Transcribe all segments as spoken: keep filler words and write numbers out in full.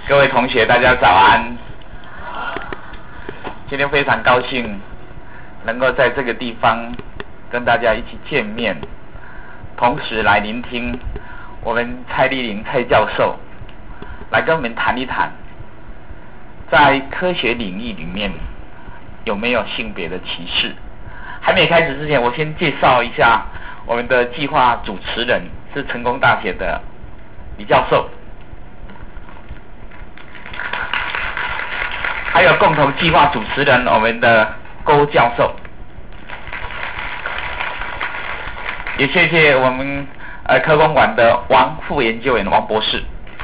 各位同学，大家早安。今天非常高兴能够在这个地方跟大家一起见面，同时来聆听我们蔡丽玲蔡教授来跟我们谈一谈，在科学领域里面有没有性别的歧视。还没开始之前，我先介绍一下我们的计划主持人是成功大学的李教授，还有共同计划主持人我们的郭教授，也谢谢我们呃科工馆的王副研究员王博士。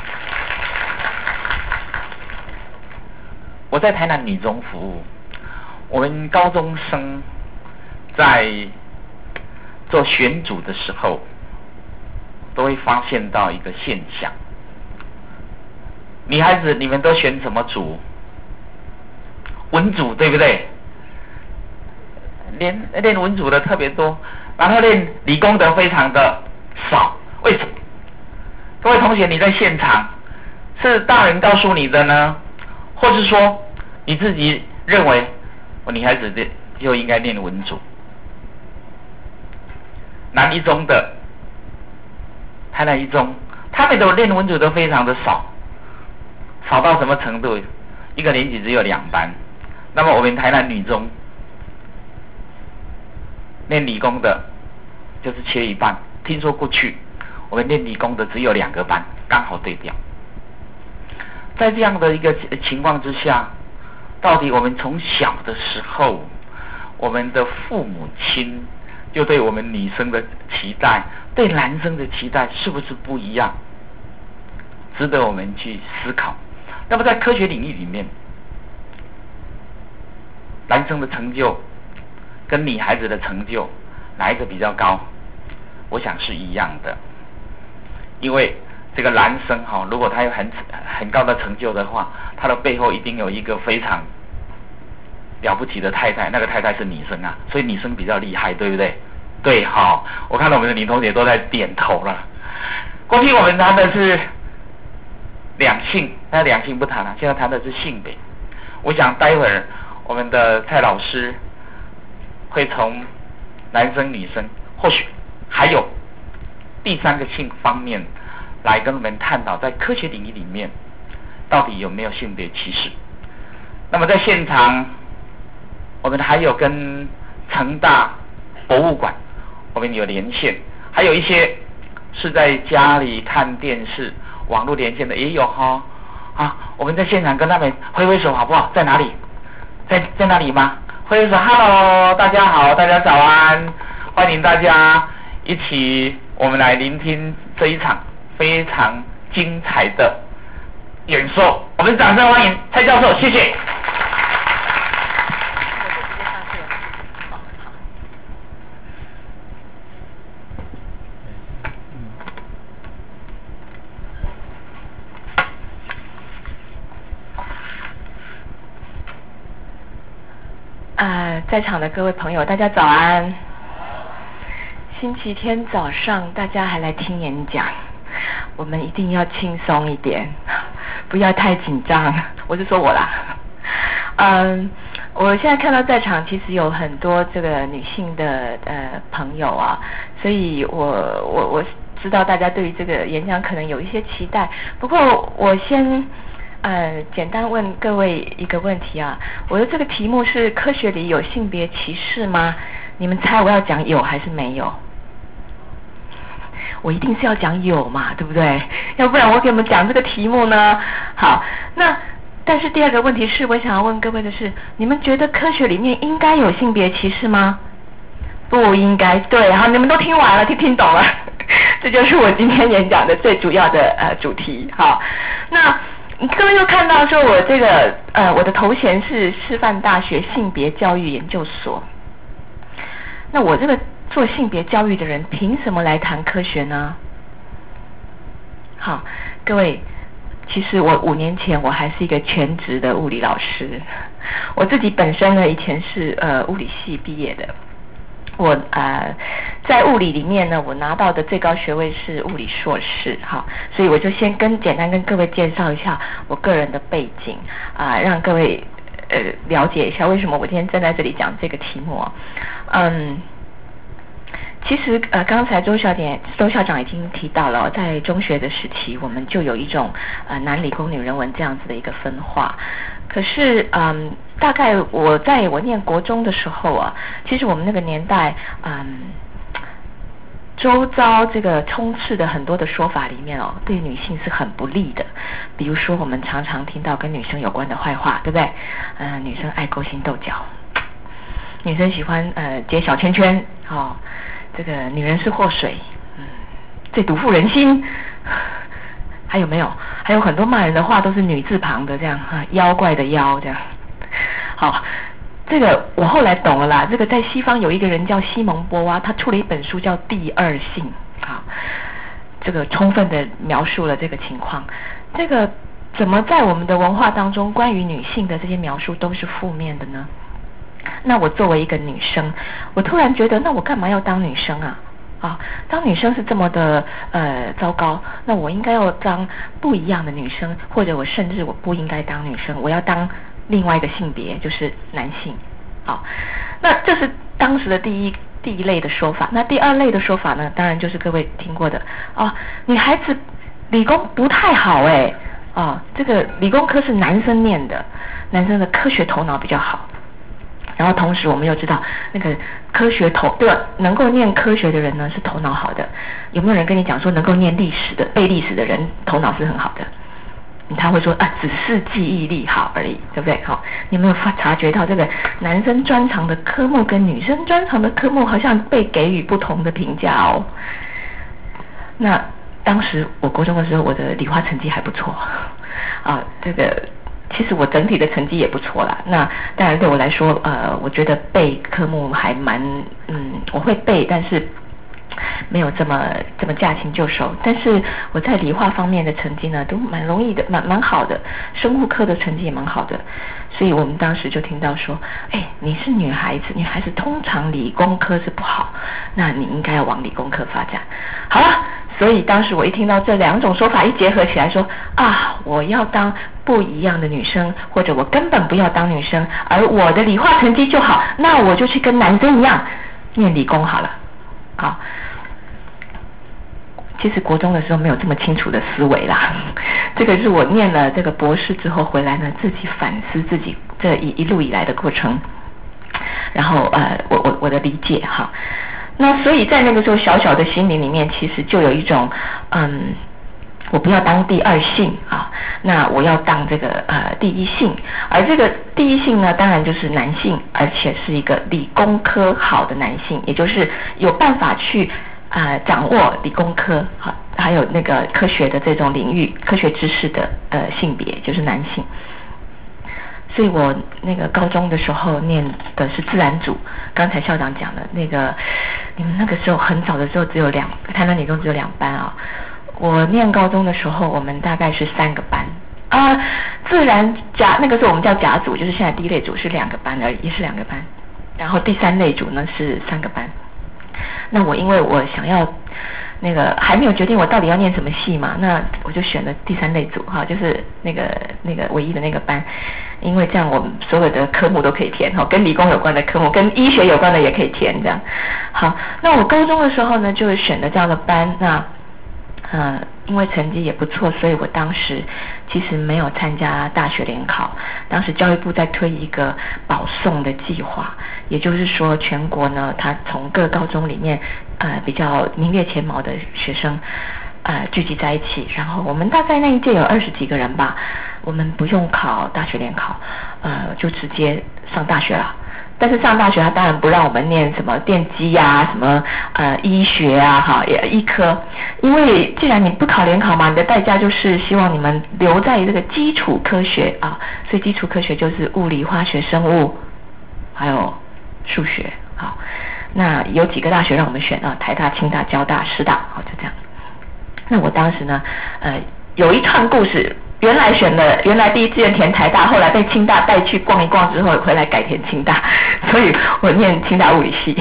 我在台南女中服务，我们高中生在做选组的时候，都会发现到一个现象：女孩子你们都选什么组？文组对不对？练练文组的特别多，然后练理工的非常的少。为什么？各位同学，你在现场是大人告诉你的呢，或是说你自己认为我女孩子的就应该练文组？南一中的、台南一中，他们的练文组都非常的少，少到什么程度？一个年级只有两班。那么我们台南女中练理工的，就是缺一半。听说过去我们练理工的只有两个班，刚好对调。在这样的一个情况之下，到底我们从小的时候，我们的父母亲就对我们女生的期待，对男生的期待是不是不一样？值得我们去思考。那么在科学领域里面，男生的成就跟女孩子的成就哪一个比较高？我想是一样的。因为这个男生哈、哦，如果他有很很高的成就的话，他的背后一定有一个非常了不起的太太，那个太太是女生啊，所以女生比较厉害，对不对？对哈、哦，我看到我们的女同学都在点头了。过去我们谈的是两性，那两性不谈了，现在谈的是性别。我想待会儿我们的蔡老师会从男生女生，或许还有第三个性方面来跟我们探讨，在科学领域里面到底有没有性别歧视。那么在现场我们还有跟成大博物馆我们有连线，还有一些是在家里看电视网络连线的也有哈、哦、啊，我们在现场跟他们挥挥手好不好？在哪里？在在那里吗？挥挥手 ，Hello， 大家好，大家早安，欢迎大家一起，我们来聆听这一场非常精彩的演说。我们掌声欢迎蔡教授，谢谢。 呃，在场的各位朋友，大家早安。星期天早上大家还来听演讲，我们一定要轻松一点，不要太紧张。我是说我啦。嗯，我现在看到在场其实有很多这个女性的呃朋友啊，所以我我我知道大家对于这个演讲可能有一些期待。不过我先呃简单问各位一个问题啊，我的这个题目是科学里有性别歧视吗？你们猜我要讲有还是没有？我一定是要讲有嘛，对不对？要不然我给你们讲这个题目呢？好，那但是第二个问题是，我想要问各位的是，你们觉得科学里面应该有性别歧视吗？不应该，对，好，你们都听完了，听听懂了，这就是我今天演讲的最主要的呃主题。好，那各位又看到说我这个呃我的头衔是师范大学性别教育研究所，那我这个做性别教育的人凭什么来谈科学呢？好，各位，其实我五年前我还是一个全职的物理老师，我自己本身呢以前是呃物理系毕业的， 我呃在物理里面呢，我拿到的最高学位是物理硕士，哈，所以我就先跟简单跟各位介绍一下我个人的背景啊、呃，让各位呃了解一下为什么我今天站在这里讲这个题目、哦。嗯，其实呃刚才周小姐周校长已经提到了、哦，在中学的时期，我们就有一种呃男理工女人文这样子的一个分化。可是，嗯，大概我在我念国中的时候啊，其实我们那个年代，嗯，周遭这个充斥的很多的说法里面哦，对女性是很不利的。比如说，我们常常听到跟女生有关的坏话，对不对？嗯、呃，女生爱勾心斗角，女生喜欢呃结小圈圈，哦，这个女人是祸水，嗯，最毒妇人心。还有没有？还有很多骂人的话都是女字旁的，这样哈，妖怪的妖这样。好，这个我后来懂了啦。这个在西方有一个人叫西蒙波娃，他出了一本书叫《第二性》，啊，这个充分的描述了这个情况。这个怎么在我们的文化当中，关于女性的这些描述都是负面的呢？那我作为一个女生，我突然觉得，那我干嘛要当女生啊？啊，当女生是这么的呃糟糕，那我应该要当不一样的女生，或者我甚至我不应该当女生，我要当另外一个性别，就是男性。好，那这是当时的第一第一类的说法。那第二类的说法呢，当然就是各位听过的啊，女孩子理工不太好哎，啊，这个理工科是男生念的，男生的科学头脑比较好。然后同时我们又知道，那个科学头对吧？能够念科学的人呢是头脑好的。有没有人跟你讲说，能够念历史的、背历史的人头脑是很好的？他会说啊，只是记忆力好而已，对不对？好，你有没有发察觉到这个男生专长的科目跟女生专长的科目好像被给予不同的评价哦？那当时我国中的时候，我的理化成绩还不错啊，这个。其实我整体的成绩也不错啦，那当然对我来说，呃，我觉得背科目还蛮，嗯，我会背，但是没有这么这么驾轻就熟。但是我在理化方面的成绩呢，都蛮容易的，蛮蛮好的，生物课的成绩也蛮好的。所以我们当时就听到说，哎，你是女孩子，女孩子通常理工科是不好，那你应该要往理工科发展。好了。所以当时我一听到这两种说法一结合起来说啊，我要当不一样的女生，或者我根本不要当女生，而我的理化成绩就好，那我就去跟男生一样念理工好了。好，其实国中的时候没有这么清楚的思维啦，这个是我念了这个博士之后回来呢，自己反思自己这一一路以来的过程，然后呃，我我我的理解哈。那所以在那个时候小小的心灵里面，其实就有一种嗯，我不要当第二性啊，那我要当这个呃第一性，而这个第一性呢，当然就是男性，而且是一个理工科好的男性，也就是有办法去呃掌握理工科好，还有那个科学的这种领域科学知识的呃性别，就是男性。所以我那个高中的时候念的是自然组，刚才校长讲的那个，你们那个时候很早的时候只有两，台南理工只有两班啊。我念高中的时候，我们大概是三个班啊、呃，自然甲那个时候我们叫甲组，就是现在第一类组是两个班而已，也是两个班，然后第三类组呢是三个班。那我因为我想要那个还没有决定我到底要念什么系嘛，那我就选了第三类组哈，就是那个那个唯一的那个班，因为这样我们所有的科目都可以填哈，跟理工有关的科目，跟医学有关的也可以填这样。好，那我高中的时候呢，就选了这样的班，那呃，因为成绩也不错，所以我当时其实没有参加大学联考。当时教育部在推一个保送的计划，也就是说全国呢，他从各高中里面呃比较名列前茅的学生呃聚集在一起，然后我们大概那一届有二十几个人吧，我们不用考大学联考，呃就直接上大学了。但是上大学他当然不让我们念什么电机啊，什么呃医学啊，哈，也医科，因为既然你不考联考嘛，你的代价就是希望你们留在这个基础科学啊，所以基础科学就是物理、化学、生物，还有数学。好，那有几个大学让我们选啊，台大、清大、交大、师大，好，就这样。那我当时呢，呃，有一串故事。原来选的，原来第一志愿填台大，后来被清大带去逛一逛之后，回来改填清大，所以我念清大物理系。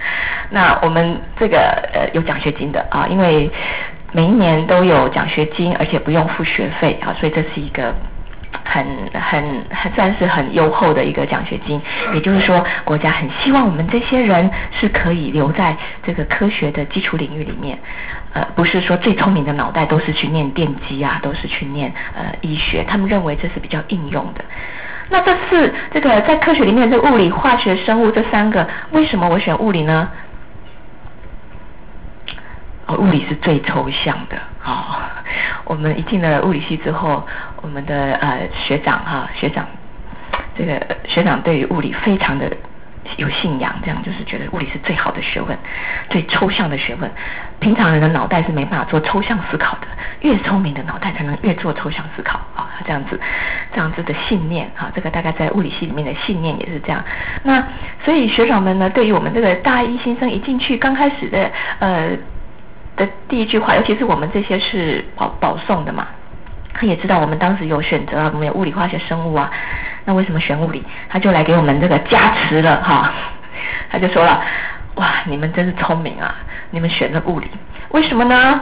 那我们这个呃有奖学金的啊，因为每一年都有奖学金，而且不用付学费啊，所以这是一个很很很算是很优厚的一个奖学金。也就是说，国家很希望我们这些人是可以留在这个科学的基础领域里面。呃，不是说最聪明的脑袋都是去念电机啊，都是去念呃医学，他们认为这是比较应用的。那这是这个在科学里面，这物理、化学、生物这三个，为什么我选物理呢？哦，物理是最抽象的。哦，我们一进了物理系之后，我们的呃学长哈、啊、学长，这个学长对于物理非常的有信仰，这样就是觉得物理是最好的学问，最抽象的学问。平常人的脑袋是没办法做抽象思考的，越聪明的脑袋才能越做抽象思考啊，这样子，这样子的信念啊，这个大概在物理系里面的信念也是这样。那所以学长们呢，对于我们这个大一新生一进去刚开始的呃的第一句话，尤其是我们这些是保保送的嘛。他也知道我们当时有选择啊，我们有物理、化学、生物啊，那为什么选物理？他就来给我们这个加持了哈，他就说了，哇，你们真是聪明啊，你们选了物理，为什么呢？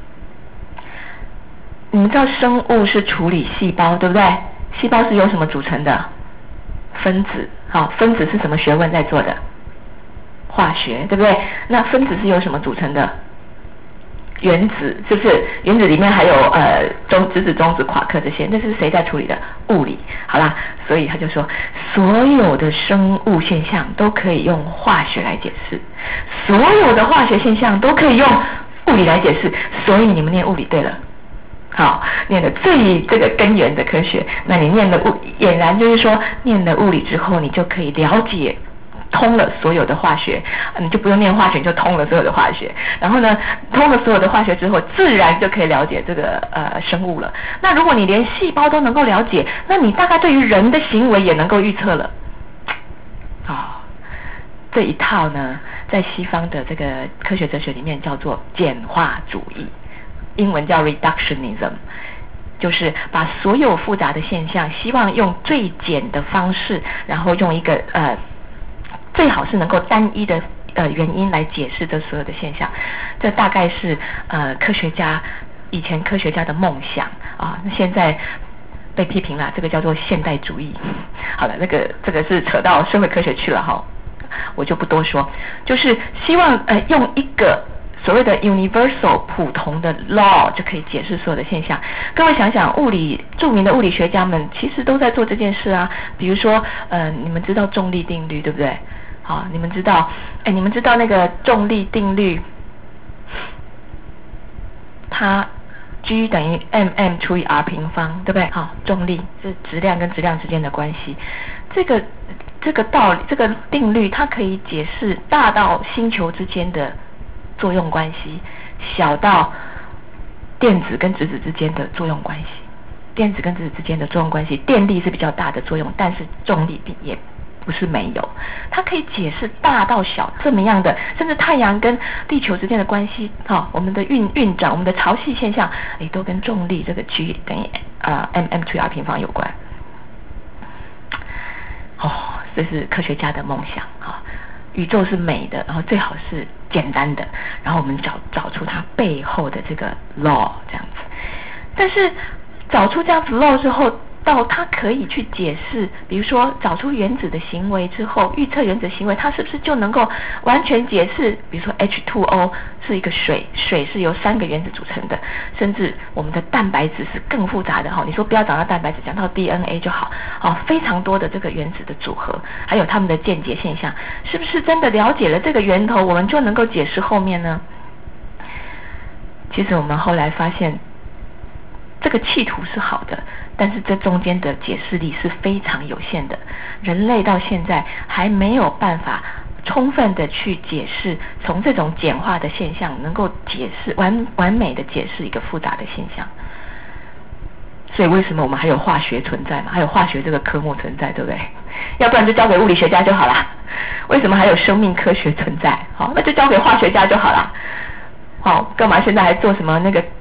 你们知道生物是处理细胞，对不对？细胞是由什么组成的？分子，好，分子是什么学问在做的？化学，对不对？那分子是由什么组成的？原子，是不是？原子里面还有呃中质子、中子、夸克这些，那是谁在处理的？物理。好啦，所以他就说，所有的生物现象都可以用化学来解释，所有的化学现象都可以用物理来解释，所以你们念物理对了。好，念了最这个根源的科学，那你念了物，俨然就是说，念了物理之后，你就可以了解。通了所有的化学，你就不用念化学，你就通了所有的化学。然后呢，通了所有的化学之后，自然就可以了解这个呃生物了。那如果你连细胞都能够了解，那你大概对于人的行为也能够预测了。啊、哦，这一套呢，在西方的这个科学哲学里面叫做简化主义，英文叫 reductionism。就是把所有复杂的现象，希望用最简的方式，然后用一个呃。最好是能够单一的呃原因来解释这所有的现象，这大概是呃科学家以前科学家的梦想啊，那现在被批评了，这个叫做现代主义。好了，那个这个是扯到社会科学去了哈，我就不多说，就是希望呃用一个所谓的 universal 普通的 law 就可以解释所有的现象。各位想想，物理著名的物理学家们其实都在做这件事啊。比如说，呃，你们知道重力定律对不对？好，你们知道，哎，你们知道那个重力定律，它 G 等于 mm 除以 r 平方，对不对？好，重力是质量跟质量之间的关系。这个这个道理，这个定律，它可以解释大到星球之间的作用关系，小到电子跟质子之间的作用关系。电子跟质子之间的作用关系，电力是比较大的作用，但是重力也不是没有。它可以解释大到小这么样的，甚至太阳跟地球之间的关系，哈、哦，我们的运运转，我们的潮汐现象，也都跟重力这个 G 等于呃 mm 除以 r 平方有关。哦，这是科学家的梦想啊、哦！宇宙是美的，然后最好是简单的，然后我们找找出它背后的这个 law 这样子。但是找出这样子 law 之后，到它可以去解释，比如说找出原子的行为之后，预测原子行为，它是不是就能够完全解释？比如说 H 二 O 是一个水，水是由三个原子组成的，甚至我们的蛋白质是更复杂的哈。你说不要讲到蛋白质，讲到 D N A 就好，哦，非常多的这个原子的组合，还有它们的间接现象，是不是真的了解了这个源头，我们就能够解释后面呢？其实我们后来发现，这个企图是好的，但是这中间的解释力是非常有限的。人类到现在还没有办法充分的去解释，从这种简化的现象能够解释完完美的解释一个复杂的现象。所以为什么我们还有化学存在嘛？还有化学这个科目存在，对不对？要不然就交给物理学家就好了。为什么还有生命科学存在？好，那就交给化学家就好了。好，干嘛现在还做什么那个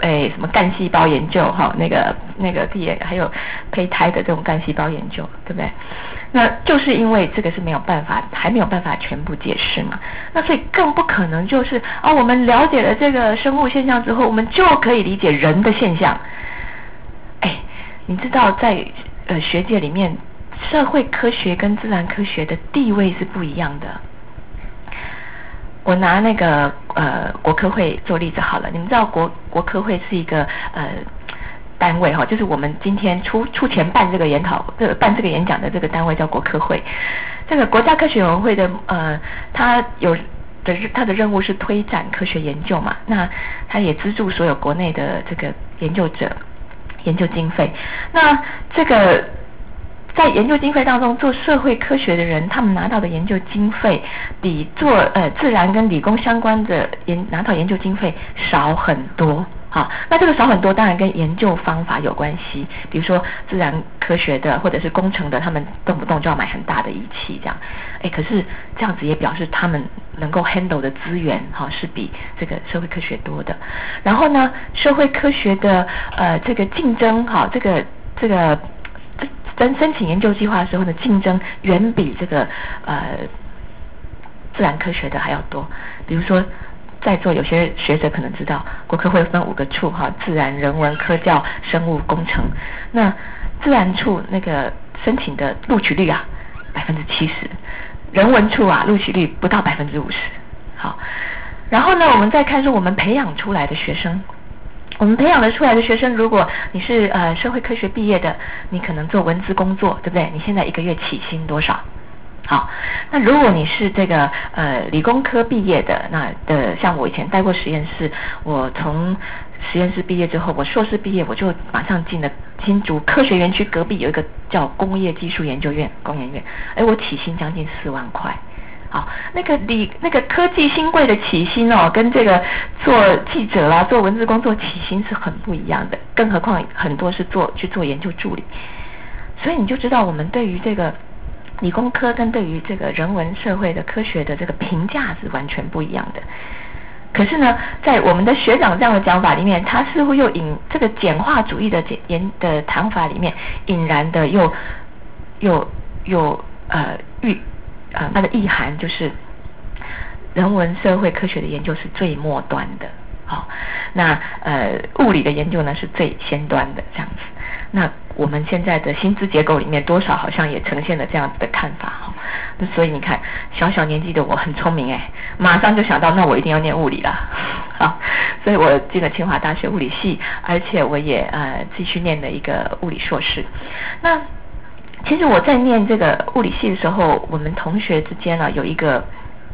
诶什么干细胞研究哈，那个那个也还有胚胎的这种干细胞研究，对不对？那就是因为这个是没有办法，还没有办法全部解释嘛。那所以更不可能就是啊，我们了解了这个生物现象之后，我们就可以理解人的现象。哎，你知道在呃学界里面，社会科学跟自然科学的地位是不一样的。我拿那个呃国科会做例子好了，你们知道国国科会是一个呃单位哈，就是我们今天出出钱办这个研讨，这个办这个演讲的这个单位叫国科会。这个国家科学委员会的呃，它有的它的任务是推展科学研究嘛，那它也资助所有国内的这个研究者研究经费。那这个在研究经费当中，做社会科学的人，他们拿到的研究经费比做呃自然跟理工相关的研拿到研究经费少很多。好，那这个少很多，当然跟研究方法有关系。比如说自然科学的或者是工程的，他们动不动就要买很大的仪器，这样。哎，可是这样子也表示他们能够 handle 的资源，哈，是比这个社会科学多的。然后呢，社会科学的呃这个竞争，哈，这个这个。申申请研究计划的时候呢，竞争远比这个呃自然科学的还要多。比如说，在座有些学者可能知道，国科会分五个处哈，自然、人文、科教、生物、工程。那自然处那个申请的录取率啊，百分之七十；人文处啊，录取率不到百分之五十。好，然后呢，我们再看说我们培养出来的学生。我们培养的出来的学生，如果你是呃社会科学毕业的，你可能做文字工作，对不对？你现在一个月起薪多少？好，那如果你是这个呃理工科毕业的，那呃像我以前待过实验室，我从实验室毕业之后，我硕士毕业我就马上进了新竹科学园区隔壁有一个叫工业技术研究院工研院，哎，我起薪将近四万块。好，那个理那个科技新贵的起薪哦，跟这个做记者啦、做文字工作起薪是很不一样的，更何况很多是做去做研究助理，所以你就知道我们对于这个理工科跟对于这个人文社会的科学的这个评价是完全不一样的。可是呢，在我们的学长这样的讲法里面，他似乎又引这个简化主义的简言的谈法里面，引然的又又又呃预。呃，它的意涵就是人文社会科学的研究是最末端的，好、哦，那呃物理的研究呢是最先端的这样子。那我们现在的薪资结构里面，多少好像也呈现了这样子的看法哈、哦。那所以你看，小小年纪的我很聪明哎，马上就想到，那我一定要念物理了，好，所以我进了清华大学物理系，而且我也呃继续念了一个物理硕士。那其实我在念这个物理系的时候，我们同学之间呢、啊、有一个，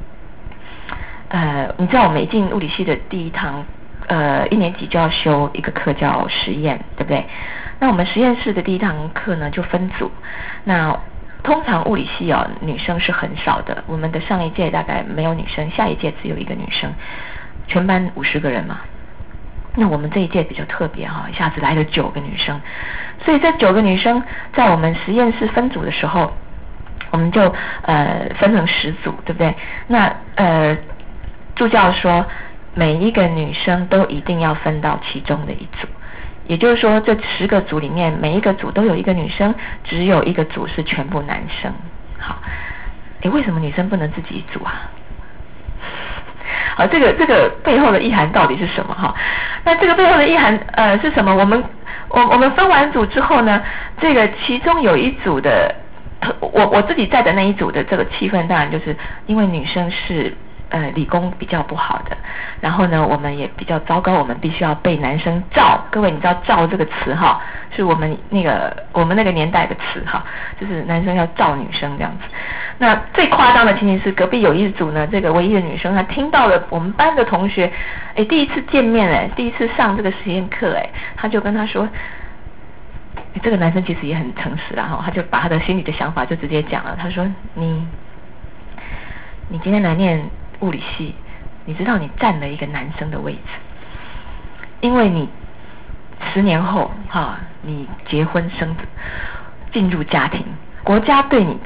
呃，你知道我们一进物理系的第一堂，呃，一年级就要修一个课叫实验，对不对？那我们实验室的第一堂课呢就分组，那通常物理系哦女生是很少的，我们的上一届大概没有女生，下一届只有一个女生，全班五十个人嘛。那我们这一届比较特别哈，一下子来了九个女生，所以这九个女生在我们实验室分组的时候，我们就呃分成十组，对不对？那呃助教说每一个女生都一定要分到其中的一组，也就是说这十个组里面每一个组都有一个女生，只有一个组是全部男生。好，诶，为什么女生不能自己一组啊？好，这个这个背后的意涵到底是什么哈？那这个背后的意涵呃是什么？我们我我们分完组之后呢，这个其中有一组的，我我自己在的那一组的这个气氛，当然就是因为女生是呃理工比较不好的，然后呢我们也比较糟糕，我们必须要被男生罩。各位你知道罩这个词哈，是我们那个我们那个年代的词哈，就是男生要罩女生这样子。那最夸张的情形是，隔壁有一组呢，这个唯一的女生，她听到了我们班的同学，哎，第一次见面哎，第一次上这个实验课哎，她就跟他说，这个男生其实也很诚实啦哈，他就把他的心里的想法就直接讲了，他说你，你今天来念物理系，你知道你占了一个男生的位置，因为你十年后哈，你结婚生子，进入家庭。国家对你的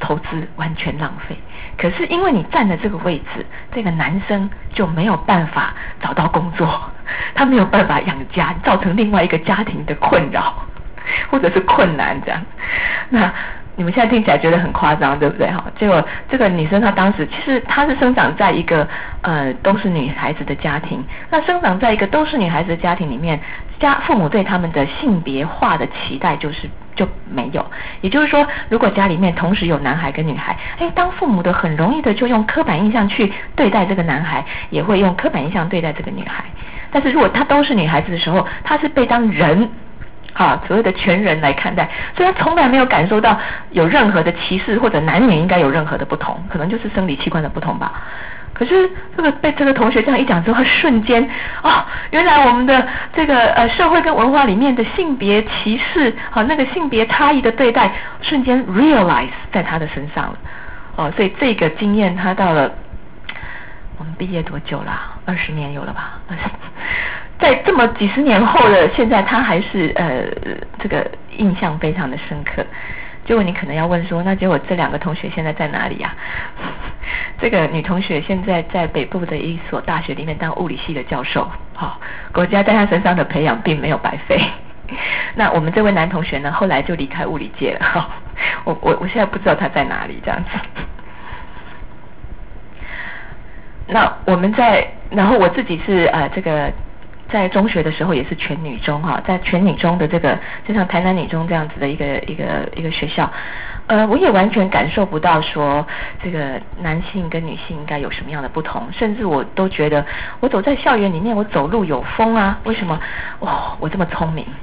投资完全浪费。可是因为你站的这个位置，这个男生就没有办法找到工作，他没有办法养家，造成另外一个家庭的困扰或者是困难这样。那你们现在听起来觉得很夸张，对不对哈？结果这个女生她当时其实她是生长在一个呃都是女孩子的家庭，那生长在一个都是女孩子的家庭里面，家父母对他们的性别化的期待就是就没有。也就是说，如果家里面同时有男孩跟女孩，哎，当父母的很容易的就用刻板印象去对待这个男孩，也会用刻板印象对待这个女孩。但是如果她都是女孩子的时候，她是被当人。啊，所谓的全人来看待，所以他从来没有感受到有任何的歧视，或者男女应该有任何的不同，可能就是生理器官的不同吧。可是这个被这个同学这样一讲之后，瞬间哦，原来我们的这个呃社会跟文化里面的性别歧视，啊那个性别差异的对待，瞬间 realize 在他的身上了。哦，所以这个经验他到了我们毕业多久啦？二十年有了吧？在这么几十年后的现在，他还是呃这个印象非常的深刻。结果你可能要问说，那结果这两个同学现在在哪里呀、啊？这个女同学现在在北部的一所大学里面当物理系的教授，好、哦，国家在他身上的培养并没有白费。那我们这位男同学呢，后来就离开物理界了，哦、我我我现在不知道他在哪里这样子。那我们在，然后我自己是呃这个。在中学的时候也是全女中哈，在全女中的这个就像台南女中这样子的一个一个一个学校，呃，我也完全感受不到说这个男性跟女性应该有什么样的不同，甚至我都觉得我走在校园里面，我走路有风啊，为什么？哦，我这么聪明。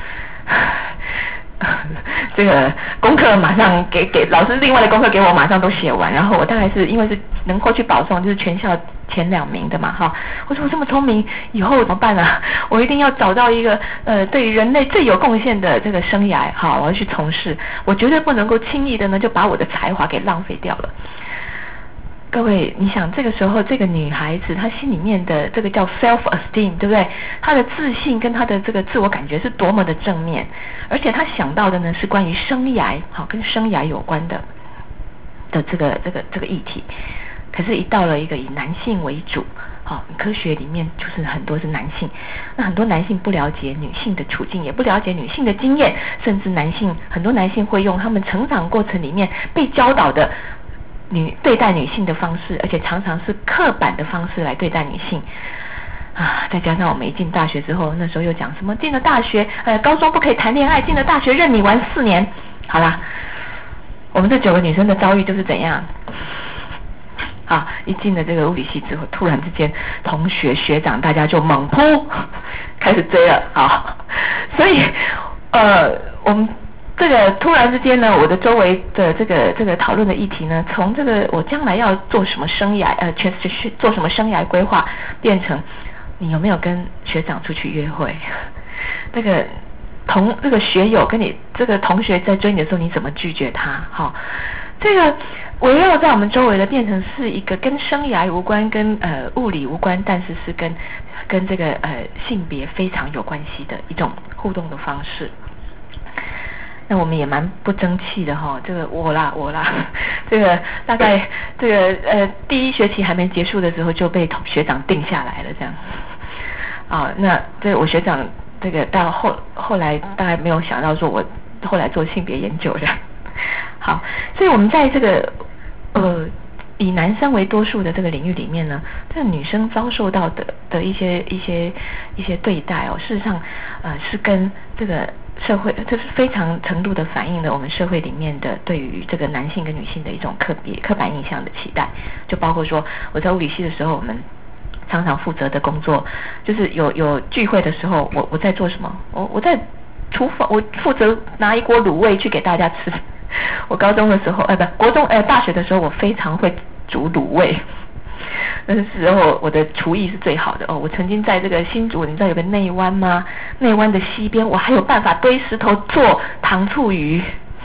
这个功课马上给给老师，另外的功课给我马上都写完，然后我大概是因为是能够去保送，就是全校前两名的嘛，哈。我说我这么聪明，以后怎么办啊？我一定要找到一个呃对人类最有贡献的这个生涯，哈，我要去从事，我绝对不能够轻易的呢就把我的才华给浪费掉了。各位，你想这个时候这个女孩子她心里面的这个叫 self esteem， 对不对？她的自信跟她的这个自我感觉是多么的正面，而且她想到的呢是关于生涯，好，跟生涯有关的的这个这个这个议题。可是，一到了一个以男性为主，好，科学里面就是很多是男性，那很多男性不了解女性的处境，也不了解女性的经验，甚至男性很多男性会用他们成长过程里面被教导的。女对待女性的方式，而且常常是刻板的方式来对待女性啊！再加上我们一进大学之后，那时候又讲什么进了大学，呃，高中不可以谈恋爱，进了大学任你玩四年。好啦，我们这九个女生的遭遇就是怎样？啊，一进了这个物理系之后，突然之间，同学学长大家就猛扑，开始追了啊！所以，呃，我们。这个突然之间呢，我的周围的这个这个讨论的议题呢，从这个我将来要做什么生涯呃，全是做什么生涯规划，变成你有没有跟学长出去约会？这个同这个学友跟你这个同学在追你的时候，你怎么拒绝他？好，这个围绕在我们周围的变成是一个跟生涯无关、跟呃物理无关，但是是跟跟这个呃性别非常有关系的一种互动的方式。那我们也蛮不争气的哈，这个我啦我啦，这个大概这个呃第一学期还没结束的时候就被学长定下来了这样，啊，那这我学长这个到后后来大概没有想到说我后来做性别研究的，好，所以我们在这个呃以男生为多数的这个领域里面呢，这个女生遭受到的的一些一些一些对待哦，事实上呃是跟这个。社会这是非常程度的反映了我们社会里面的对于这个男性跟女性的一种刻别刻板印象的期待，就包括说我在物理系的时候，我们常常负责的工作就是有有聚会的时候，我我在做什么？我我在厨房，我负责拿一锅卤味去给大家吃。我高中的时候，呃不，国中呃大学的时候，我非常会煮卤味。那时候我的厨艺是最好的哦。我曾经在这个新竹，你知道有个内湾吗？内湾的西边，我还有办法堆石头做糖醋鱼。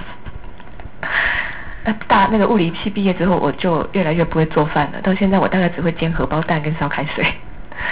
大那个物理系毕业之后，我就越来越不会做饭了。到现在，我大概只会煎荷包蛋跟烧开水。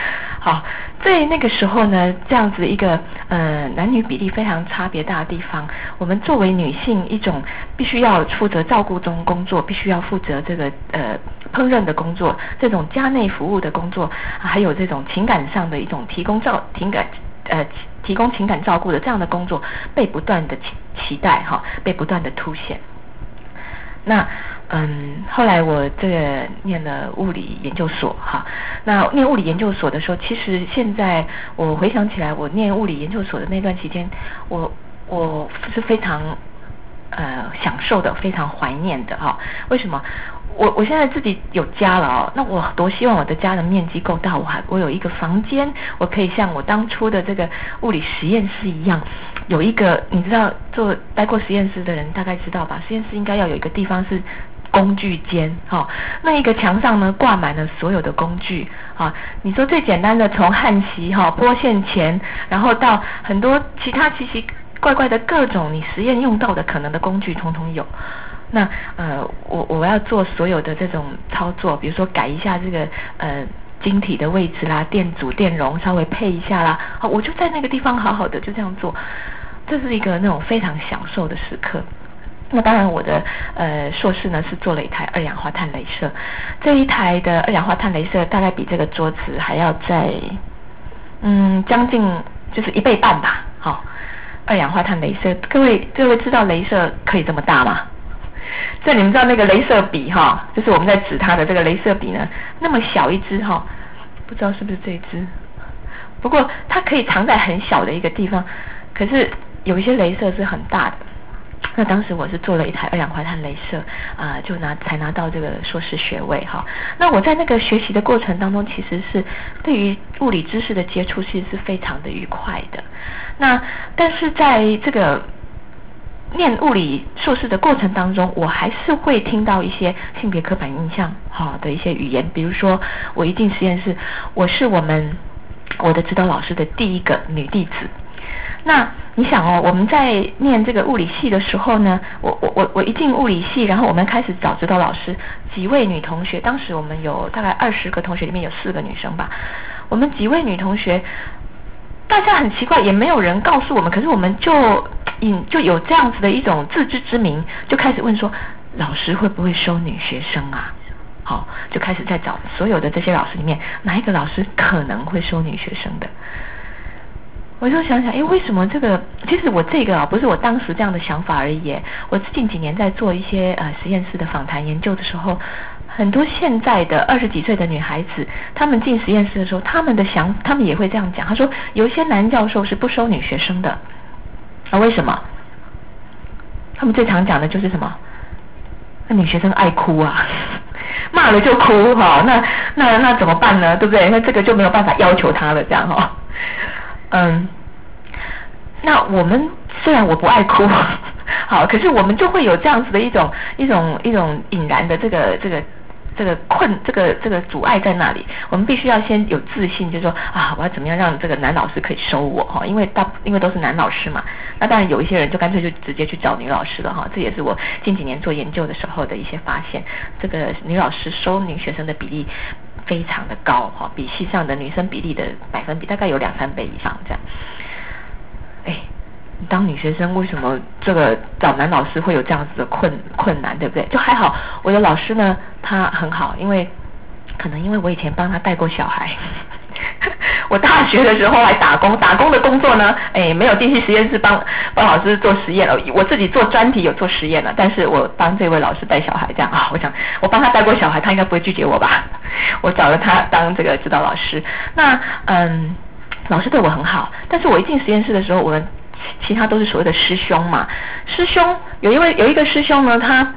好，在那个时候呢，这样子一个呃男女比例非常差别大的地方，我们作为女性一种必须要负责照顾中工作，必须要负责这个呃烹饪的工作，这种家内服务的工作，还有这种情感上的一种提供照情感呃提供情感照顾的这样的工作，被不断的期期待哈，被不断的凸显。那嗯，后来我这个念了物理研究所哈，那念物理研究所的时候，其实现在我回想起来，我念物理研究所的那段期间，我我是非常呃享受的，非常怀念的哈。为什么？我我现在自己有家了哦，那我多希望我的家的面积够大，我还我有一个房间，我可以像我当初的这个物理实验室一样，有一个你知道做待过实验室的人大概知道吧？实验室应该要有一个地方是工具间，哈、哦，那一个墙上呢挂满了所有的工具啊。你说最简单的，从焊锡哈、拨线钳，然后到很多其他奇奇怪怪的各种你实验用到的可能的工具，通通有。那呃，我我要做所有的这种操作，比如说改一下这个呃晶体的位置啦，电阻、电容稍微配一下啦，好，我就在那个地方好好的就这样做，这是一个那种非常享受的时刻。那当然，我的呃硕士呢是做了一台二氧化碳雷射，这一台的二氧化碳雷射大概比这个桌子还要在嗯将近就是一倍半吧，好、哦，二氧化碳雷射，各位各位知道雷射可以这么大吗？这你们知道那个雷射笔哈，就是我们在指它的这个雷射笔呢，那么小一支哈，不知道是不是这一支，不过它可以藏在很小的一个地方，可是有一些雷射是很大的。那当时我是做了一台二氧化碳雷射啊、呃，就拿才拿到这个硕士学位哈。那我在那个学习的过程当中，其实是对于物理知识的接触，其实是非常的愉快的。那但是在这个念物理硕士的过程当中，我还是会听到一些性别刻板印象哈的一些语言，比如说我一进实验室，我是我们我的指导老师的第一个女弟子。那你想哦，我们在念这个物理系的时候呢，我我我我一进物理系，然后我们开始找指导老师，几位女同学，当时我们有大概二十个同学，里面有四个女生吧，我们几位女同学，大家很奇怪，也没有人告诉我们，可是我们就引就有这样子的一种自知之明，就开始问说，老师会不会收女学生啊？好，就开始在找所有的这些老师里面，哪一个老师可能会收女学生的？我就想想，哎，为什么这个？其实我这个啊，不是我当时这样的想法而已。我近几年在做一些呃实验室的访谈研究的时候，很多现在的二十几岁的女孩子，她们进实验室的时候，她们的想，她们也会这样讲。她说，有一些男教授是不收女学生的。啊，为什么？他们最常讲的就是什么？那女学生爱哭啊，骂了就哭哈、哦，那那那怎么办呢？对不对？那这个就没有办法要求她了，这样哈、哦。嗯，那我们虽然我不爱哭，好，可是我们就会有这样子的一种一种一种引燃的这个这个这个困这个这个阻碍在那里。我们必须要先有自信，就是说啊，我要怎么样让这个男老师可以收我哈？因为大因为都是男老师嘛，那当然有一些人就干脆就直接去找女老师了哈。这也是我近几年做研究的时候的一些发现，这个女老师收女学生的比例非常的高哈，比系上的女生比例的百分比大概有两三倍以上这样。哎，当女学生为什么这个找男老师会有这样子的困困难，对不对？就还好，我的老师呢，他很好，因为可能因为我以前帮他带过小孩。我大学的时候还打工，打工的工作呢，哎，没有进去实验室帮帮老师做实验了。我自己做专题有做实验了，但是我帮这位老师带小孩这样啊，我想我帮他带过小孩，他应该不会拒绝我吧？我找了他当这个指导老师。那嗯，老师对我很好，但是我一进实验室的时候，我们其他都是所谓的师兄嘛。师兄有一位有一个师兄呢，他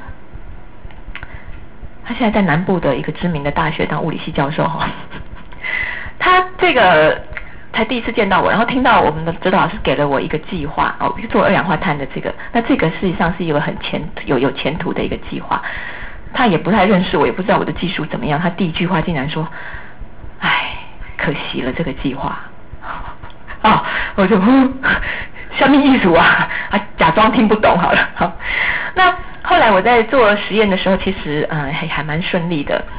他现在在南部的一个知名的大学当物理系教授哈。他这个才第一次见到我，然后听到我们的指导老师给了我一个计划哦，做二氧化碳的这个，那这个事实上是一个很前有有前途的一个计划。他也不太认识我，也不知道我的技术怎么样，他第一句话竟然说：“哎，可惜了这个计划。”哦，我就什么意思啊？啊，假装听不懂好了。好，那后来我在做实验的时候，其实嗯还还蛮顺利的。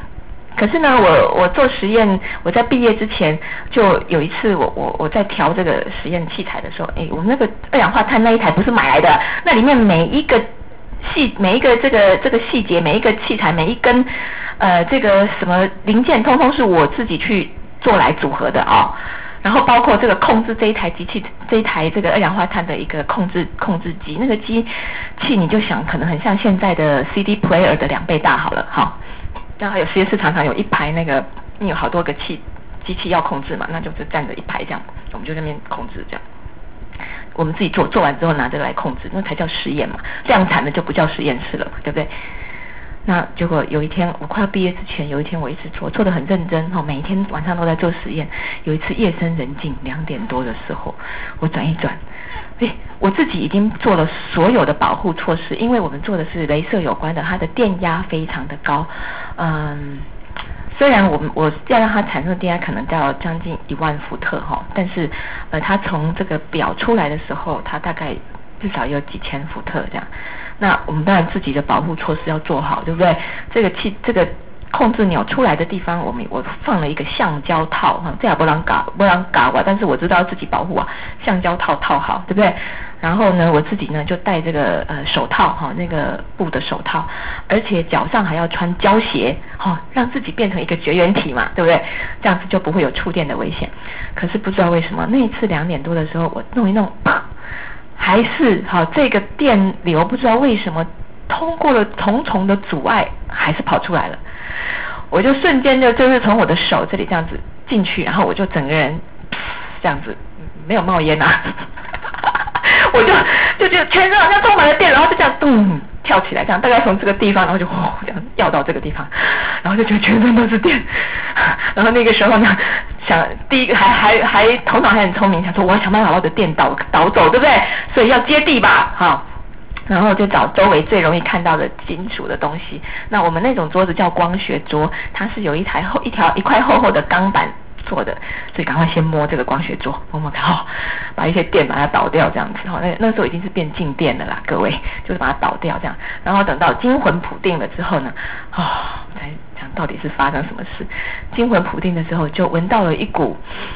可是呢，我我做实验，我在毕业之前就有一次我，我我我在调这个实验器材的时候，哎，我们那个二氧化碳那一台不是买来的，那里面每一个细每一个这个这个细节，每一个器材，每一根呃这个什么零件，通通是我自己去做来组合的哦。然后包括这个控制这一台机器，这一台这个二氧化碳的一个控制控制机，那个机器你就想可能很像现在的 C D player 的两倍大好了，好。然后还有实验室常常有一排那个，你有好多个器机器要控制嘛，那就是站着一排这样，我们就在那边控制这样。我们自己做，做完之后拿这个来控制，那才叫实验嘛。量产的就不叫实验室了，对不对？那结果有一天我快要毕业之前，有一天我一直做，做得很认真哈，每一天晚上都在做实验。有一次夜深人静，两点多的时候，我转一转，哎，我自己已经做了所有的保护措施，因为我们做的是雷射有关的，它的电压非常的高，嗯，虽然我们我要让它产生的电压可能到将近一万伏特哈，但是呃，它从这个表出来的时候，它大概至少有几千伏特这样。那我们当然自己的保护措施要做好，对不对？这个气这个控制钮出来的地方，我们我放了一个橡胶套哈，这也不让搞不让搞啊，但是我知道自己保护啊，橡胶套套好，对不对？然后呢，我自己呢就戴这个呃手套哈，那个布的手套，而且脚上还要穿胶鞋哈，让自己变成一个绝缘体嘛，对不对？这样子就不会有触电的危险。可是不知道为什么那一次两点多的时候，我弄一弄，还是好这个电流不知道为什么通过了重重的阻碍，还是跑出来了。我就瞬间就就是从我的手这里这样子进去，然后我就整个人这样子没有冒烟啊，我就就就全身好像充满了电，然后就这样咚跳起来，这样大概从这个地方，然后就呼这样要到这个地方，然后就觉得全身都是电。然后那个时候呢，想第一个还还还头脑还很聪明，想说我要想办法把我的电导导走，对不对？所以要接地吧，好。然后就找周围最容易看到的金属的东西。那我们那种桌子叫光学桌，它是有一台厚一条一块厚厚的钢板做的，所以赶快先摸这个光学桌，摸摸看，哦，把一些电把它导掉，这样子。哦，那那时候已经是变静电了啦，各位，就是把它导掉这样。然后等到惊魂甫定了之后呢，哦，才想到底是发生什么事。惊魂甫定的时候，就闻到了一股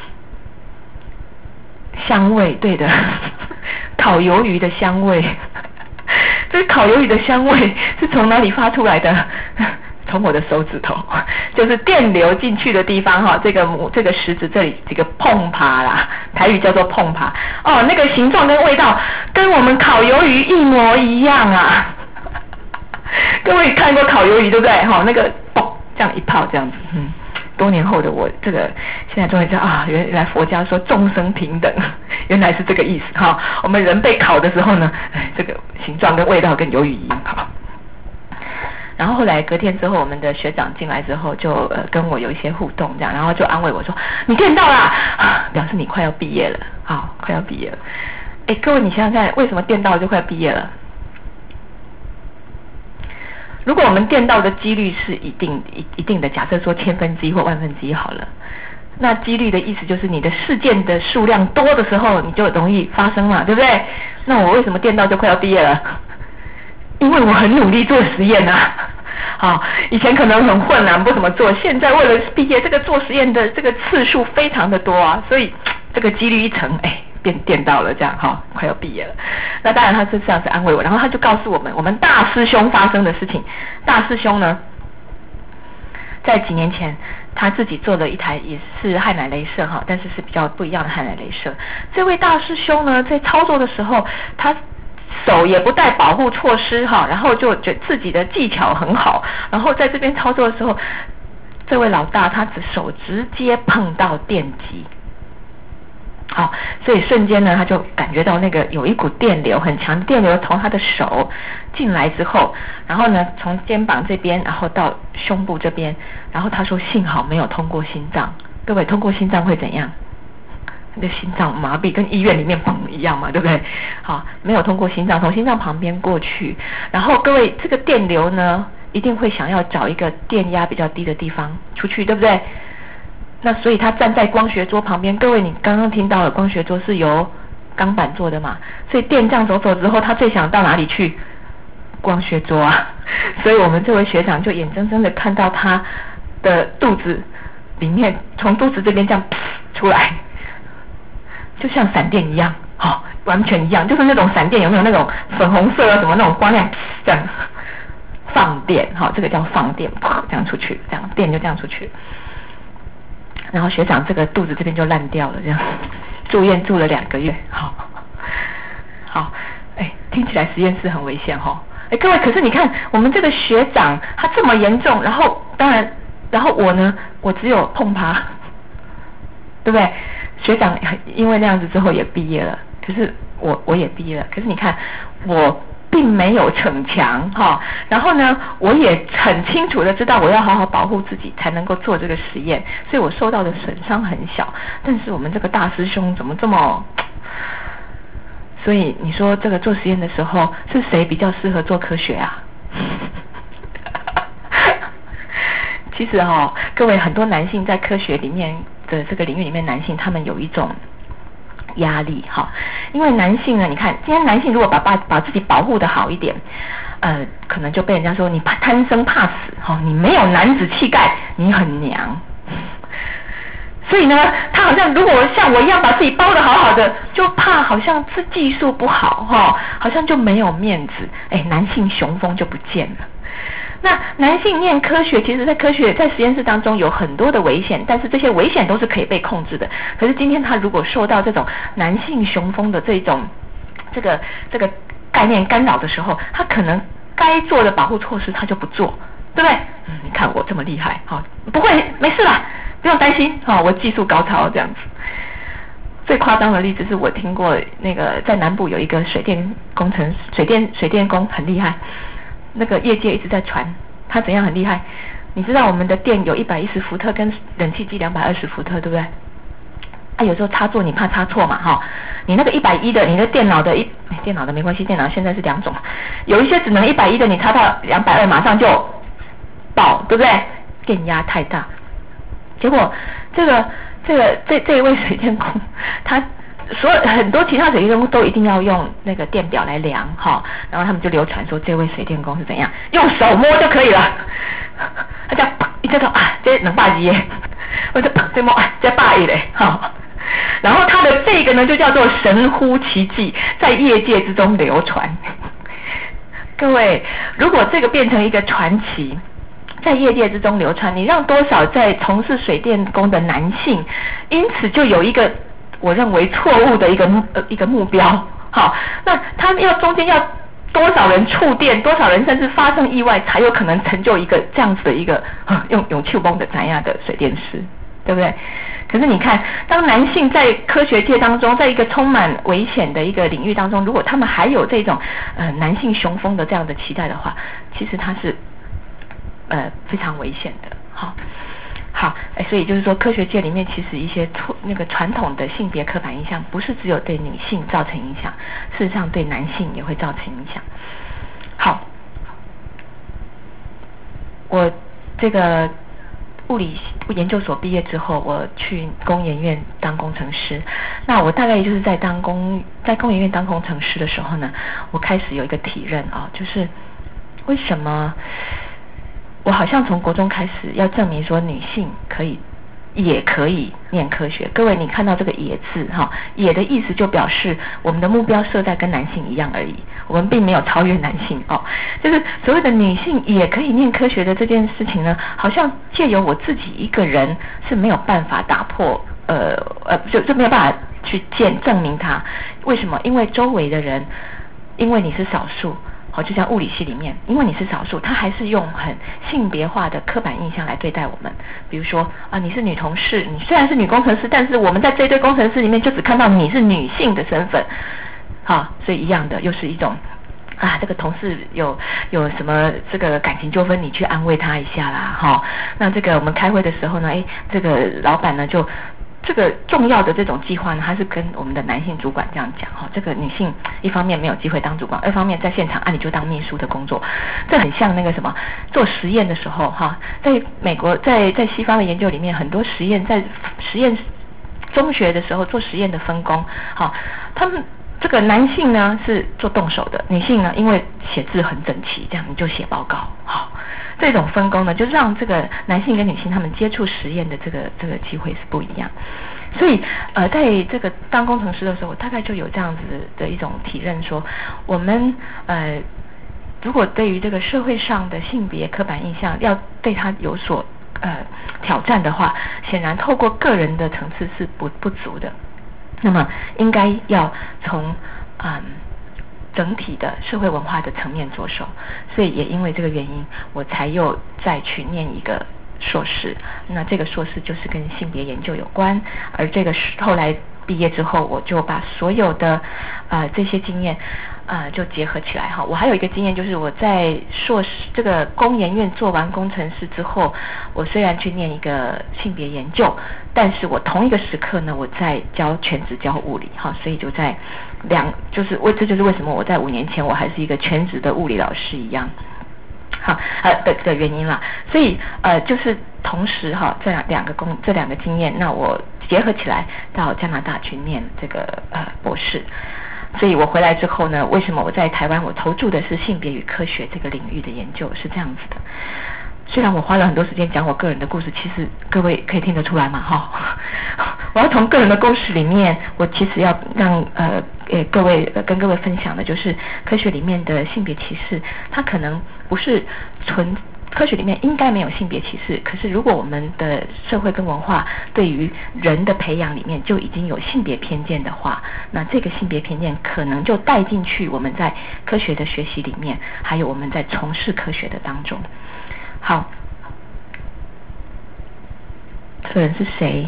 香味，对的，烤鱿鱼的香味。这烤鱿鱼的香味是从哪里发出来的？从我的手指头，就是电流进去的地方哈，这个这个食指这里这个碰爬啦，台语叫做碰爬哦，那个形状跟味道跟我们烤鱿鱼一模一样啊！各位看过烤鱿鱼对不对？哈，那个嘣这样一泡这样子，嗯。多年后的我，这个现在终于知道啊，原来佛家说众生平等，原来是这个意思哈。我们人被烤的时候呢，哎，这个形状跟味道跟鱿鱼一样好。然后后来隔天之后，我们的学长进来之后就呃跟我有一些互动这样，然后就安慰我说你电到啦，啊，表示你快要毕业了，好，快要毕业了。哎，各位你想想看，为什么电到就快毕业了？如果我们电到的几率是一定一一定的，假设说千分之一或万分之一好了，那几率的意思就是你的事件的数量多的时候，你就容易发生嘛，对不对？那我为什么电到就快要毕业了？因为我很努力做实验啊。好，以前可能很混啊，不怎么做，现在为了毕业，这个做实验的这个次数非常的多啊，所以这个几率一乘，哎。变电到了，这样哈，快要毕业了。那当然他是这样子安慰我，然后他就告诉我们，我们大师兄发生的事情。大师兄呢，在几年前他自己做了一台也是氦氖雷射哈，但是是比较不一样的氦氖雷射。这位大师兄呢，在操作的时候，他手也不带保护措施哈，然后就觉得自己的技巧很好，然后在这边操作的时候，这位老大他的手直接碰到电极。好，所以瞬间呢，他就感觉到那个有一股电流，很强的电流从他的手进来之后，然后呢，从肩膀这边，然后到胸部这边，然后他说幸好没有通过心脏。各位，通过心脏会怎样？那个心脏麻痹，跟医院里面砰一样嘛，对不对？好，没有通过心脏，从心脏旁边过去，然后各位，这个电流呢，一定会想要找一个电压比较低的地方出去，对不对？那所以他站在光学桌旁边，各位你刚刚听到了，光学桌是由钢板做的嘛，所以电这样走走之后，他最想到哪里去？光学桌啊！所以我们这位学长就眼睁睁的看到他的肚子里面，从肚子这边这样出来，就像闪电一样，哦，完全一样，就是那种闪电，有没有那种粉红色啊什么那种光亮，这样放电，好、哦，这个叫放电，啪这样出去，这样电就这样出去。然后学长这个肚子这边就烂掉了，这样住院住了两个月，好，好，哎，听起来实验室很危险哈、哦，哎，各位，可是你看我们这个学长他这么严重，然后当然，然后我呢，我只有碰趴，对不对？学长因为那样子之后也毕业了，可是我我也毕业了，可是你看我并没有逞强哈，然后呢，我也很清楚的知道我要好好保护自己才能够做这个实验，所以我受到的损伤很小。但是我们这个大师兄怎么这么……所以你说这个做实验的时候是谁比较适合做科学啊？其实哈、哦，各位很多男性在科学里面的这个领域里面，男性他们有一种压力哈，因为男性呢，你看今天男性如果把把把自己保护的好一点，呃，可能就被人家说你怕贪生怕死哈、哦，你没有男子气概，你很娘。所以呢，他好像如果像我一样把自己包得好好的，就怕好像是技术不好哈、哦，好像就没有面子，哎，男性雄风就不见了。那男性念科学，其实在科学在实验室当中有很多的危险，但是这些危险都是可以被控制的。可是今天他如果受到这种男性雄风的这种这个这个概念干扰的时候，他可能该做的保护措施他就不做，对不对？嗯，你看我这么厉害，好、哦，不会，没事啦，不用担心，好、哦，我技术高超这样子。最夸张的例子是我听过，那个在南部有一个水电工程，水电水电工很厉害。那个业界一直在传他怎样很厉害，你知道我们的电有一百一十伏特跟冷气机两百二十伏特，对不对？啊，有时候插座你怕插错嘛，哈、哦，你那个一百一的，你的电脑的一、哎、电脑的没关系，电脑现在是两种，有一些只能一百一的，你插到两百二马上就爆，对不对？电压太大，结果这个这个这这一位水电工他。所有很多其他水电工都一定要用那个电表来量哈，然后他们就流传说这位水电工是怎样用手摸就可以了，他叫一这个啊，这能霸机耶，我就这摸啊，这霸一嘞哈，然后他的这个呢就叫做神乎其技，在业界之中流传。各位，如果这个变成一个传奇，在业界之中流传，你让多少在从事水电工的男性，因此就有一个。我认为错误的一个呃一个目标，好，那他们要中间要多少人触电，多少人甚至发生意外，才有可能成就一个这样子的一个、呃、用用气泵的怎样的水电师，对不对？可是你看，当男性在科学界当中，在一个充满危险的一个领域当中，如果他们还有这种呃男性雄风的这样的期待的话，其实他是呃非常危险的，好。好，哎，所以就是说，科学界里面其实一些错那个传统的性别刻板印象，不是只有对女性造成影响，事实上对男性也会造成影响。好，我这个物理研究所毕业之后，我去工研院当工程师。那我大概就是在当工在工研院当工程师的时候呢，我开始有一个体认啊，就是为什么。我好像从国中开始要证明说女性可以也可以念科学。各位，你看到这个也字哈，也的意思就表示我们的目标设在跟男性一样而已，我们并没有超越男性哦。就是所谓的女性也可以念科学的这件事情呢，好像借由我自己一个人是没有办法打破，呃呃，就就没有办法去见证明它。为什么？因为周围的人，因为你是少数。好，就像物理系里面，因为你是少数，他还是用很性别化的刻板印象来对待我们。比如说啊，你是女同事，你虽然是女工程师，但是我们在这一堆工程师里面就只看到你是女性的身份。好，所以一样的，又是一种啊，这个同事有有什么这个感情纠纷，你去安慰他一下啦。哈，那这个我们开会的时候呢，哎，这个老板呢就。这个重要的这种计划呢，他是跟我们的男性主管这样讲哈，这个女性一方面没有机会当主管，二方面在现场啊你就当秘书的工作，这很像那个什么做实验的时候哈，在美国在在西方的研究里面，很多实验在实验中学的时候做实验的分工，好，他们这个男性呢是做动手的，女性呢因为写字很整齐，这样你就写报告，好， 这种分工呢，就让这个男性跟女性他们接触实验的这个这个机会是不一样。所以呃，在这个当工程师的时候，我大概就有这样子的一种体认说，我们呃。如果对于这个社会上的性别刻板印象要对它有所呃挑战的话，显然透过个人的层次是不不足的。那么应该要从嗯整体的社会文化的层面着手。所以也因为这个原因，我才又再去念一个硕士。那这个硕士就是跟性别研究有关，而这个后来毕业之后，我就把所有的呃这些经验呃就结合起来哈。我还有一个经验，就是我在硕士这个工研院做完工程师之后，我虽然去念一个性别研究，但是我同一个时刻呢，我在教全职教物理哈，所以就在两就是为这就是为什么我在五年前我还是一个全职的物理老师一样。好，呃的的原因啦，所以呃就是同时哈，这两两个工这两个经验，那我结合起来到加拿大去念这个呃博士。所以我回来之后呢，为什么我在台湾我投注的是性别与科学这个领域的研究是这样子的。虽然我花了很多时间讲我个人的故事，其实各位可以听得出来嘛哈。我要从个人的故事里面，我其实要让呃呃各位、呃、跟各位分享的就是科学里面的性别歧视，它可能不是纯科学里面应该没有性别歧视，可是如果我们的社会跟文化对于人的培养里面就已经有性别偏见的话，那这个性别偏见可能就带进去我们在科学的学习里面，还有我们在从事科学的当中。好，这个人是谁？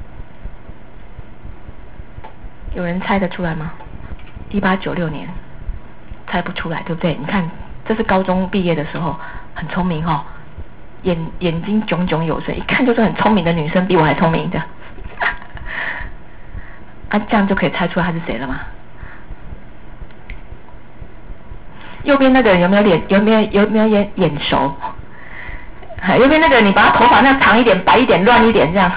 有人猜得出来吗？一八九六年，猜不出来，对不对？你看，这是高中毕业的时候，很聪明哦，眼眼睛炯炯有神，一看就是很聪明的女生，比我还聪明的。啊，这样就可以猜出来她是谁了吗？右边那个人有没有脸？有没有有没有眼眼熟？右边那个你把他头发那长一点、白一点、乱一点这样。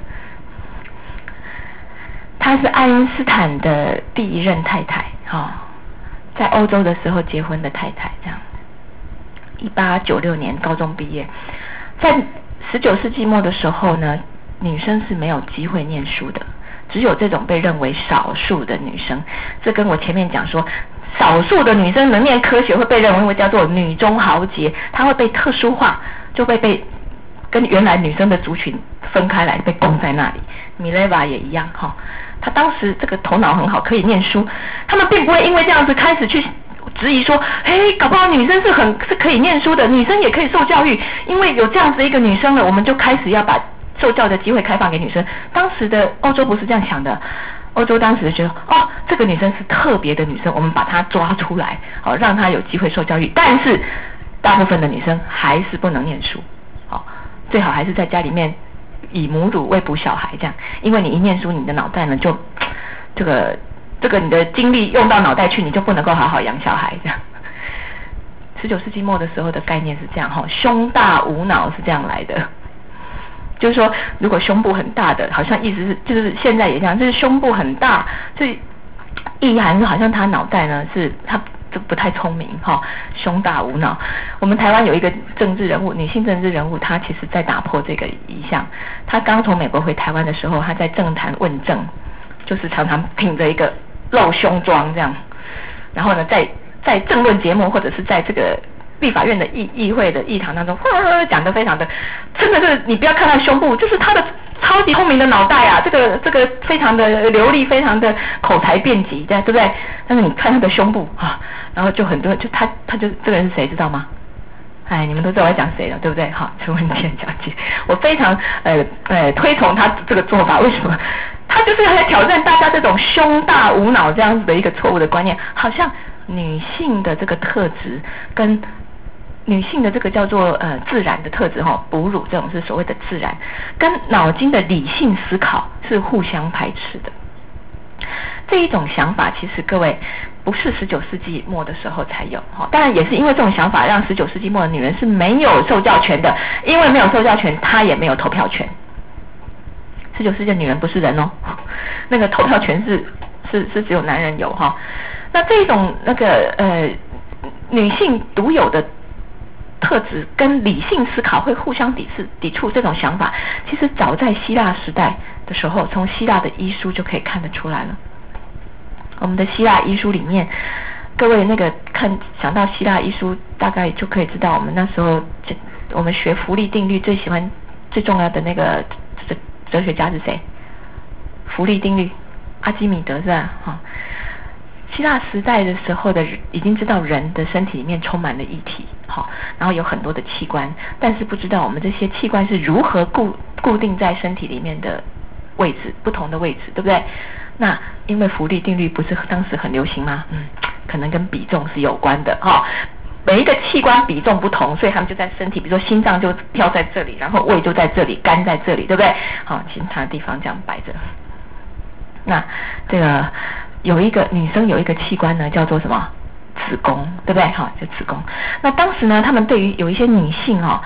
她是爱因斯坦的第一任太太，哈、哦，在欧洲的时候结婚的太太，这样。一八九六年高中毕业，在十九世纪末的时候呢，女生是没有机会念书的，只有这种被认为少数的女生。这跟我前面讲说，少数的女生能念科学会被认为叫做女中豪杰，她会被特殊化，就会被跟原来女生的族群分开来，被供在那里。米勒瓦也一样哈，她当时这个头脑很好，可以念书，他们并不会因为这样子开始去质疑说，嘿，搞不好女生是很是可以念书的，女生也可以受教育，因为有这样子一个女生了，我们就开始要把受教的机会开放给女生。当时的欧洲不是这样想的，欧洲当时觉得，哦，这个女生是特别的女生，我们把她抓出来，好、哦、让她有机会受教育。但是大部分的女生还是不能念书，好、哦，最好还是在家里面以母乳喂哺小孩这样，因为你一念书，你的脑袋呢就这个这个你的精力用到脑袋去，你就不能够好好养小孩这样。十九世纪末的时候的概念是这样哈，胸大无脑是这样来的，就是说如果胸部很大的，好像意思是就是现在也这样，就是胸部很大，所以意涵是好像他脑袋呢是他就不太聪明哈，胸大无脑。我们台湾有一个政治人物，女性政治人物，她其实在打破这个意象。她刚从美国回台湾的时候，她在政坛问政，就是常常挺着一个露胸装这样，然后呢，在在政论节目或者是在这个立法院的议议会的议堂当中，讲得非常的，真的是你不要看她胸部，就是她的超级聪明的脑袋啊，这个这个非常的流利，非常的口才辩捷，对不对？但是你看她的胸部啊，然后就很多就她她就这个人是谁知道吗？哎，你们都知道我在讲谁了，对不对？好，陈文茜小姐，我非常呃呃推崇她这个做法，为什么？她就是来挑战大家这种胸大无脑这样子的一个错误的观念，好像女性的这个特质跟女性的这个叫做呃自然的特质哈，哺乳这种是所谓的自然，跟脑筋的理性思考是互相排斥的。这一种想法其实各位不是十九世纪末的时候才有哈，当然也是因为这种想法让十九世纪末的女人是没有受教权的，因为没有受教权，她也没有投票权。十九世纪的女人不是人哦，那个投票权是是是只有男人有哈。那这种那个呃女性独有的特质跟理性思考会互相抵制抵触这种想法，其实早在希腊时代的时候，从希腊的医书就可以看得出来了。我们的希腊医书里面，各位那个看想到希腊医书，大概就可以知道我们那时候我们学浮力定律最喜欢最重要的那个哲哲学家是谁？浮力定律，阿基米德是吧？哈、哦。希腊时代的时候的已经知道人的身体里面充满了液体，好，然后有很多的器官，但是不知道我们这些器官是如何固固定在身体里面的位置，不同的位置，对不对？那因为浮力定律不是当时很流行吗？嗯，可能跟比重是有关的哈、哦。每一个器官比重不同，所以他们就在身体，比如说心脏就飘在这里，然后胃就在这里，肝在这里，对不对？好，其他的地方这样摆着。那这个。有一个女生有一个器官呢，叫做什么？子宫，对不对？好，就子宫。那当时呢，他们对于有一些女性哦，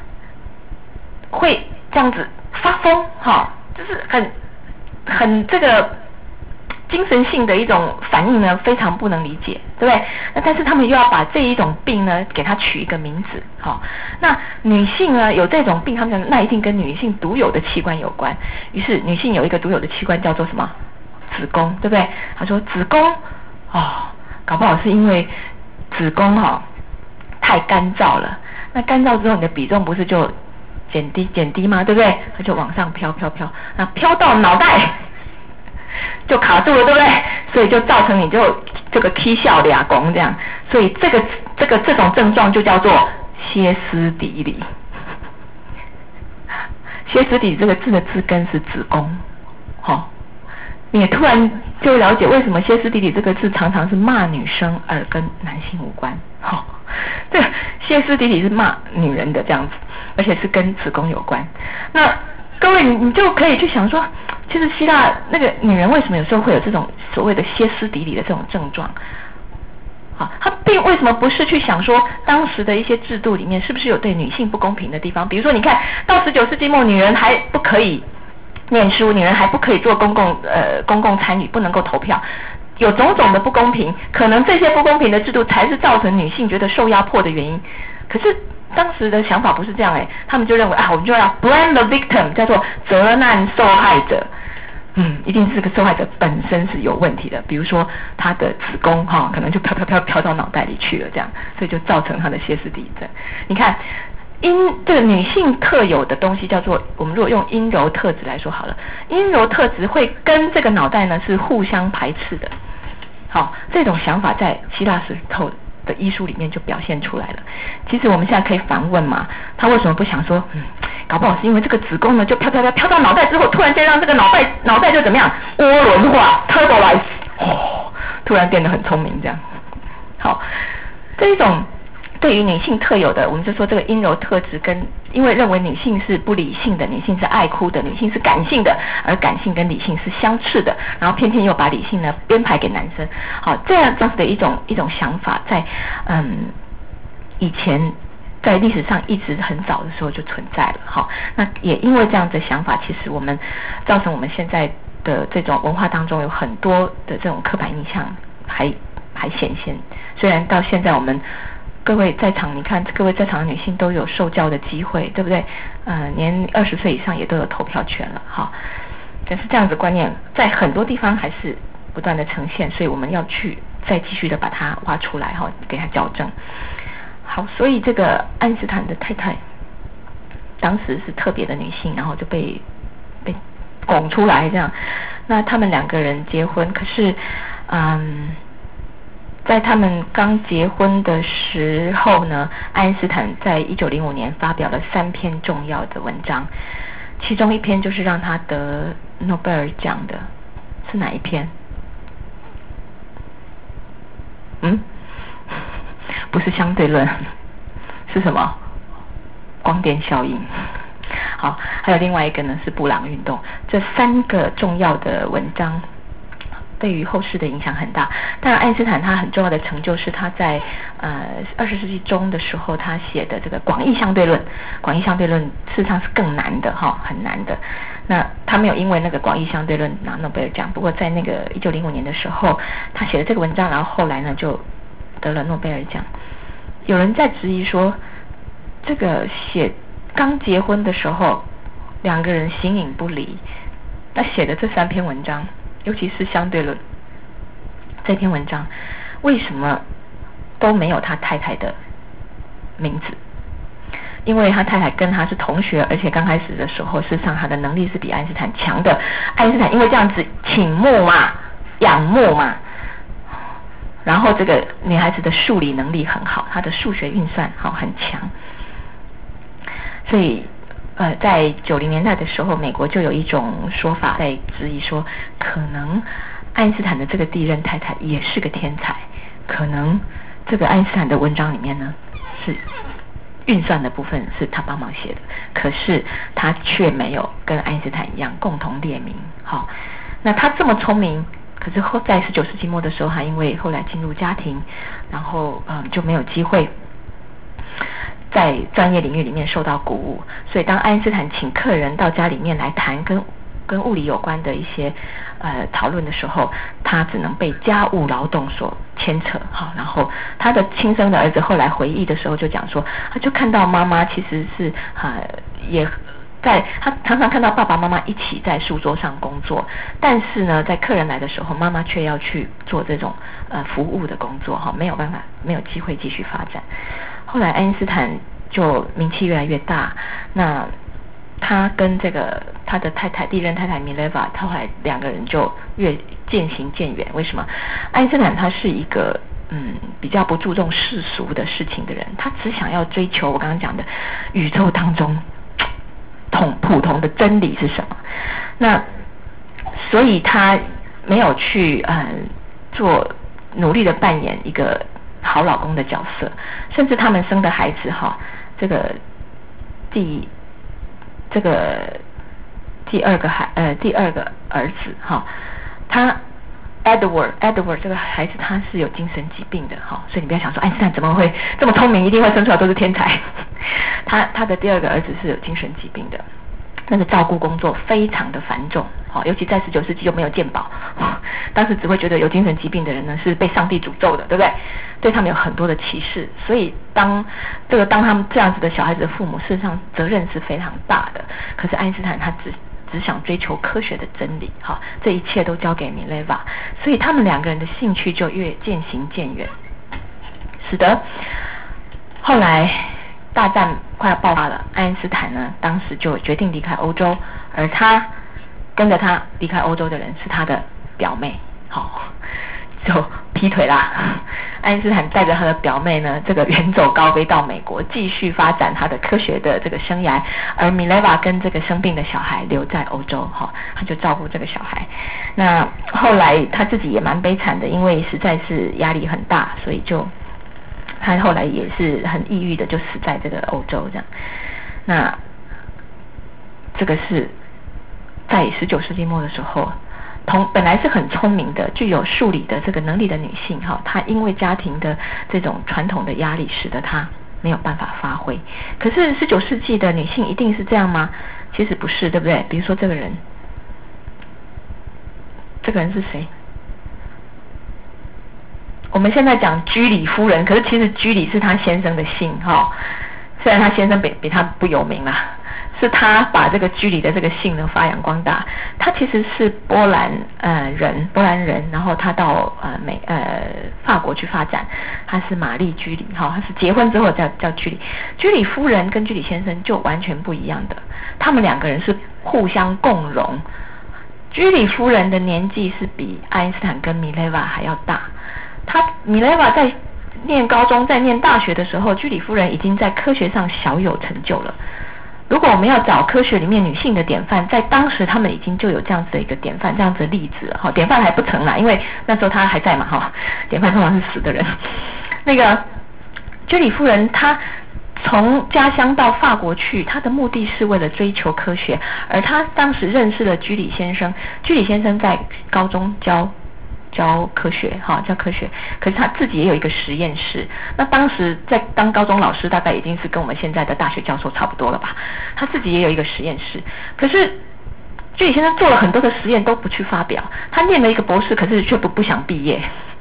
会这样子发疯，哈、哦，就是很很这个精神性的一种反应呢，非常不能理解，对不对？那但是他们又要把这一种病呢，给它取一个名字，好、哦。那女性呢有这种病，他们讲那一定跟女性独有的器官有关。于是女性有一个独有的器官叫做什么？子宫，对不对？他说子宫哦，搞不好是因为子宫哈、哦、太干燥了，那干燥之后你的比重不是就减低减低吗？对不对？它就往上飘飘飘，那飘到脑袋就卡住了，对不对？所以就造成你就这个踢笑俩拱这样，所以这个这个这种症状就叫做歇斯底里。歇斯底里这个字的字根是子宫，好、哦。你也突然就了解为什么歇斯底里这个字常常是骂女生而跟男性无关。好、哦，这歇斯底里是骂女人的这样子，而且是跟子宫有关。那各位你你就可以去想说，其实希腊那个女人为什么有时候会有这种所谓的歇斯底里的这种症状？好，她并为什么不是去想说当时的一些制度里面是不是有对女性不公平的地方？比如说你看到十九世纪末，女人还不可以念书，女人还不可以做公共呃公共参与，不能够投票，有种种的不公平，可能这些不公平的制度才是造成女性觉得受压迫的原因。可是当时的想法不是这样哎，他们就认为啊，我们就要 blame the victim， 叫做责难受害者。嗯，一定是个受害者本身是有问题的，比如说他的子宫哈、哦，可能就飘飘飘飘到脑袋里去了，这样，所以就造成他的歇斯底里症。你看。阴这个女性特有的东西叫做，我们如果用阴柔特质来说好了，阴柔特质会跟这个脑袋呢是互相排斥的。好，这种想法在希腊时候的医书里面就表现出来了。其实我们现在可以反问嘛，他为什么不想说，嗯，搞不好是因为这个子宫呢就飘飘飘飘到脑袋之后，突然间让这个脑袋脑袋就怎么样涡轮化 turbolize， 哦，突然变得很聪明这样。好，这一种。对于女性特有的，我们就说这个阴柔特质跟，因为认为女性是不理性的，女性是爱哭的，女性是感性的，而感性跟理性是相斥的，然后偏偏又把理性呢编排给男生。好，这样这样子的一种一种想法在，在嗯以前在历史上一直很早的时候就存在了。好，那也因为这样的想法，其实我们造成我们现在的这种文化当中有很多的这种刻板印象还还显现。虽然到现在我们。各位在场，你看，各位在场的女性都有受教的机会，对不对？呃，年二十岁以上也都有投票权了，哈。但是这样子观念在很多地方还是不断的呈现，所以我们要去再继续的把它挖出来，哈，给它矫正。好，所以这个爱因斯坦的太太，当时是特别的女性，然后就被被拱出来这样。那他们两个人结婚，可是，嗯。在他们刚结婚的时候呢，爱因斯坦在一九零五年发表了三篇重要的文章，其中一篇就是让他得诺贝尔奖的，是哪一篇？嗯，不是相对论，是什么？光电效应。好，还有另外一个呢是布朗运动。这三个重要的文章对于后世的影响很大。当然爱因斯坦他很重要的成就是他在呃二十世纪中的时候他写的这个广义相对论。广义相对论事实上是更难的哈，很难的。那他没有因为那个广义相对论拿诺贝尔奖，不过在那个一九零五年的时候他写了这个文章，然后后来呢就得了诺贝尔奖。有人在质疑说这个写刚结婚的时候，两个人形影不离。那写的这三篇文章，尤其是相对论这篇文章，为什么都没有他太太的名字？因为他太太跟他是同学，而且刚开始的时候，事实上他的能力是比爱因斯坦强的。爱因斯坦因为这样子倾慕嘛，仰慕嘛，然后这个女孩子的数理能力很好，她的数学运算好很强，所以呃，在九零年代的时候，美国就有一种说法在质疑说，可能爱因斯坦的这个第一任太太也是个天才，可能这个爱因斯坦的文章里面呢是运算的部分是他帮忙写的，可是他却没有跟爱因斯坦一样共同列名。好，那他这么聪明，可是后在十九世纪末的时候，他因为后来进入家庭，然后嗯就没有机会在专业领域里面受到鼓舞，所以当爱因斯坦请客人到家里面来谈跟跟物理有关的一些呃讨论的时候，他只能被家务劳动所牵扯。好，然后他的亲生的儿子后来回忆的时候就讲说，他就看到妈妈其实是呃也在他常常看到爸爸妈妈一起在书桌上工作，但是呢在客人来的时候，妈妈却要去做这种呃服务的工作，哈，没有办法没有机会继续发展。后来爱因斯坦就名气越来越大，那他跟这个他的太太第一任太太米勒瓦，他后来两个人就越渐行渐远。为什么？爱因斯坦他是一个嗯比较不注重世俗的事情的人，他只想要追求我刚刚讲的宇宙当中统普通的真理是什么。那所以他没有去嗯做努力的扮演一个好老公的角色，甚至他们生的孩子哈，这个第这个第二个孩呃第二个儿子哈，他 Edward Edward 这个孩子他是有精神疾病的哈，所以你不要想说爱因斯坦怎么会这么聪明，一定会生出来都是天才。他他的第二个儿子是有精神疾病的，那个照顾工作非常的繁重，好，尤其在十九世纪就没有健保，当时只会觉得有精神疾病的人呢是被上帝诅咒的，对不对？对他们有很多的歧视，所以当这个当他们这样子的小孩子的父母，事实上责任是非常大的。可是爱因斯坦他只只想追求科学的真理，好，这一切都交给米勒瓦，所以他们两个人的兴趣就越渐行渐远，使得后来大战快要爆发了，爱因斯坦呢当时就决定离开欧洲，而他跟着他离开欧洲的人是他的表妹，好，就劈腿啦。爱因斯坦带着他的表妹呢，这个远走高飞到美国，继续发展他的科学的这个生涯，而米勒瓦跟这个生病的小孩留在欧洲，哈，他就照顾这个小孩。那后来他自己也蛮悲惨的，因为实在是压力很大，所以就他后来也是很抑郁的，就死在这个欧洲这样。那这个是在十九世纪末的时候，同本来是很聪明的、具有数理的这个能力的女性，哈，她因为家庭的这种传统的压力，使得她没有办法发挥。可是十九世纪的女性一定是这样吗？其实不是，对不对？比如说这个人，这个人是谁？我们现在讲居里夫人，可是其实居里是她先生的姓，哈，虽然她先生比比她不有名啦。是他把这个居里的这个姓呢发扬光大。他其实是波兰呃人，波兰人，然后他到呃美呃法国去发展。他是玛丽居里，哈、哦，他是结婚之后叫叫居里。居里夫人跟居里先生就完全不一样的，他们两个人是互相共荣。居里夫人的年纪是比爱因斯坦跟米勒瓦还要大。他米勒瓦在念高中、在念大学的时候，居里夫人已经在科学上小有成就了。如果我们要找科学里面女性的典范，在当时他们已经就有这样子的一个典范，这样子的例子，哈，典范还不成啦，因为那时候她还在嘛，哈，典范通常是死的人。那个居里夫人，她从家乡到法国去，她的目的是为了追求科学，而她当时认识了居里先生，居里先生在高中教。教科学，哈，教科学。可是他自己也有一个实验室。那当时在当高中老师，大概已经是跟我们现在的大学教授差不多了吧？他自己也有一个实验室。可是居里先生做了很多的实验都不去发表。他念了一个博士，可是却不不想毕业。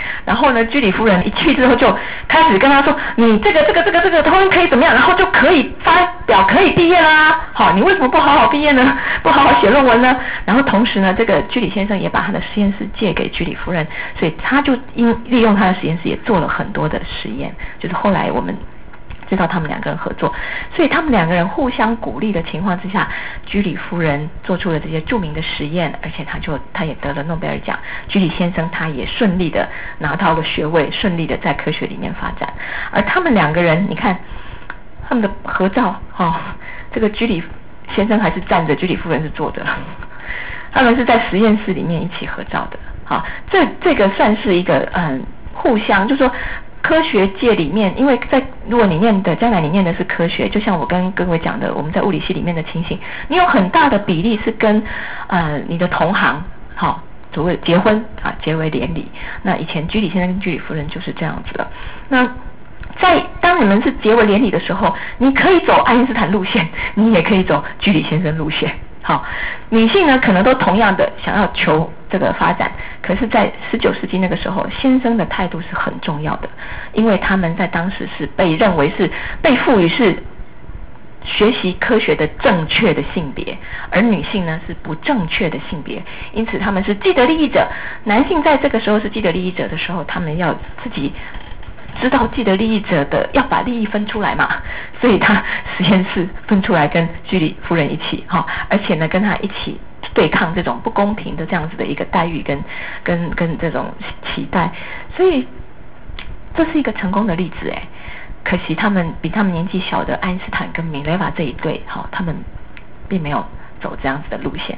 然后呢，居里夫人一去之后就开始跟他说，你这个这个这个这个通可以怎么样，然后就可以发表可以毕业啦。好，你为什么不好好毕业呢？不好好写论文呢？然后同时呢，这个居里先生也把他的实验室借给居里夫人，所以他就因利用他的实验室也做了很多的实验，就是后来我们知道他们两个人合作，所以他们两个人互相鼓励的情况之下，居里夫人做出了这些著名的实验，而且他就他也得了诺贝尔奖。居里先生他也顺利的拿到了学位，顺利的在科学里面发展。而他们两个人，你看他们的合照，哦，这个居里先生还是站着，居里夫人是坐着，他们是在实验室里面一起合照的。好，这这个算是一个嗯互相，就是说。科学界里面，因为在如果你念的将来你念的是科学，就像我跟各位讲的，我们在物理系里面的情形，你有很大的比例是跟呃你的同行好所谓结婚啊结为连理。那以前居里先生跟居里夫人就是这样子的。那在当你们是结为连理的时候，你可以走爱因斯坦路线，你也可以走居里先生路线。好，女性呢可能都同样的想要求这个发展，可是在十九世纪那个时候，先生的态度是很重要的，因为他们在当时是被认为是被赋予是学习科学的正确的性别，而女性呢是不正确的性别，因此他们是既得利益者。男性在这个时候是既得利益者的时候，他们要自己知道既得利益者的要把利益分出来嘛，所以他实验室分出来跟居里夫人一起哈，而且呢跟他一起对抗这种不公平的这样子的一个待遇跟跟跟这种期待，所以这是一个成功的例子哎。可惜他们比他们年纪小的爱因斯坦跟米雷瓦这一对哈，他们并没有走这样子的路线。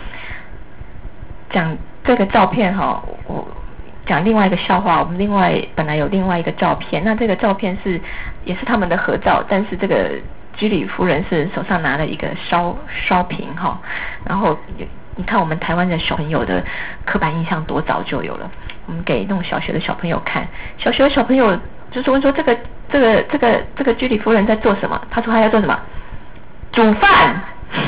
讲这个照片哈，我讲另外一个笑话，我们另外本来有另外一个照片，那这个照片是也是他们的合照，但是这个居里夫人是手上拿了一个烧烧瓶哈，然后你看我们台湾的小朋友的刻板印象多早就有了，我们给那种小学的小朋友看，小学的小朋友就是问说这个这个这个这个居里夫人在做什么？他说他要做什么？煮饭。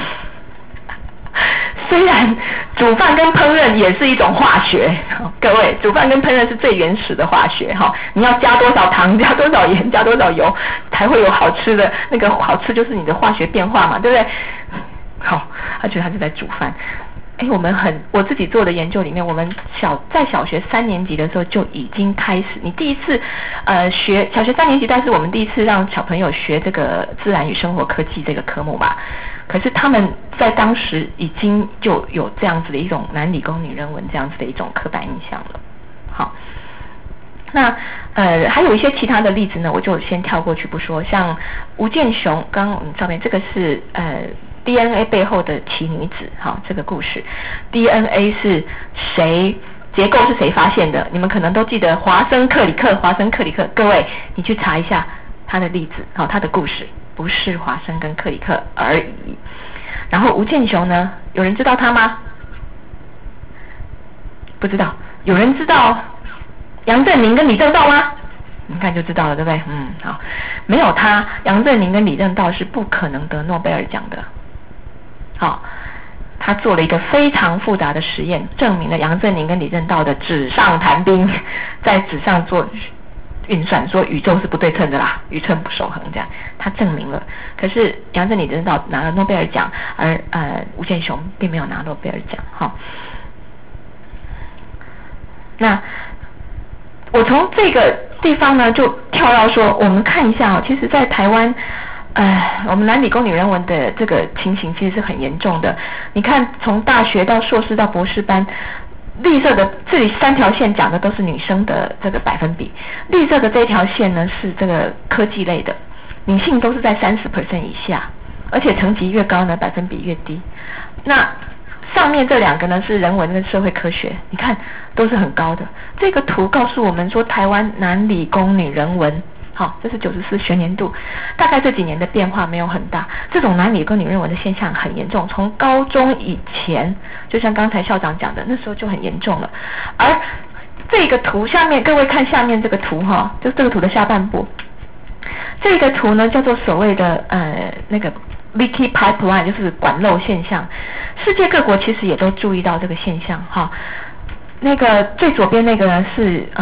虽然煮饭跟烹饪也是一种化学，各位，煮饭跟烹饪是最原始的化学哈。你要加多少糖，加多少盐，加多少油，才会有好吃的。那个好吃就是你的化学变化嘛，对不对？好，他觉得他是在煮饭。哎，我们很我自己做的研究里面，我们小在小学三年级的时候就已经开始，你第一次呃学小学三年级，但是我们第一次让小朋友学这个自然与生活科技这个科目吧。可是他们在当时已经就有这样子的一种男理工女人文这样子的一种刻板印象了。好，那呃还有一些其他的例子呢，我就先跳过去不说。像吴健雄，刚刚我们照片这个是呃 D N A 背后的奇女子，好，这个故事 D N A 是谁？结构是谁发现的？你们可能都记得华生克里克，华生克里克，各位你去查一下他的例子，好，他的故事。不是华生跟克里克而已。然后吴健雄呢，有人知道他吗？不知道。有人知道杨振宁跟李政道吗？你看就知道了，对不对？嗯，好，没有他，杨振宁跟李政道是不可能得诺贝尔奖的。好，他做了一个非常复杂的实验，证明了杨振宁跟李政道的纸上谈兵，在纸上做运算，说宇宙是不对称的啦，宇称不守恒这样，他证明了。可是杨振宁李政道拿了诺贝尔奖，而呃吴健雄并没有拿诺贝尔奖。哈，那我从这个地方呢就跳到说，我们看一下哦，其实在台湾，呃，我们男理工女人文的这个情形其实是很严重的。你看，从大学到硕士到博士班。绿色的这里三条线讲的都是女生的这个百分比，绿色的这条线呢是这个科技类的，女性都是在 百分之三十 以下，而且层级越高呢百分比越低。那上面这两个呢是人文跟社会科学，你看都是很高的。这个图告诉我们说，台湾男理工女人文，好，这是九十四学年度，大概这几年的变化没有很大。这种男理工女人文的现象很严重，从高中以前，就像刚才校长讲的，那时候就很严重了。而这个图下面，各位看下面这个图哈，就这个图的下半部，这个图呢叫做所谓的呃那个 leaky pipeline， 就是管漏现象。世界各国其实也都注意到这个现象哈。那个最左边那个呢是呃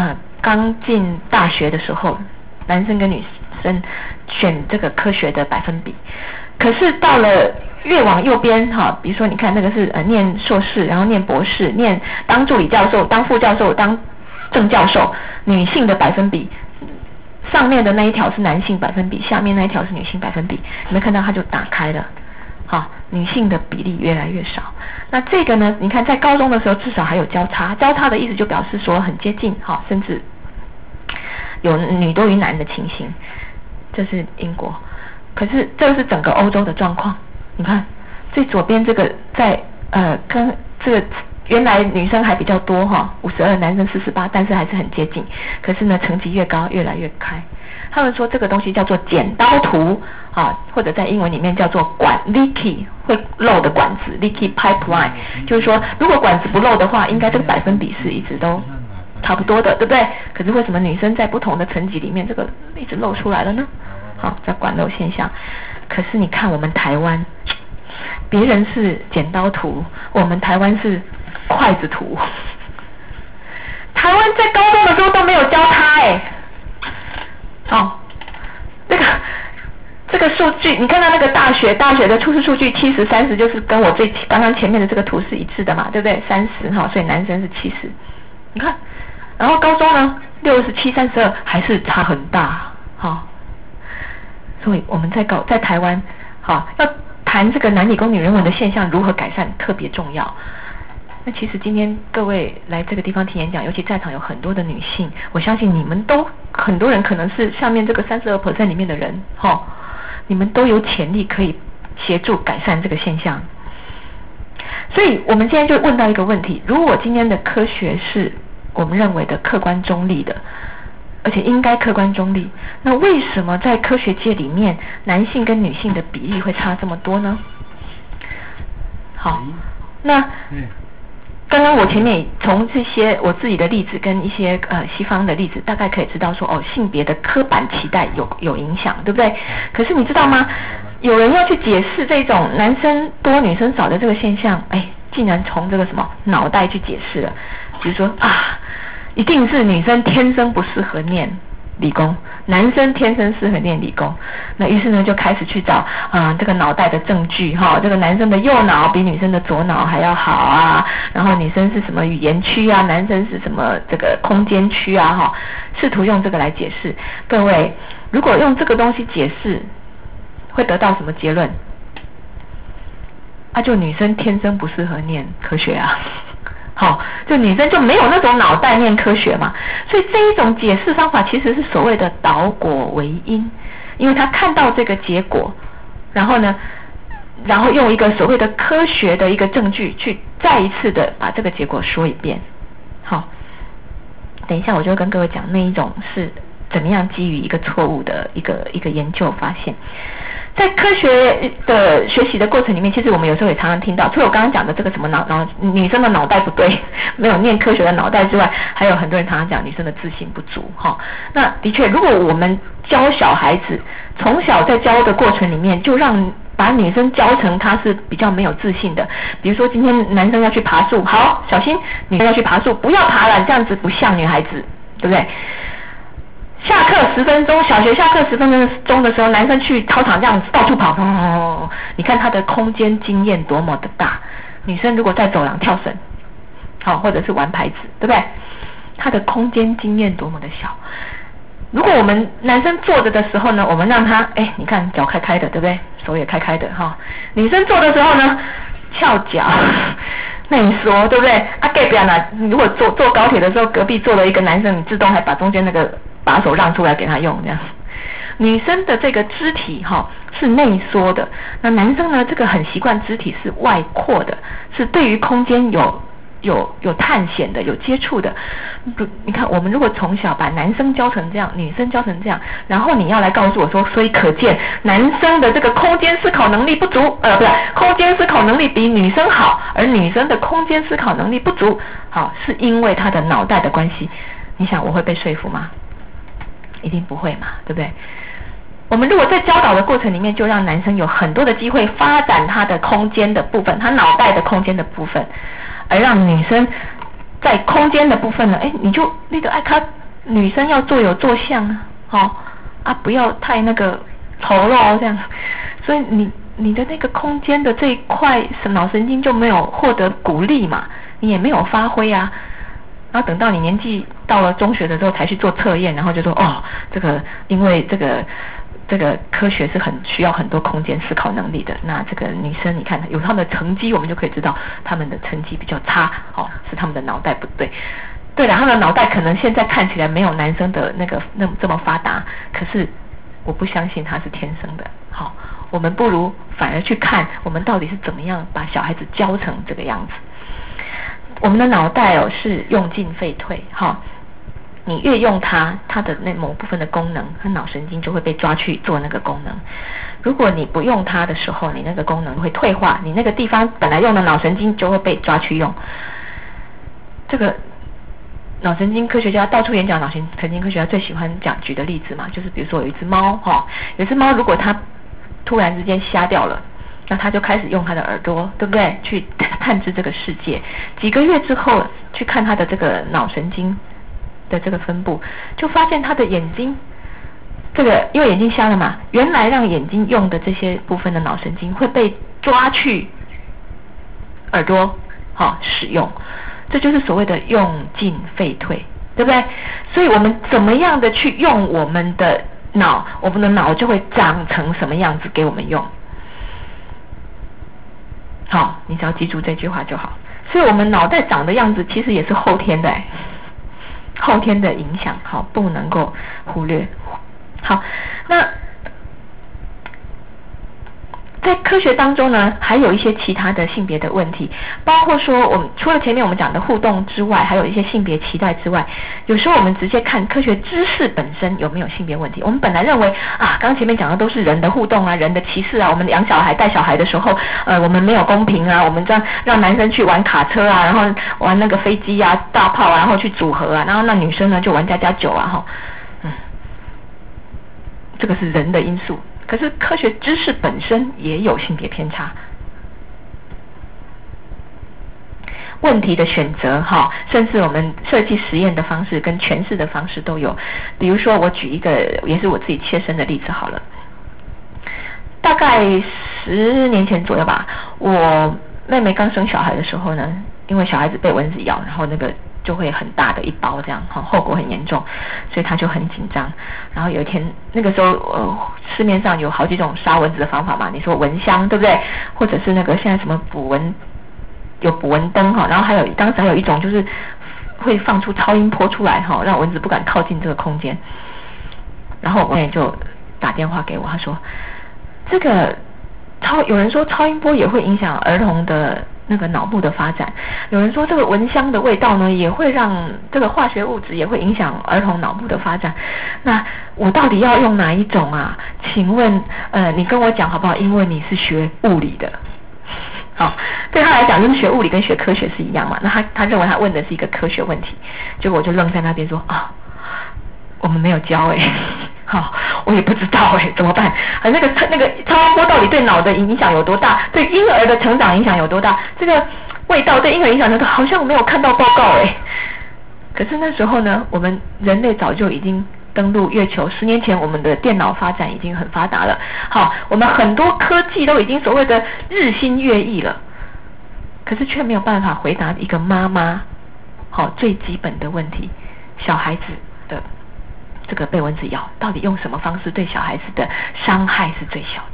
刚进大学的时候，男生跟女生选这个科学的百分比，可是到了越往右边哈，比如说你看那个是呃念硕士，然后念博士，念当助理教授、当副教授、当正教授，女性的百分比，上面的那一条是男性百分比，下面那一条是女性百分比，你们看到它就打开了。好，女性的比例越来越少。那这个呢？你看，在高中的时候至少还有交叉，交叉的意思就表示说很接近，好，甚至有女多于男的情形。这是英国，可是这是整个欧洲的状况。你看，最左边这个在呃跟这个原来女生还比较多哈，五十二，男生四十八，但是还是很接近。可是呢，成绩越高，越来越开。他们说这个东西叫做剪刀图啊，或者在英文里面叫做管 leaky 会漏的管子 leaky pipeline， 就是说如果管子不漏的话，应该这个百分比是一直都差不多的，对不对？可是为什么女生在不同的层级里面这个一直漏出来了呢？好，叫管漏现象。可是你看我们台湾，别人是剪刀图，我们台湾是筷子图。台湾在高中的时候都没有教他哎。哦，这个这个数据，你看到那个大学大学的初试数据七十三十，就是跟我最刚刚前面的这个图是一致的嘛，对不对？三十哈，所以男生是七十，你看，然后高中呢六十七三十二，还是差很大，哈、哦。所以我们在搞在台湾，哈、哦，要谈这个男理工女人文的现象如何改善特别重要。那其实今天各位来这个地方听演讲，尤其在场有很多的女性，我相信你们都很多人可能是下面这个 百分之三十二 里面的人，齁，你们都有潜力可以协助改善这个现象。所以我们现在就问到一个问题，如果今天的科学是我们认为的客观中立的，而且应该客观中立，那为什么在科学界里面男性跟女性的比例会差这么多呢？好，那刚刚我前面从这些我自己的例子跟一些呃西方的例子，大概可以知道说哦，性别的刻板期待有有影响，对不对？可是你知道吗？有人要去解释这种男生多女生少的这个现象，哎，竟然从这个什么脑袋去解释了，比如说啊，一定是女生天生不适合念理工，男生天生适合念理工。那于是呢就开始去找啊、呃、这个脑袋的证据哈，这个男生的右脑比女生的左脑还要好啊，然后女生是什么语言区啊，男生是什么这个空间区啊哈，试图用这个来解释。各位，如果用这个东西解释，会得到什么结论？啊，就女生天生不适合念科学啊。好，就女生就没有那种脑袋念科学嘛，所以这一种解释方法其实是所谓的导果为因，因为他看到这个结果，然后呢，然后用一个所谓的科学的一个证据去再一次的把这个结果说一遍。好，等一下我就会跟各位讲那一种是怎么样基于一个错误的一个一个研究发现。在科学的学习的过程里面，其实我们有时候也常常听到，除了我刚刚讲的这个什么脑脑女生的脑袋不对，没有念科学的脑袋之外，还有很多人常常讲女生的自信不足哈。那的确，如果我们教小孩子，从小在教的过程里面，就让把女生教成她是比较没有自信的，比如说今天男生要去爬树，好，小心，女生要去爬树，不要爬了，这样子不像女孩子，对不对？下课十分钟，小学下课十分钟的时候，男生去操场这样子到处跑，哦，你看他的空间经验多么的大。女生如果在走廊跳绳，好，或者是玩牌子，对不对？他的空间经验多么的小。如果我们男生坐着的时候呢，我们让他，哎，你看脚开开的，对不对？手也开开的哈。女生坐的时候呢，翘脚。内缩，对不对？啊，隔壁呢？如果坐坐高铁的时候，隔壁坐了一个男生，你自动还把中间那个把手让出来给他用，这样。女生的这个肢体哈、哦、是内缩的，那男生呢，这个很习惯肢体是外扩的，是对于空间有有有探险的，有接触的。你看，我们如果从小把男生教成这样，女生教成这样，然后你要来告诉我说，所以可见男生的这个空间思考能力不足，呃，不是，空间思考能力比女生好，而女生的空间思考能力不足，好，是因为他的脑袋的关系。你想我会被说服吗？一定不会嘛，对不对？我们如果在教导的过程里面，就让男生有很多的机会发展他的空间的部分，他脑袋的空间的部分，而让女生在空间的部分呢，哎，你就你就爱看， 女生要坐有坐相啊，哦啊，不要太那个丑陋这样，所以你你的那个空间的这一块脑神经就没有获得鼓励嘛，你也没有发挥啊。然后等到你年纪到了中学的时候才去做测验，然后就说哦，这个因为这个这个科学是很需要很多空间思考能力的，那这个女生你看有她们的成绩，我们就可以知道她们的成绩比较差，哦，是她们的脑袋不对。对了，她的脑袋可能现在看起来没有男生的那个那么这么发达，可是我不相信她是天生的。好，我们不如反而去看我们到底是怎么样把小孩子教成这个样子。我们的脑袋哦是用进废退，哈，你越用它，它的那某部分的功能和脑神经就会被抓去做那个功能。如果你不用它的时候，你那个功能会退化，你那个地方本来用的脑神经就会被抓去用。这个脑神经科学家到处演讲，脑神经科学家最喜欢讲举的例子嘛，就是比如说有一只猫，哈，有一只猫如果它突然之间瞎掉了。那他就开始用他的耳朵，对不对？去探知这个世界。几个月之后，去看他的这个脑神经的这个分布，就发现他的眼睛，这个因为眼睛瞎了嘛，原来让眼睛用的这些部分的脑神经会被抓去耳朵，好、哦、使用。这就是所谓的用进废退，对不对？所以我们怎么样的去用我们的脑，我们的脑就会长成什么样子给我们用。好，你只要记住这句话就好。所以我们脑袋长的样子其实也是后天的，后天的影响，好，不能够忽略。好，那在科学当中呢，还有一些其他的性别的问题，包括说我们除了前面我们讲的互动之外，还有一些性别期待之外，有时候我们直接看科学知识本身有没有性别问题。我们本来认为啊，刚刚前面讲的都是人的互动啊，人的歧视啊，我们养小孩带小孩的时候，呃，我们没有公平啊，我们这样让男生去玩卡车啊，然后玩那个飞机啊、大炮啊，然后去组合啊，然后那女生呢就玩家家酒啊，哈，嗯，这个是人的因素。可是科学知识本身也有性别偏差，问题的选择哈，甚至我们设计实验的方式跟诠释的方式都有。比如说，我举一个也是我自己切身的例子好了。大概十年前左右吧，我妹妹刚生小孩的时候呢，因为小孩子被蚊子咬，然后那个就会很大的一包这样，后果很严重，所以他就很紧张。然后有一天，那个时候呃市面上有好几种杀蚊子的方法嘛，你说蚊香对不对？或者是那个现在什么捕蚊，有捕蚊灯哈，然后还有当时还有一种就是会放出超音波出来哈，让蚊子不敢靠近这个空间。然后我妹就打电话给我，她说这个超有人说超音波也会影响儿童的那个脑部的发展，有人说这个蚊香的味道呢也会让这个化学物质也会影响儿童脑部的发展，那我到底要用哪一种啊？请问呃你跟我讲好不好？因为你是学物理的。好，对他来讲就是学物理跟学科学是一样嘛，那他他认为他问的是一个科学问题，结果我就愣在那边说啊，我们没有教哎、欸。好，我也不知道哎、欸，怎么办？啊，那个那个超音波到底对脑的影响有多大？对婴儿的成长影响有多大？这个味道对婴儿影响有多大？好像没有看到报告哎、欸。可是那时候呢，我们人类早就已经登陆月球，十年前我们的电脑发展已经很发达了。好，我们很多科技都已经所谓的日新月异了，可是却没有办法回答一个妈妈好最基本的问题：小孩子的这个被蚊子咬，到底用什么方式对小孩子的伤害是最小的？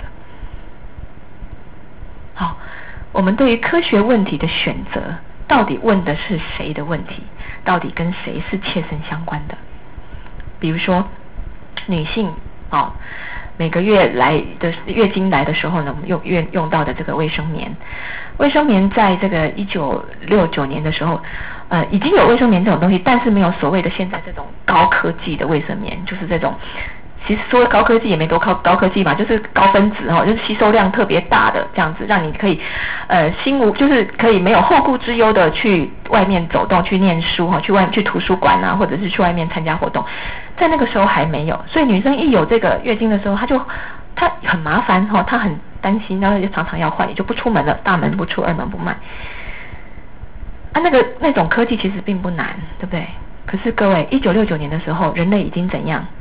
好，我们对于科学问题的选择，到底问的是谁的问题？到底跟谁是切身相关的？比如说，女性哦，每个月来的月经来的时候呢，我们用用用到的这个卫生棉，卫生棉在这个一九六九年的时候。呃，已经有卫生棉这种东西，但是没有所谓的现在这种高科技的卫生棉，就是这种，其实说高科技也没多高高科技嘛，就是高分子哦，就是吸收量特别大的这样子，让你可以呃心无就是可以没有后顾之忧的去外面走动，去念书哈，去外去图书馆啊，或者是去外面参加活动，在那个时候还没有，所以女生一有这个月经的时候，她就她很麻烦哈，她很担心，然后就常常要换，也就不出门了，大门不出，二门不迈。啊，那个那种科技其实并不难，对不对？ 可是各位，一九六九年的时候，人类已经怎样？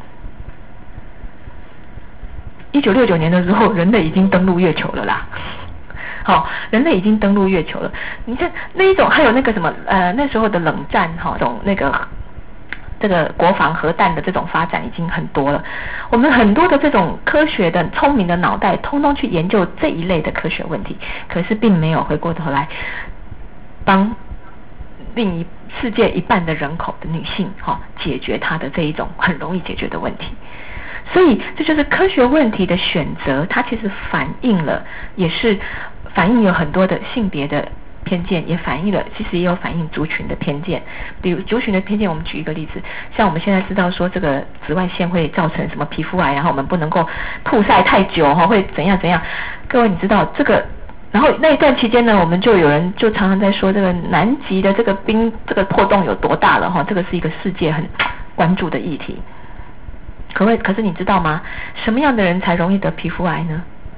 一九六九年的时候，人类已经登陆月球了啦。好，人类已经登陆月球了。你看那一种，还有那个什么，呃，那时候的冷战，哈，这种那个这个国防核弹的这种发展已经很多了。我们很多的这种科学的聪明的脑袋，通通去研究这一类的科学问题，可是并没有回过头来帮另一世界一半的人口的女性，哈，解决她的这一种很容易解决的问题。所以这就是科学问题的选择，它其实反映了，也是反映有很多的性别的偏见，也反映了，其实也有反映族群的偏见。比如族群的偏见，我们举一个例子，像我们现在知道说这个紫外线会造成什么皮肤癌，然后我们不能够曝晒太久哈，会怎样怎样。各位你知道这个，然后那一段期间呢，我们就有人就常常在说这个南极的这个冰这个破洞有多大了哈，这个是一个世界很关注的议题。可谓可是你知道吗？什么样的人才容易得皮肤癌呢？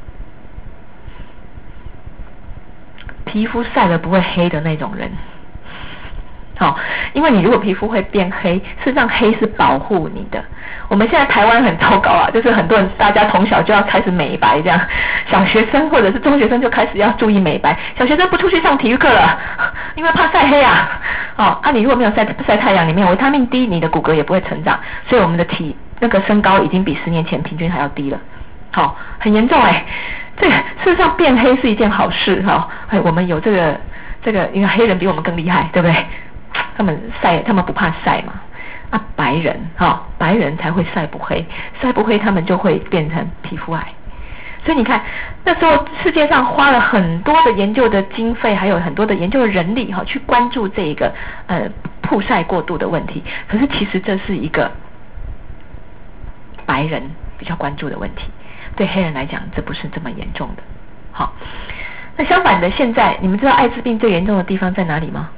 皮肤晒了不会黑的那种人。好，因为你如果皮肤会变黑，事实上黑是保护你的。我们现在台湾很糟糕啊，就是很多人大家从小就要开始美白，这样小学生或者是中学生就开始要注意美白。小学生不出去上体育课了，因为怕晒黑啊。哦，啊，你如果没有晒晒太阳，里面有维他命 D， 你的骨骼也不会成长，所以我们的体那个身高已经比十年前平均还要低了。好、哦，很严重哎。这个事实上变黑是一件好事哈、哦。哎，我们有这个这个，因为黑人比我们更厉害，对不对？他们晒，他们不怕晒嘛。啊，白人哈、哦，白人才会晒不黑，晒不黑他们就会变成皮肤癌。所以你看，那时候世界上花了很多的研究的经费，还有很多的研究的人力哈、哦，去关注这个呃曝晒过度的问题。可是其实这是一个白人比较关注的问题，对黑人来讲，这不是这么严重的。好，那相反的，现在你们知道艾滋病最严重的地方在哪里吗？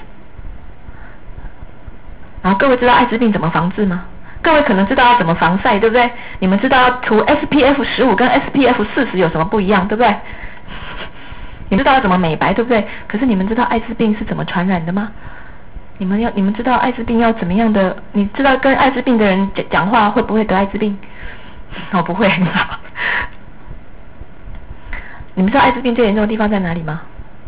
然后各位知道艾滋病怎么防治吗？各位可能知道要怎么防晒，对不对？你们知道要涂 S P F 十五 跟 S P F 四十有什么不一样，对不对？你知道要怎么美白，对不对？可是你们知道艾滋病是怎么传染的吗？你们要你们知道艾滋病要怎么样的？你知道跟艾滋病的人讲讲话会不会得艾滋病？哦，不会。你们知道艾滋病最严重的地方在哪里吗？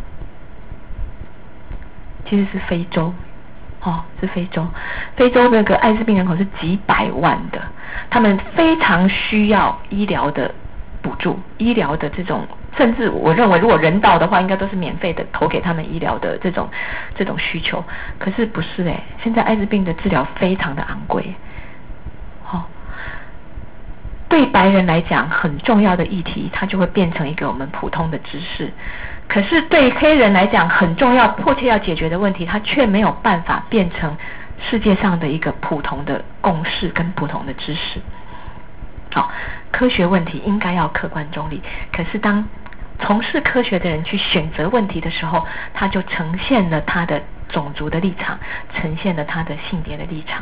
其实是非洲。哦，是非洲，非洲那个艾滋病人口是几百万的，他们非常需要医疗的补助，医疗的这种，甚至我认为如果人道的话，应该都是免费的投给他们医疗的这种这种需求。可是不是哎，现在艾滋病的治疗非常的昂贵。哦，对白人来讲很重要的议题，它就会变成一个我们普通的知识。可是对黑人来讲很重要迫切要解决的问题，它却没有办法变成世界上的一个普通的共识跟普通的知识。好，科学问题应该要客观中立，可是当从事科学的人去选择问题的时候，他就呈现了他的种族的立场，呈现了他的性别的立场。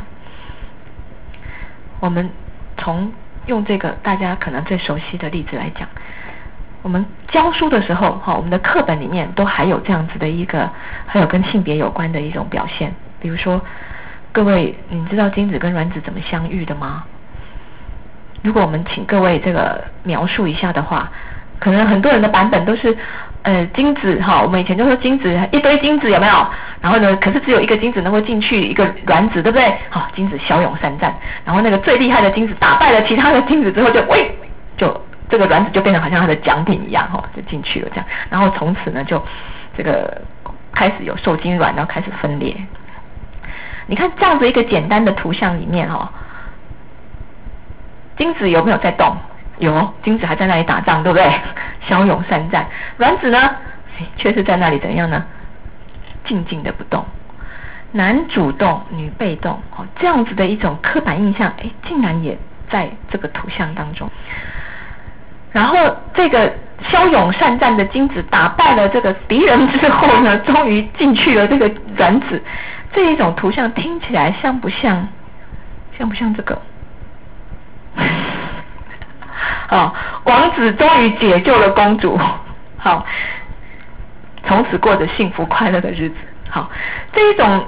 我们从用这个大家可能最熟悉的例子来讲，我们教书的时候，哈，我们的课本里面都还有这样子的一个，还有跟性别有关的一种表现。比如说，各位，你知道精子跟卵子怎么相遇的吗？如果我们请各位这个描述一下的话，可能很多人的版本都是，呃，精子哈，我们以前就说精子一堆精子有没有？然后呢，可是只有一个精子能够进去一个卵子，对不对？好，精子骁勇善战，然后那个最厉害的精子打败了其他的精子之后就，就喂就。这个卵子就变成好像它的奖品一样，哈，就进去了这样，然后从此呢，就这个开始有受精卵，然后开始分裂。你看这样子一个简单的图像里面，哈，精子有没有在动？有，精子还在那里打仗，对不对？骁勇善战。卵子呢，却是在那里怎样呢？静静的不动。男主动，女被动，哦，这样子的一种刻板印象，哎，竟然也在这个图像当中。然后这个骁勇善战的精子打败了这个敌人之后呢，终于进去了这个卵子。这一种图像听起来像不像？像不像这个？哦，王子终于解救了公主，好，从此过着幸福快乐的日子。好，这一种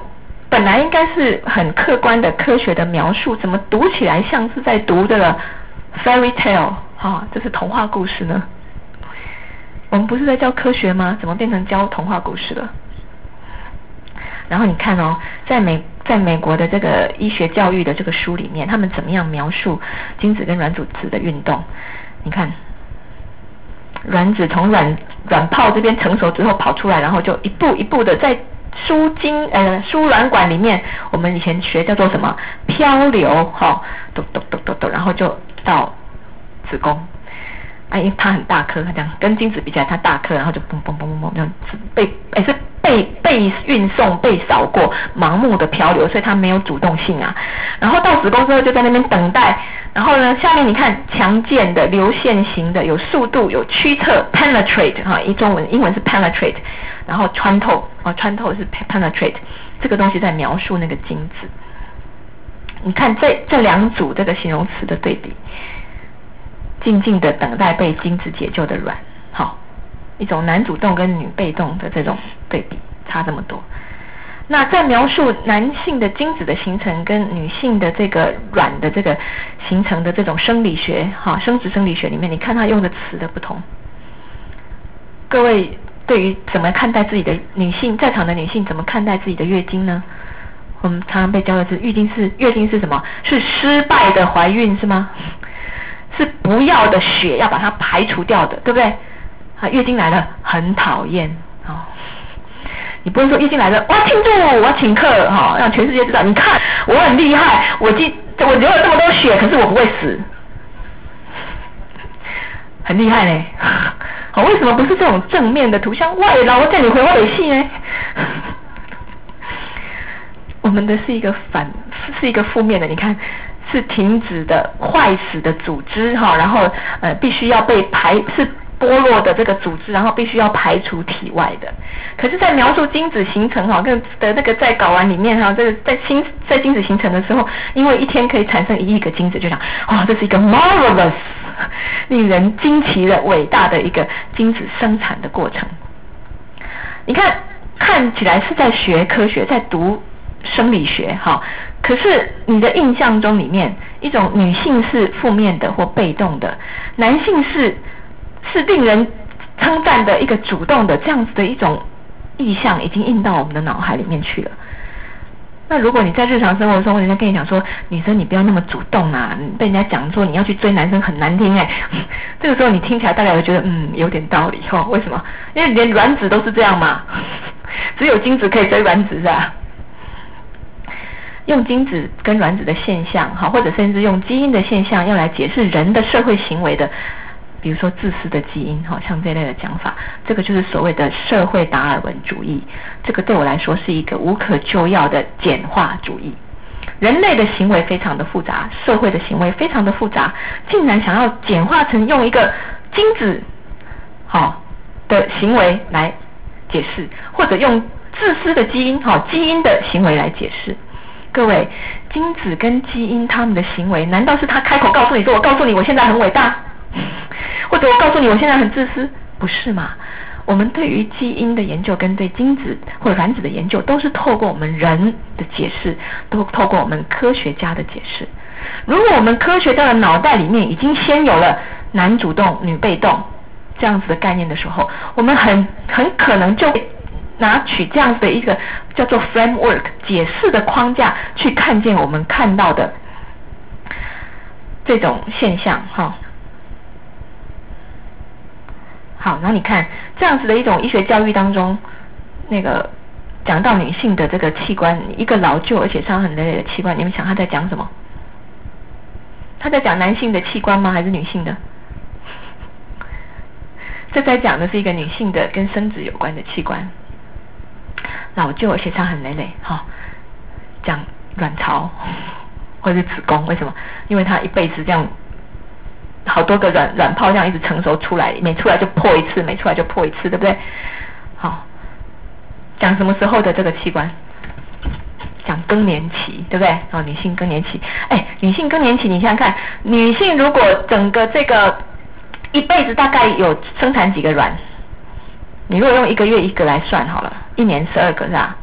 本来应该是很客观的科学的描述，怎么读起来像是在读的 fairy tale 啊，这是童话故事呢？我们不是在教科学吗？怎么变成教童话故事了？然后你看哦，在美在美国的这个医学教育的这个书里面，他们怎么样描述精子跟卵组织的运动？你看，卵子从卵卵泡这边成熟之后跑出来，然后就一步一步的在输精呃输卵管里面，我们以前学叫做什么漂流哈，咚咚咚咚咚，然后就到子宫。啊，因为它很大颗，它这样跟精子比起来，它大颗，然后就嘣嘣嘣嘣嘣这样被也是被被运送、被扫过，盲目的漂流，所以它没有主动性啊。然后到子宫之后就在那边等待，然后呢，下面你看强健的流线型的，有速度、有驱策 ，penetrate 哈，一中文英文是 penetrate， 然后穿透啊，穿透是 penetrate， 这个东西在描述那个精子。你看这这两组这个形容词的对比。静静的等待被精子解救的卵，好，一种男主动跟女被动的这种对比，差这么多。那在描述男性的精子的形成跟女性的这个卵的这个形成的这种生理学，哈，生殖生理学里面，你看他用的词的不同。各位对于怎么看待自己的女性，在场的女性怎么看待自己的月经呢？我们常常被教的是月经是月经是什么？是失败的怀孕是吗？是不要的血要把它排除掉的，对不对？啊，月经来了很讨厌哦。你不会说月经来了，我要庆祝，我要请客哈、哦，让全世界知道，你看我很厉害，我今我流了这么多血，可是我不会死，很厉害嘞。好、哦，为什么不是这种正面的图像？喂，老我叫你回我尾戏呢？我们的是一个反，是一个负面的，你看。是停止的坏死的组织哈，然后呃必须要被排是剥落的这个组织，然后必须要排除体外的。可是，在描述精子形成哈，跟的那个在睾丸里面哈，这个在精在精子形成的时候，因为一天可以产生一亿个精子，就想哇、哦，这是一个 marvelous 令人惊奇的伟大的一个精子生产的过程。你看，看起来是在学科学，在读生理学哈。可是你的印象中里面，一种女性是负面的或被动的，男性是是令人称赞的一个主动的，这样子的一种意象已经印到我们的脑海里面去了。那如果你在日常生活中，人家跟你讲说，女生你不要那么主动啊，被人家讲说你要去追男生很难听哎，这个时候你听起来大概会觉得嗯有点道理哦。为什么？因为连卵子都是这样嘛，只有精子可以追卵子是吧？用精子跟卵子的现象，好，或者甚至用基因的现象，用来解释人的社会行为的，比如说自私的基因，好像这类的讲法，这个就是所谓的社会达尔文主义。这个对我来说是一个无可救药的简化主义。人类的行为非常的复杂，社会的行为非常的复杂，竟然想要简化成用一个精子好的行为来解释，或者用自私的基因好基因的行为来解释。各位，精子跟基因他们的行为，难道是他开口告诉你说，我告诉你我现在很伟大，或者我告诉你我现在很自私？不是嘛？我们对于基因的研究跟对精子或卵子的研究，都是透过我们人的解释，都透过我们科学家的解释。如果我们科学家的脑袋里面已经先有了男主动女被动这样子的概念的时候，我们很很可能就拿取这样子的一个叫做 framework 解释的框架，去看见我们看到的这种现象哈。好，然后你看这样子的一种医学教育当中，那个讲到女性的这个器官，一个老旧而且伤痕累累的器官，你们想他在讲什么？他在讲男性的器官吗？还是女性的？这在讲的是一个女性的跟生殖有关的器官。老旧而且伤痕累累，哈、哦，讲卵巢或者子宫，为什么？因为它一辈子这样，好多个卵卵泡这样一直成熟出来，每出来就破一次，每出来就破一次，对不对？好、哦，讲什么时候的这个器官？讲更年期，对不对？哦，女性更年期，哎，女性更年期，你想想看，女性如果整个这个一辈子大概有生产几个卵？你如果用一个月一个来算好了，一年十二个是吧？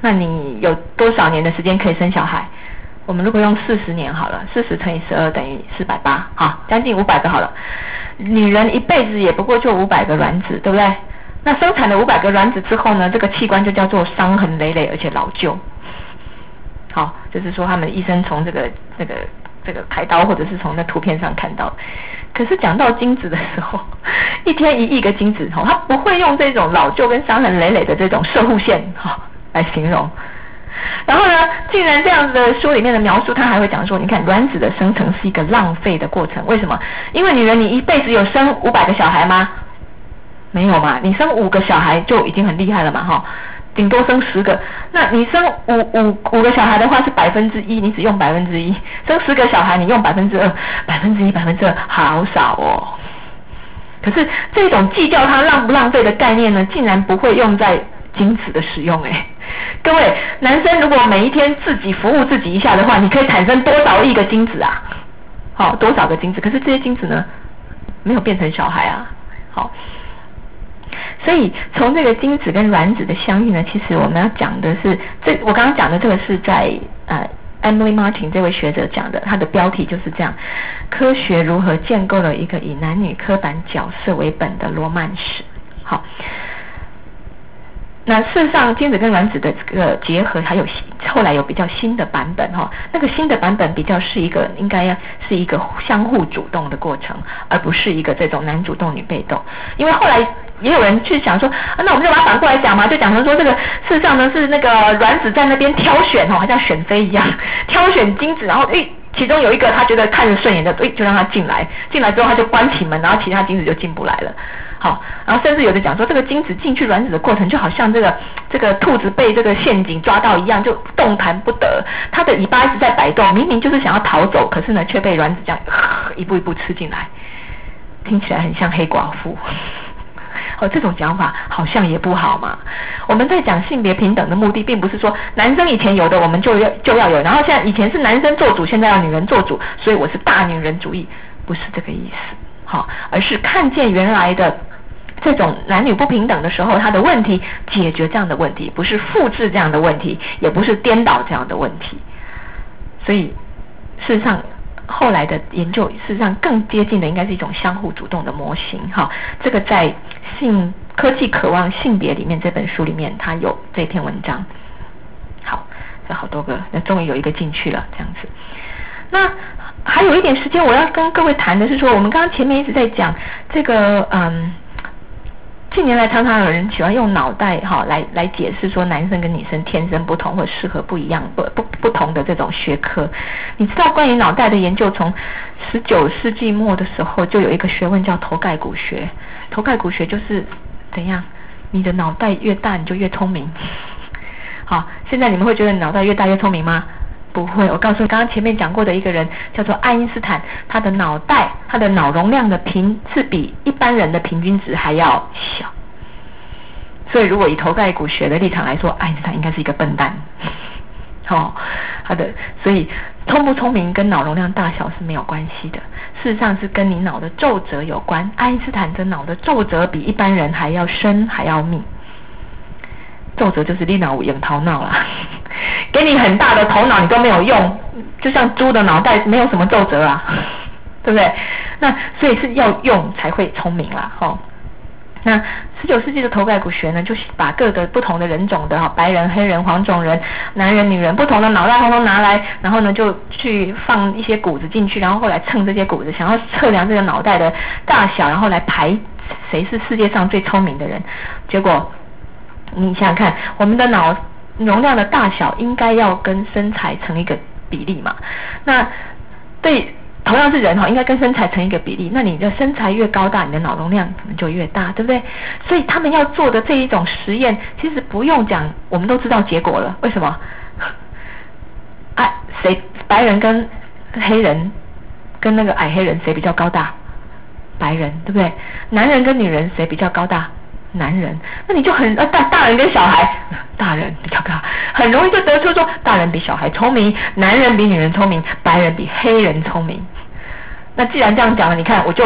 那你有多少年的时间可以生小孩？我们如果用四十年好了，四十乘以十二等于四百八，好，将近五百个好了。女人一辈子也不过就五百个卵子，对不对？那生产了五百个卵子之后呢，这个器官就叫做伤痕累累而且老旧。好，就是说他们医生从这个这个这个开刀或者是从那图片上看到。可是讲到精子的时候，一天一亿个精子，他不会用这种老旧跟伤痕累累的这种射护线来形容。然后呢，竟然这样子的书里面的描述，他还会讲说，你看卵子的生成是一个浪费的过程，为什么？因为女人你一辈子有生五百个小孩吗？没有嘛，你生五个小孩就已经很厉害了嘛，哈，顶多生十个。那你生五五五个小孩的话是百分之一，你只用百分之一；生十个小孩你用百分之二，百分之一百分之二好少哦。可是这种计较它浪不浪费的概念呢，竟然不会用在精子的使用哎。各位，男生如果每一天自己服务自己一下的话，你可以产生多少亿个精子啊？好，多少个精子？可是这些精子呢，没有变成小孩啊。好，所以从这个精子跟卵子的相遇呢，其实我们要讲的是，这我刚刚讲的这个是在呃 Emily Martin 这位学者讲的，他的标题就是这样：科学如何建构了一个以男女刻板角色为本的罗曼史。好。那事实上，精子跟卵子的这个结合，还有后来有比较新的版本哈、哦，那个新的版本比较是一个应该要是一个相互主动的过程，而不是一个这种男主动女被动。因为后来也有人去想说，啊、那我们就把它反过来讲嘛，就讲成说这个事实上呢是那个卵子在那边挑选哦，好像选妃一样，挑选精子，然后诶。其中有一个他觉得看着顺眼的，诶，就让他进来，进来之后他就关起门，然后其他精子就进不来了。好，然后甚至有的讲说，这个精子进去卵子的过程，就好像这个这个兔子被这个陷阱抓到一样，就动弹不得，它的尾巴一直在摆动，明明就是想要逃走，可是呢却被卵子这样、呃、一步一步吃进来，听起来很像黑寡妇。哦，这种讲法好像也不好嘛。我们在讲性别平等的目的，并不是说男生以前有的我们就要就要有，然后现在以前是男生做主，现在要女人做主，所以我是大女人主义，不是这个意思。好，而是看见原来的这种男女不平等的时候，他的问题解决这样的问题，不是复制这样的问题，也不是颠倒这样的问题。所以事实上。后来的研究事实上更接近的应该是一种相互主动的模型哈，这个在性科技渴望性别里面这本书里面它有这篇文章。好，这好多个，那终于有一个进去了这样子。那还有一点时间我要跟各位谈的是说，我们刚刚前面一直在讲这个嗯。近年来常常有人喜欢用脑袋哈来来解释说男生跟女生天生不同或适合不一样不不不同的这种学科。你知道关于脑袋的研究，从十九世纪末的时候就有一个学问叫头盖骨学。头盖骨学就是怎样，你的脑袋越大你就越聪明。好，现在你们会觉得你脑袋越大越聪明吗？不会，我告诉你，刚刚前面讲过的一个人叫做爱因斯坦，他的脑袋，他的脑容量的平是比一般人的平均值还要小。所以如果以头盖骨学的立场来说，爱因斯坦应该是一个笨蛋。哦，他的，所以聪不聪明跟脑容量大小是没有关系的，事实上是跟你脑的皱褶有关。爱因斯坦的脑的皱褶比一般人还要深还要密。皱褶就是你脑有用头脑啦，给你很大的头脑你都没有用，就像猪的脑袋没有什么皱褶啊，对不对？那所以是要用才会聪明啦，哦。那十九世纪的头盖骨学呢，就是把各个不同的人种的白人、黑人、黄种人、男人、女人不同的脑袋统统拿来，然后呢就去放一些骨子进去，然后后来称这些骨子，想要测量这个脑袋的大小，然后来排谁是世界上最聪明的人。结果你想想看，我们的脑容量的大小应该要跟身材成一个比例嘛？那对。同样是人哈，应该跟身材成一个比例。那你的身材越高大，你的脑容量可能就越大，对不对？所以他们要做的这一种实验，其实不用讲，我们都知道结果了。为什么？啊，谁白人跟黑人跟那个矮黑人谁比较高大？白人，对不对？男人跟女人谁比较高大？男人。那你就很呃大大人跟小孩，大人比较高，很容易就得出说大人比小孩聪明，男人比女人聪明，白人比黑人聪明。那既然这样讲了，你看我就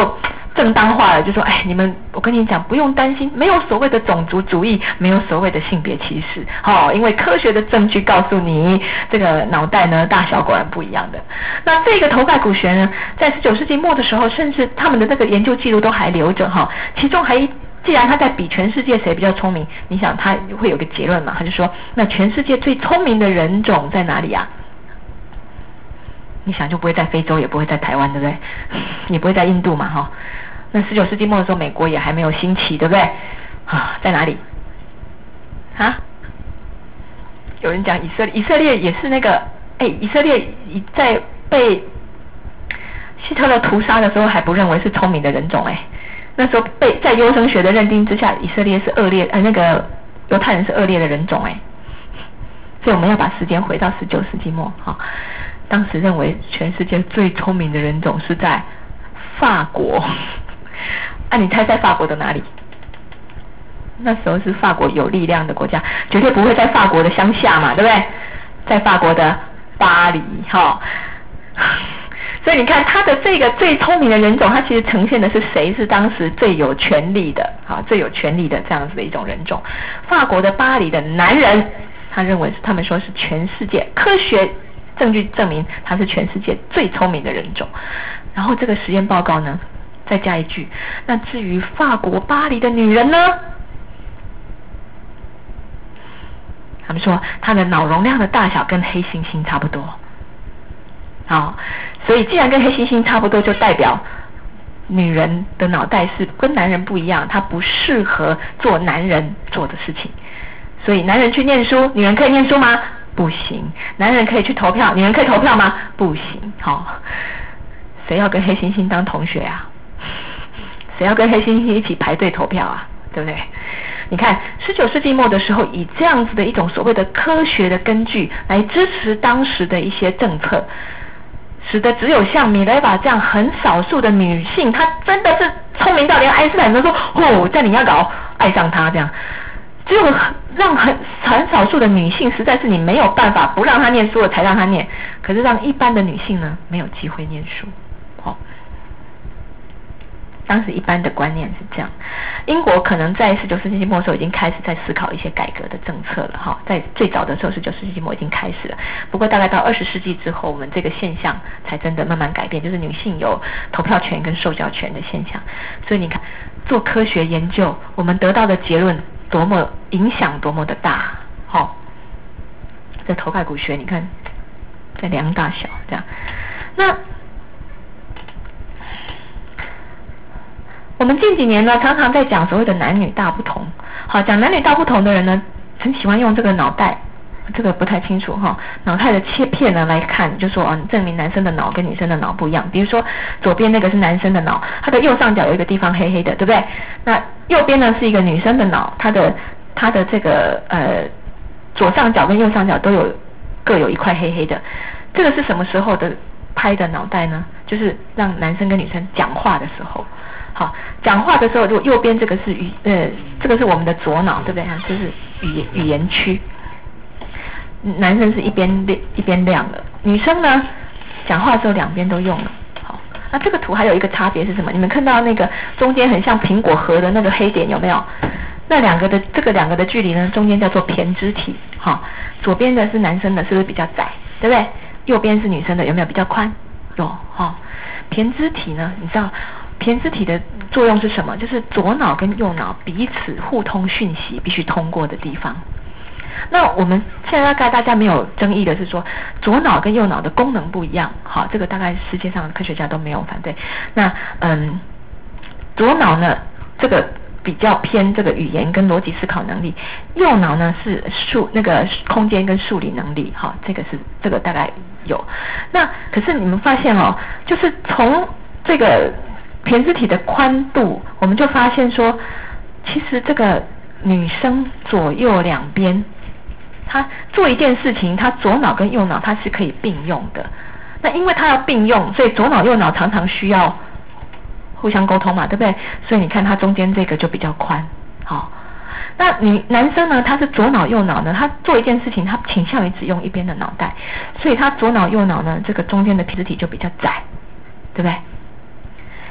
正当化了，就说哎，你们我跟你讲，不用担心，没有所谓的种族主义，没有所谓的性别歧视，哦，因为科学的证据告诉你，这个脑袋呢大小果然不一样的。那这个头盖骨学呢，在十九世纪末的时候，甚至他们的这个研究记录都还留着哈，其中还既然他在比全世界谁比较聪明，你想他会有个结论嘛？他就说，那全世界最聪明的人种在哪里啊？你想就不会在非洲，也不会在台湾，对不对？也不会在印度嘛，哈。那十九世纪末的时候，美国也还没有兴起，对不对？啊，在哪里？啊？有人讲以色列，以色列也是那个，哎，以色列在被希特勒屠杀的时候还不认为是聪明的人种，哎，那时候被在优生学的认定之下，以色列是恶劣，呃，那个犹太人是恶劣的人种，哎。所以我们要把时间回到十九世纪末，哈。当时认为全世界最聪明的人种是在法国，啊，你猜在法国的哪里？那时候是法国有力量的国家，绝对不会在法国的乡下嘛，对不对？在法国的巴黎，哈。所以你看他的这个最聪明的人种，他其实呈现的是谁是当时最有权力的，啊，最有权力的这样子的一种人种。法国的巴黎的男人，他认为是他们说是全世界科学证据证明他是全世界最聪明的人种。然后这个实验报告呢，再加一句，那至于法国巴黎的女人呢，他们说她的脑容量的大小跟黑猩猩差不多。好，所以既然跟黑猩猩差不多，就代表女人的脑袋是跟男人不一样，她不适合做男人做的事情。所以男人去念书，女人可以念书吗？不行。男人可以去投票，女人可以投票吗？不行。好、哦，谁要跟黑猩猩当同学啊？谁要跟黑猩猩一起排队投票啊？对不对？你看十九世纪末的时候，以这样子的一种所谓的科学的根据来支持当时的一些政策，使得只有像米雷瓦这样很少数的女性，她真的是聪明到连爱因斯坦都说哦，在你要搞爱上她这样。只有让很很少数的女性，实在是你没有办法不让她念书了才让她念，可是让一般的女性呢没有机会念书。哦，当时一般的观念是这样。英国可能在十九世纪末的时候已经开始在思考一些改革的政策了，哈，在最早的时候十九世纪末已经开始了。不过大概到二十世纪之后，我们这个现象才真的慢慢改变，就是女性有投票权跟受教权的现象。所以你看，做科学研究，我们得到的结论多么影响多么的大，好、哦，这头盖骨学你看，在量大小这样。那我们近几年呢，常常在讲所谓的男女大不同。好，讲男女大不同的人呢，很喜欢用这个脑袋，这个不太清楚哈，脑袋的切片呢来看，就说啊，证明男生的脑跟女生的脑不一样。比如说左边那个是男生的脑，它的右上角有一个地方黑黑的，对不对？那右边呢是一个女生的脑，它的它的这个呃左上角跟右上角都有各有一块黑黑的。这个是什么时候的拍的脑袋呢？就是让男生跟女生讲话的时候。好，讲话的时候，如果右边这个是语呃，这个是我们的左脑，对不对？这是语语言区。男生是一边一边亮的，女生呢，讲话的时候两边都用了。好，那这个图还有一个差别是什么？你们看到那个中间很像苹果核的那个黑点有没有？那两个的这个两个的距离呢，中间叫做胼胝体。好，左边的是男生的，是不是比较窄？对不对？右边是女生的，有没有比较宽？有。哈，胼胝体呢，你知道？胼胝体的作用是什么？就是左脑跟右脑彼此互通讯息必须通过的地方。那我们现在大概大家没有争议的是说，左脑跟右脑的功能不一样。好，这个大概世界上的科学家都没有反对。那嗯，左脑呢，这个比较偏这个语言跟逻辑思考能力，右脑呢是数那个空间跟数理能力。好，这个是这个大概有。那可是你们发现哦，就是从这个胼胝体的宽度，我们就发现说，其实这个女生左右两边，她做一件事情，她左脑跟右脑它是可以并用的。那因为她要并用，所以左脑右脑常常需要互相沟通嘛，对不对？所以你看它中间这个就比较宽。好，那女男生呢，他是左脑右脑呢，他做一件事情，他倾向于只用一边的脑袋，所以他左脑右脑呢，这个中间的胼胝体就比较窄，对不对？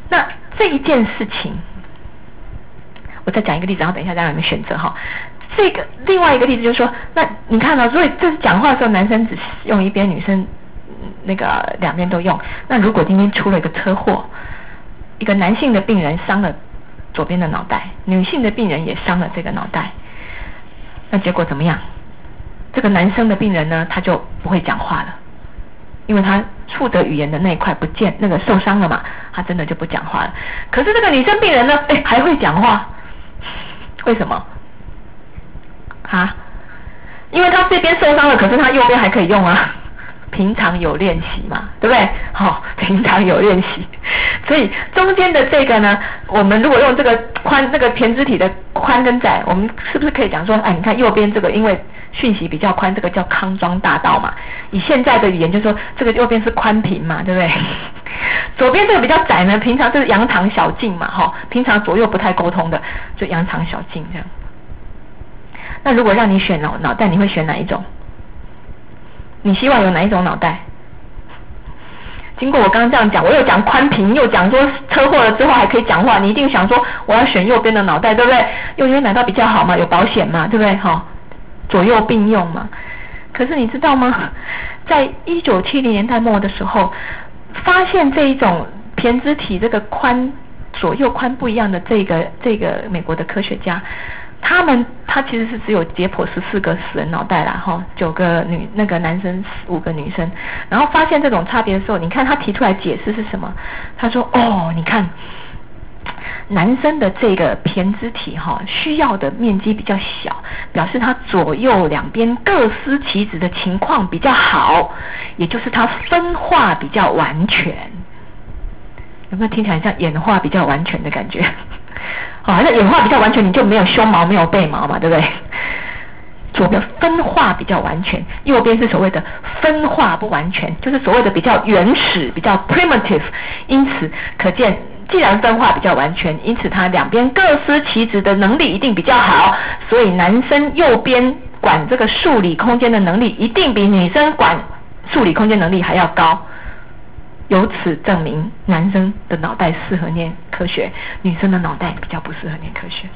那这一件事情，我再讲一个例子，然后等一下再让你们选择哈。这个另外一个例子就是说，那你看到、哦，所以这是讲话的时候，男生只用一边，女生那个两边都用。那如果今天出了一个车祸，一个男性的病人伤了左边的脑袋，女性的病人也伤了这个脑袋，那结果怎么样？这个男生的病人呢，他就不会讲话了，因为他负责语言的那一块不见，那个受伤了嘛，他真的就不讲话了。可是这个女生病人呢，哎，还会讲话，为什么？啊？因为他这边受伤了，可是他右边还可以用啊。平常有练习嘛，对不对？好、哦，平常有练习，所以中间的这个呢，我们如果用这个宽那个胼胝体的宽跟窄，我们是不是可以讲说，哎，你看右边这个，因为讯息比较宽，这个叫康庄大道嘛。以现在的语言就说，这个右边是宽屏嘛，对不对？左边这个比较窄呢，平常就是羊肠小径嘛，哈、哦，平常左右不太沟通的，就羊肠小径这样。那如果让你选脑脑袋，你会选哪一种？你希望有哪一种脑袋？经过我刚刚这样讲，我又讲宽屏，又讲说车祸了之后还可以讲话，你一定想说我要选右边的脑袋，对不对？右边脑袋比较好嘛，有保险嘛，对不对？哈、哦，左右并用嘛。可是你知道吗？在一九七零年代末的时候，发现这一种胼胝体这个宽左右宽不一样的这个这个美国的科学家。他们他其实是只有解剖十四个死人脑袋啦，哈，九个女那个男生，五个女生，然后发现这种差别的时候，你看他提出来解释是什么？他说，哦，你看男生的这个胼胝体哈，需要的面积比较小，表示他左右两边各司其职的情况比较好，也就是他分化比较完全。有没有听起来像演化比较完全的感觉？好、哦，那演化比较完全，你就没有胸毛，没有背毛嘛，对不对？左边分化比较完全，右边是所谓的分化不完全，就是所谓的比较原始、比较 primitive。因此，可见既然分化比较完全，因此他两边各司其职的能力一定比较好，所以男生右边管这个数理空间的能力一定比女生管数理空间能力还要高。由此证明，男生的脑袋适合念科学，女生的脑袋比较不适合念科学。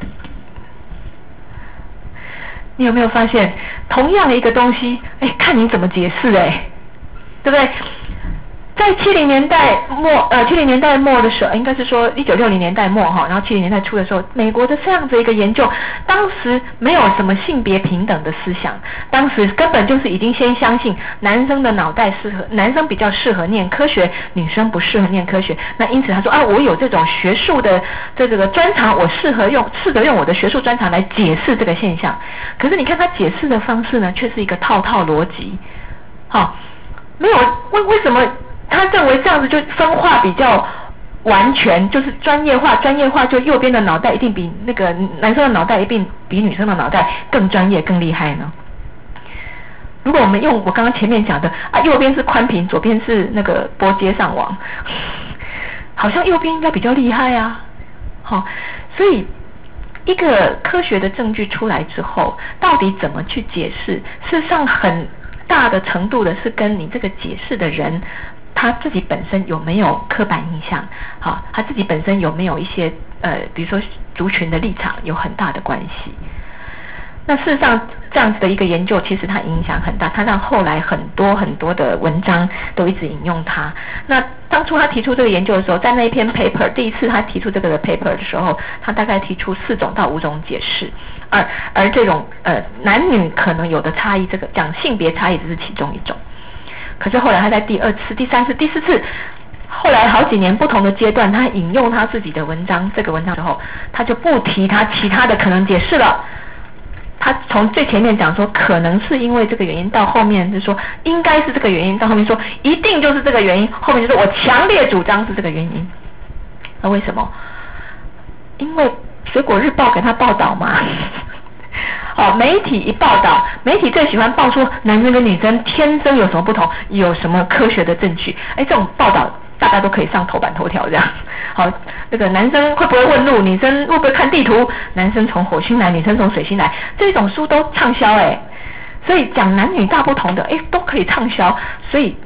你有没有发现，同样一个东西，哎，看你怎么解释，哎，对不对？在七零年代末，呃，七零年代末的时候，应该是说一九六零年代末哈，然后七零年代初的时候，美国的这样子一个研究，当时没有什么性别平等的思想，当时根本就是已经先相信男生的脑袋适合，男生比较适合念科学，女生不适合念科学。那因此他说啊，我有这种学术的这这个专长，我适合用，适合用我的学术专长来解释这个现象。可是你看他解释的方式呢，却是一个套套逻辑，好，没有为为什么？他认为这样子就分化比较完全，就是专业化，专业化就右边的脑袋一定比那个男生的脑袋一定比女生的脑袋更专业、更厉害呢？如果我们用我刚刚前面讲的啊，右边是宽屏，左边是那个拨接上网，好像右边应该比较厉害啊。好、哦，所以一个科学的证据出来之后，到底怎么去解释？事实上很大的程度的是跟你这个解释的人他自己本身有没有刻板印象，好，他自己本身有没有一些呃，比如说族群的立场有很大的关系。那事实上这样子的一个研究，其实它影响很大，它让后来很多很多的文章都一直引用它。那当初他提出这个研究的时候，在那一篇 paper 第一次他提出这个的 paper 的时候，他大概提出四种到五种解释，而而这种呃男女可能有的差异，这个讲性别差异只是其中一种。可是后来他在第二次、第三次、第四次，后来好几年不同的阶段，他引用他自己的文章，这个文章之后，他就不提他其他的可能解释了。他从最前面讲说可能是因为这个原因，到后面就说应该是这个原因，到后面说一定就是这个原因，后面就说我强烈主张是这个原因。那为什么？因为水果日报给他报道嘛。哦，媒体一报道，媒体最喜欢报说男生跟女生天生有什么不同，有什么科学的证据。哎，这种报道大家都可以上头版头条这样。好，那个男生会不会问路，女生会不会看地图，男生从火星来，女生从水星来，这种书都畅销哎。所以讲男女大不同的，哎，都可以畅销。所以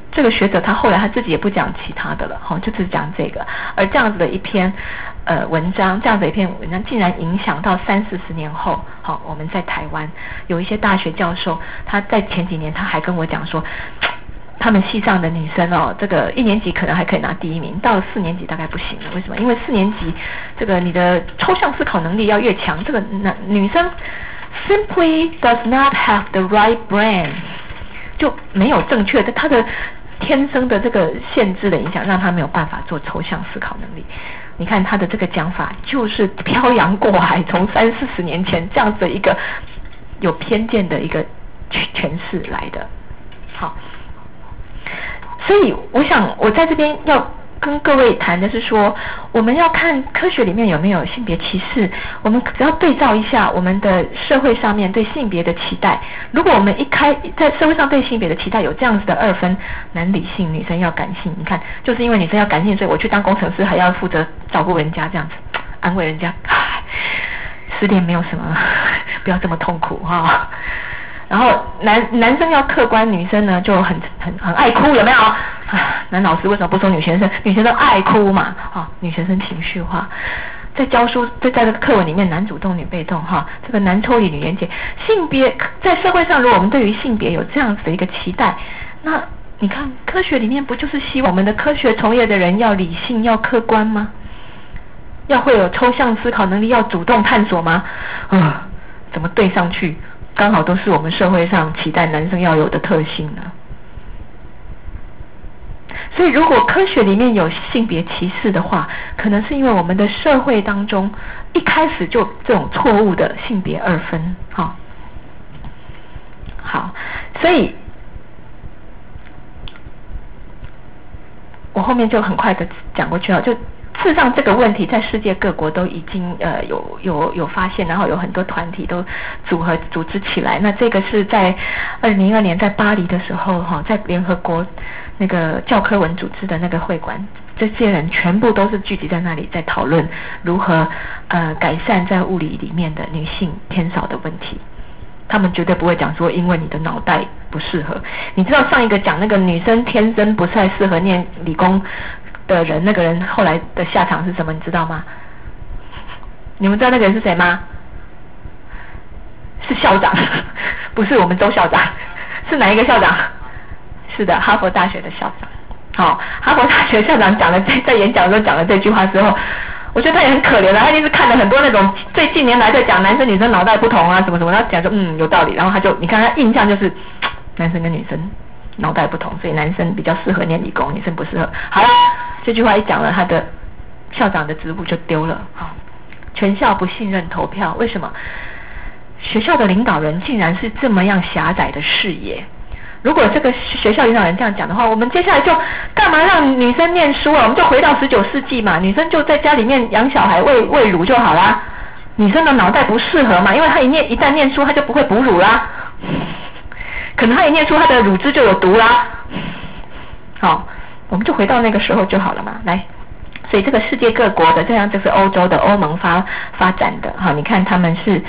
这个学者他后来他自己也不讲其他的了，哈、哦，就只讲这个。而这样子的一篇呃文章，这样的一篇文章，竟然影响到三四十年后，好、哦，我们在台湾有一些大学教授，他在前几年他还跟我讲说，他们系上的女生哦，这个一年级可能还可以拿第一名，到了四年级大概不行了。为什么？因为四年级这个你的抽象思考能力要越强，这个男女生 simply does not have the right brain， 就没有正确的，她的天生的这个限制的影响，让她没有办法做抽象思考能力。你看他的这个讲法，就是漂洋过海，从三四十年前这样子的一个有偏见的一个诠释来的。好。所以我想我在这边要跟各位谈的是说，我们要看科学里面有没有性别歧视，我们只要对照一下我们的社会上面对性别的期待。如果我们一开在社会上对性别的期待有这样子的二分，男理性女生要感性，你看就是因为女生要感性，所以我去当工程师还要负责照顾人家，这样子安慰人家，失恋没有什么，不要这么痛苦哈、哦。然后男男生要客观，女生呢就很很很爱哭，有没有？啊，男老师为什么不说女学生？女学生爱哭嘛，啊，女学生情绪化。在教书，在在这个课文里面，男主动女被动，哈，这个男抽离女连结。性别在社会上，如果我们对于性别有这样子的一个期待，那你看科学里面不就是希望我们的科学从业的人要理性、要客观吗？要会有抽象思考能力，要主动探索吗？啊，怎么对上去？刚好都是我们社会上期待男生要有的特性呢。所以如果科学里面有性别歧视的话，可能是因为我们的社会当中一开始就这种错误的性别二分。好，好，所以我后面就很快的讲过去了。就事实上这个问题在世界各国都已经呃有有有发现，然后有很多团体都组合组织起来。那这个是在二零零二年在巴黎的时候哈，在联合国那个教科文组织的那个会馆，这些人全部都是聚集在那里，在讨论如何呃改善在物理里面的女性偏少的问题。他们绝对不会讲说因为你的脑袋不适合。你知道上一个讲那个女生天生不太适合念理工的人，那个人后来的下场是什么？你知道吗？你们知道那个人是谁吗？是校长，不是我们周校长，是哪一个校长？是的，哈佛大学的校长。好、哦，哈佛大学校长讲了，在在演讲的时候讲了这句话之后，我觉得他也很可怜了。他一定是看了很多那种最近年来在讲男生女生脑袋不同啊什么什么，他讲说嗯有道理，然后他就你看他印象就是男生跟女生脑袋不同，所以男生比较适合念理工，女生不适合。好了，这句话一讲了，他的校长的职务就丢了。好，全校不信任投票，为什么？学校的领导人竟然是这么样狭窄的视野。如果这个学校领导人这样讲的话，我们接下来就干嘛让女生念书啊？我们就回到十九世纪嘛，女生就在家里面养小孩、喂喂乳就好啦。女生的脑袋不适合嘛，因为她一念一旦念书，她就不会哺乳啦。可能她一念书，她的乳汁就有毒啦。好，我们就回到那个时候就好了嘛。来，所以这个世界各国的，这样就是欧洲的欧盟发发展的。好，你看他们是。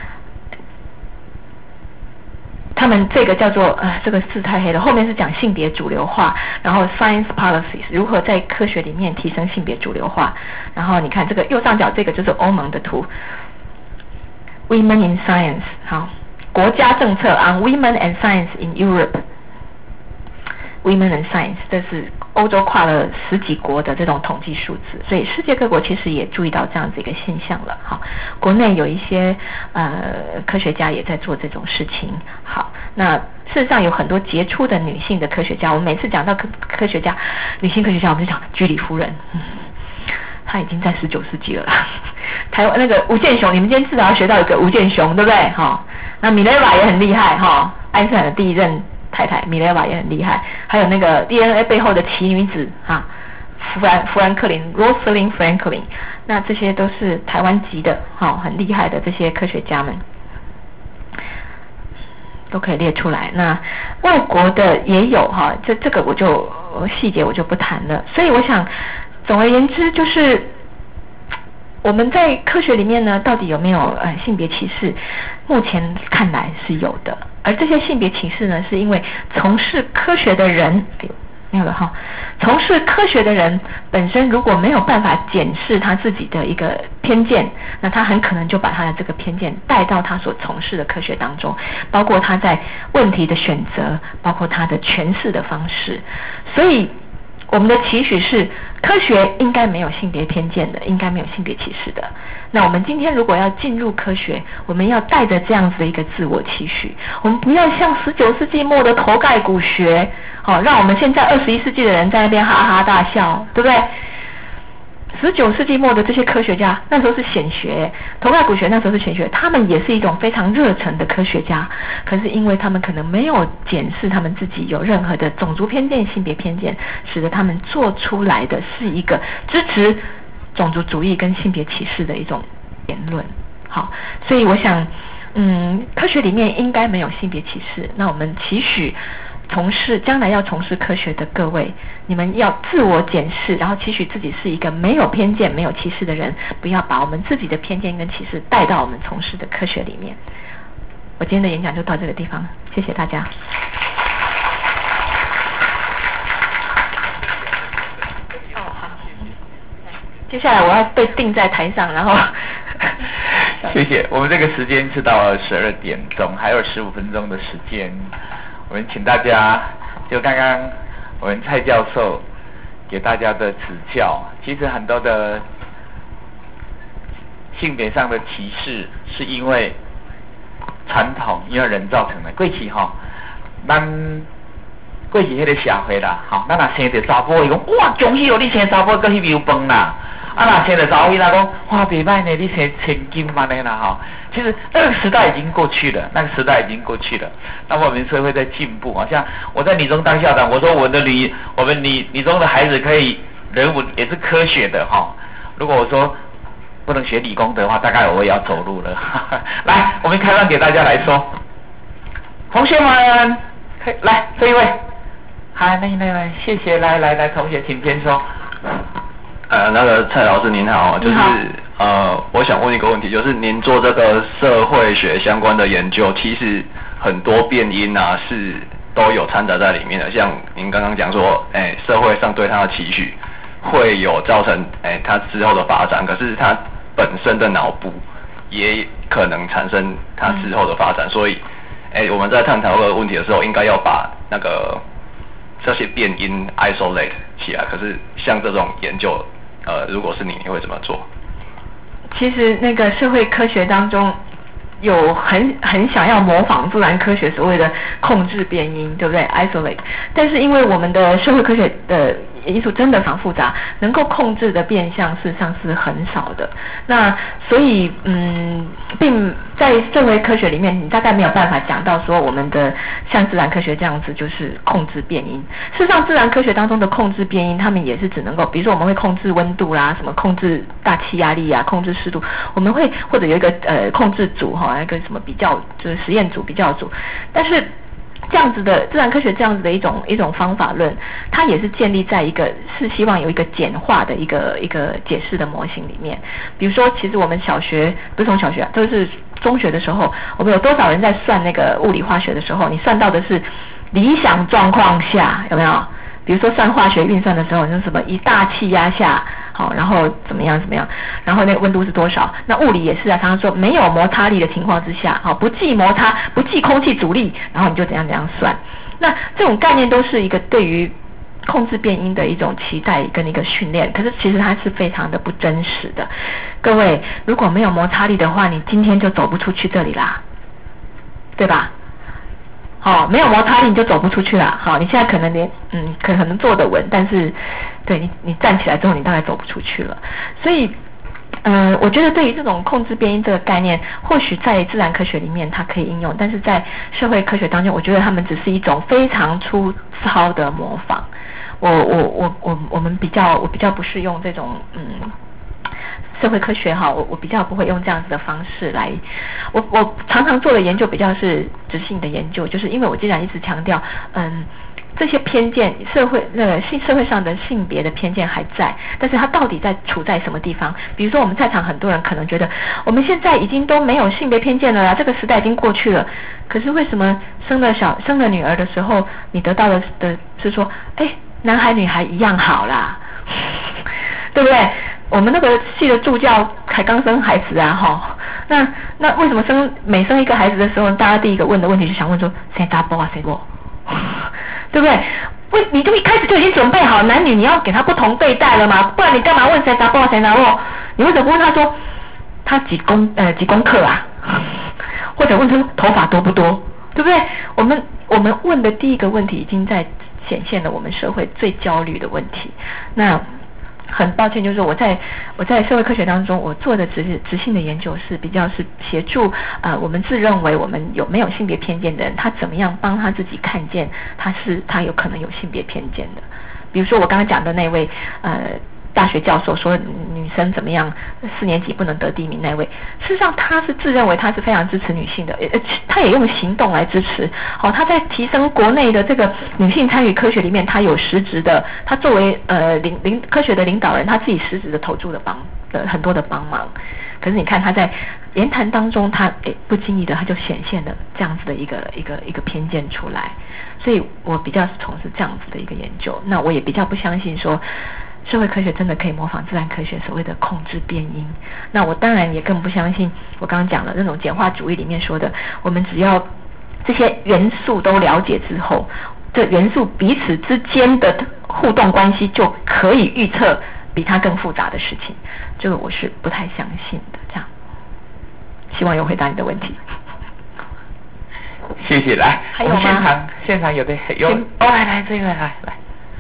他们这个叫做呃，这个字太黑了。后面是讲性别主流化，然后 science policies 如何在科学里面提升性别主流化。然后你看这个右上角这个就是欧盟的图 ，Women in Science 好，国家政策 on Women and Science in Europe。Women and Science 这是欧洲跨了十几国的这种统计数字，所以世界各国其实也注意到这样子一个现象了。好，国内有一些呃科学家也在做这种事情。好，那事实上有很多杰出的女性的科学家，我们每次讲到科科学家，女性科学家，我们就讲居里夫人，嗯，她已经在十九世纪了啦。台湾那个吴健雄，你们今天至少要学到一个吴健雄，对不对？哈，那米勒瓦也很厉害哈，爱因斯坦的第一任太太米勒瓦也很厉害，还有那个 D N A 背后的奇女子哈，富兰富兰克林 Rosalind Franklin， 那这些都是台湾籍的哈，很厉害的这些科学家们都可以列出来。那外国的也有哈，这这个我就细节我就不谈了。所以我想总而言之就是我们在科学里面呢，到底有没有呃性别歧视？目前看来是有的，而这些性别歧视呢，是因为从事科学的人，哎呦， 没有了哈。从事科学的人本身如果没有办法检视他自己的一个偏见，那他很可能就把他的这个偏见带到他所从事的科学当中，包括他在问题的选择，包括他的诠释的方式。所以我们的期许是，科学应该没有性别偏见的，应该没有性别歧视的。那我们今天如果要进入科学，我们要带着这样子的一个自我期许，我们不要像十九世纪末的头盖骨学，好、哦，让我们现在二十一世纪的人在那边哈哈大笑，对不对？十九世纪末的这些科学家，那时候是显学，头盖骨学那时候是显学，他们也是一种非常热忱的科学家，可是因为他们可能没有检视他们自己有任何的种族偏见、性别偏见，使得他们做出来的是一个支持种族主义跟性别歧视的一种言论。好，所以我想，嗯，科学里面应该没有性别歧视。那我们期许从事将来要从事科学的各位，你们要自我检视，然后期许自己是一个没有偏见、没有歧视的人，不要把我们自己的偏见跟歧视带到我们从事的科学里面。我今天的演讲就到这个地方，谢谢大家。哦，好，接下来我要被定在台上，然后谢谢。我们这个时间是到了十二点钟，还有十五分钟的时间。我们请大家，就刚刚我们蔡教授给大家的指教，其实很多的性别上的歧视是因为传统，因为人造成的。过去哈，咱过去迄个社会啦，吼，咱若生着查甫，伊讲哇，恭喜哦，你生查甫，搁去庙饭啦。啊，若生着查某，伊拉讲哇，袂歹呢，你生千金安尼啦，哈。其实那个时代已经过去了，那个时代已经过去了。那么我们社会在进步，好像我在女中当校长，我说我的女，我们女女中的孩子可以人文也是科学的哈。如果我说不能学理工的话，大概我也要走路了。来，我们开放给大家来说，同学们，来这一位，嗨，那那位，谢谢，来来来，同学请先说。 呃，那个蔡老师您好，就是呃，我想问一个问题，就是您做这个社会学相关的研究，其实很多变因啊是都有掺杂在里面的，像您刚刚讲说，哎，社会上对他的期许会有造成哎他之后的发展，可是他本身的脑部也可能产生他之后的发展，嗯、所以哎我们在探讨这个问题的时候，应该要把那个这些变因 isolate 起来。可是像这种研究。呃，如果是你，你会怎么做？ 其实那个社会科学当中有很很想要模仿自然科学所谓的控制变因，对不对 ？isolate。但是因为我们的社会科学的因素真的非常复杂，能够控制的变相事实上是很少的。那所以嗯，并在社会科学里面，你大概没有办法讲到说我们的像自然科学这样子就是控制变因。事实上，自然科学当中的控制变因，他们也是只能够，比如说我们会控制温度啦，什么控制大气压力啊，控制湿度，我们会或者有一个呃控制组哈，一个什么比较就是实验组比较组，但是。这样子的自然科学这样子的一种一种方法论，它也是建立在一个是希望有一个简化的一个一个解释的模型里面。比如说，其实我们小学不是从小学、啊，都是中学的时候，我们有多少人在算那个物理化学的时候，你算到的是理想状况下有没有？比如说算化学运算的时候，就是什么以大气压下。好，然后怎么样怎么样，然后那个温度是多少？那物理也是啊，常常说没有摩擦力的情况之下，好，不计摩擦，不计空气阻力，然后你就怎样怎样算。那这种概念都是一个对于控制变因的一种期待跟一个训练，可是其实它是非常的不真实的。各位，如果没有摩擦力的话，你今天就走不出去这里啦，对吧？好、哦，没有摩擦力你就走不出去了。好，你现在可能连嗯可可能坐得稳，但是对你你站起来之后，你大概走不出去了。所以，嗯、呃，我觉得对于这种控制变因这个概念，或许在自然科学里面它可以应用，但是在社会科学当中，我觉得他们只是一种非常粗糙的模仿。我我我我我们比较我比较不是用这种嗯。社会科学哈，我我比较不会用这样子的方式来，我我常常做的研究比较是质性的研究，就是因为我既然一直强调，嗯，这些偏见，社会那个性社会上的性别的偏见还在，但是它到底在处在什么地方？比如说我们在场很多人可能觉得，我们现在已经都没有性别偏见了啦，这个时代已经过去了。可是为什么生了小生了女儿的时候，你得到的的是说，哎？ 男孩女孩一样好啦，对不对？我们那个系的助教才刚生孩子啊，哈，那那为什么生每生一个孩子的时候，大家第一个问的问题就想问说谁打波啊谁波，对不对？为你就一开始就已经准备好男女你要给他不同对待了吗？不然你干嘛问谁打波谁打波？你为什么不问他说他几公呃几公克啊？或者问他头发多不多？对不对？我们我们问的第一个问题已经在显现了我们社会最焦虑的问题。那很抱歉，就是说我在我在社会科学当中，我做的直直性的研究是比较是协助呃我们自认为我们有没有性别偏见的人，他怎么样帮他自己看见他是他有可能有性别偏见的。比如说我刚刚讲的那位呃大学教授说女生怎么样四年级不能得第一名那位，事实上他是自认为他是非常支持女性的，呃他也用行动来支持。好、哦，他在提升国内的这个女性参与科学里面，他有实质的，他作为呃领领科学的领导人，他自己实质的投注的帮的很多的帮忙。可是你看他在言谈当中，他诶不经意的他就显现了这样子的一个一个一个偏见出来。所以我比较是从事这样子的一个研究，那我也比较不相信说社会科学真的可以模仿自然科学所谓的控制变因。那我当然也更不相信我刚刚讲了那种简化主义里面说的，我们只要这些元素都了解之后，这元素彼此之间的互动关系就可以预测比它更复杂的事情。这个我是不太相信的。这样，希望有回答你的问题。 谢谢。来， 还有吗？ 我们现场现场有的有哦，来来这个来来。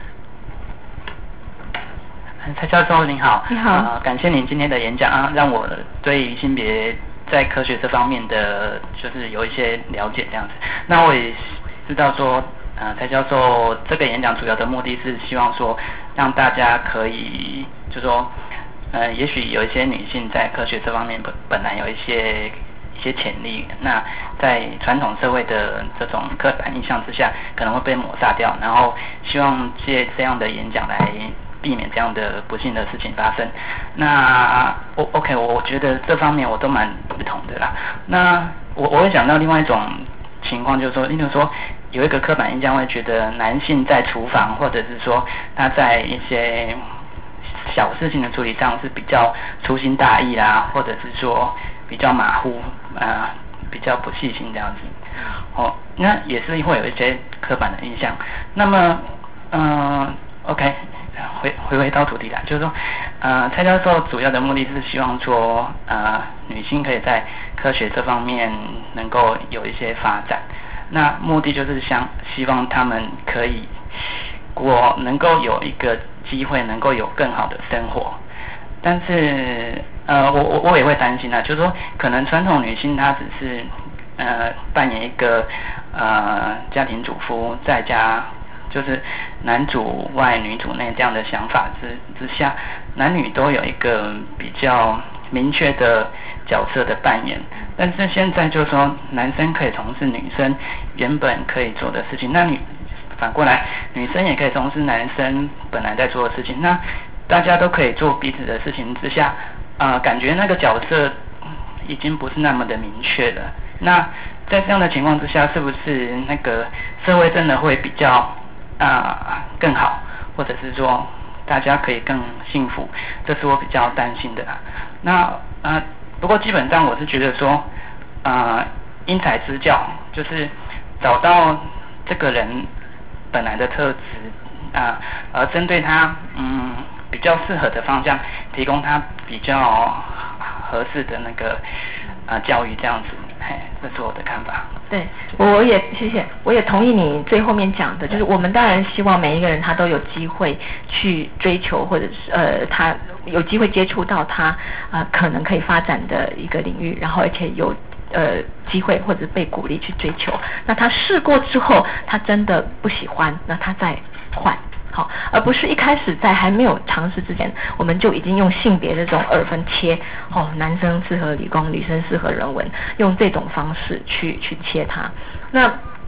蔡教授您好， 你好、 呃，感谢您今天的演讲啊，让我对性别在科学这方面的就是有一些了解这样子。那我也知道说，呃，蔡教授这个演讲主要的目的是希望说让大家可以就说，呃，也许有一些女性在科学这方面本本来有一些一些潜力，那在传统社会的这种刻板印象之下，可能会被抹杀掉，然后希望借这样的演讲来避免这样的不幸的事情发生。那我 OK， 我觉得这方面我都蛮不同的啦。那我我会想到另外一种情况，就是说，例如说有一个刻板印象会觉得男性在厨房或者是说他在一些小事情的处理上是比较粗心大意啦，或者是说比较马虎啊、呃，比较不细心这样子。哦，那也是会有一些刻板的印象。那么，嗯、呃、，OK。回回回到主题啦，就是说，呃，蔡教授主要的目的是希望说，呃，女性可以在科学这方面能够有一些发展。那目的就是想希望他们可以，我能够有一个机会，能够有更好的生活。但是，呃，我我我也会担心啊，就是说，可能传统女性她只是呃扮演一个呃家庭主妇，在家。就是男主外女主内这样的想法之之下，男女都有一个比较明确的角色的扮演。但是现在就是说，男生可以从事女生原本可以做的事情，那女反过来，女生也可以从事男生本来在做的事情。那大家都可以做彼此的事情之下，啊、呃，感觉那个角色已经不是那么的明确了。那在这样的情况之下，是不是那个社会真的会比较？啊、呃，更好，或者是说大家可以更幸福，这是我比较担心的啦。那呃，不过基本上我是觉得说，呃，因材施教，就是找到这个人本来的特质啊、呃，而针对他嗯比较适合的方向，提供他比较合适的那个啊、呃、教育这样子，嘿，这是我的看法。 对，我也谢谢，我也同意你最后面讲的，就是我们当然希望每一个人他都有机会去追求，或者是呃他有机会接触到他呃可能可以发展的一个领域，然后而且有呃机会或者被鼓励去追求。那他试过之后，他真的不喜欢，那他再换。好，而不是一开始在还没有尝试之前，我们就已经用性别的这种二分切，哦，男生适合理工，女生适合人文，用这种方式去去切它。那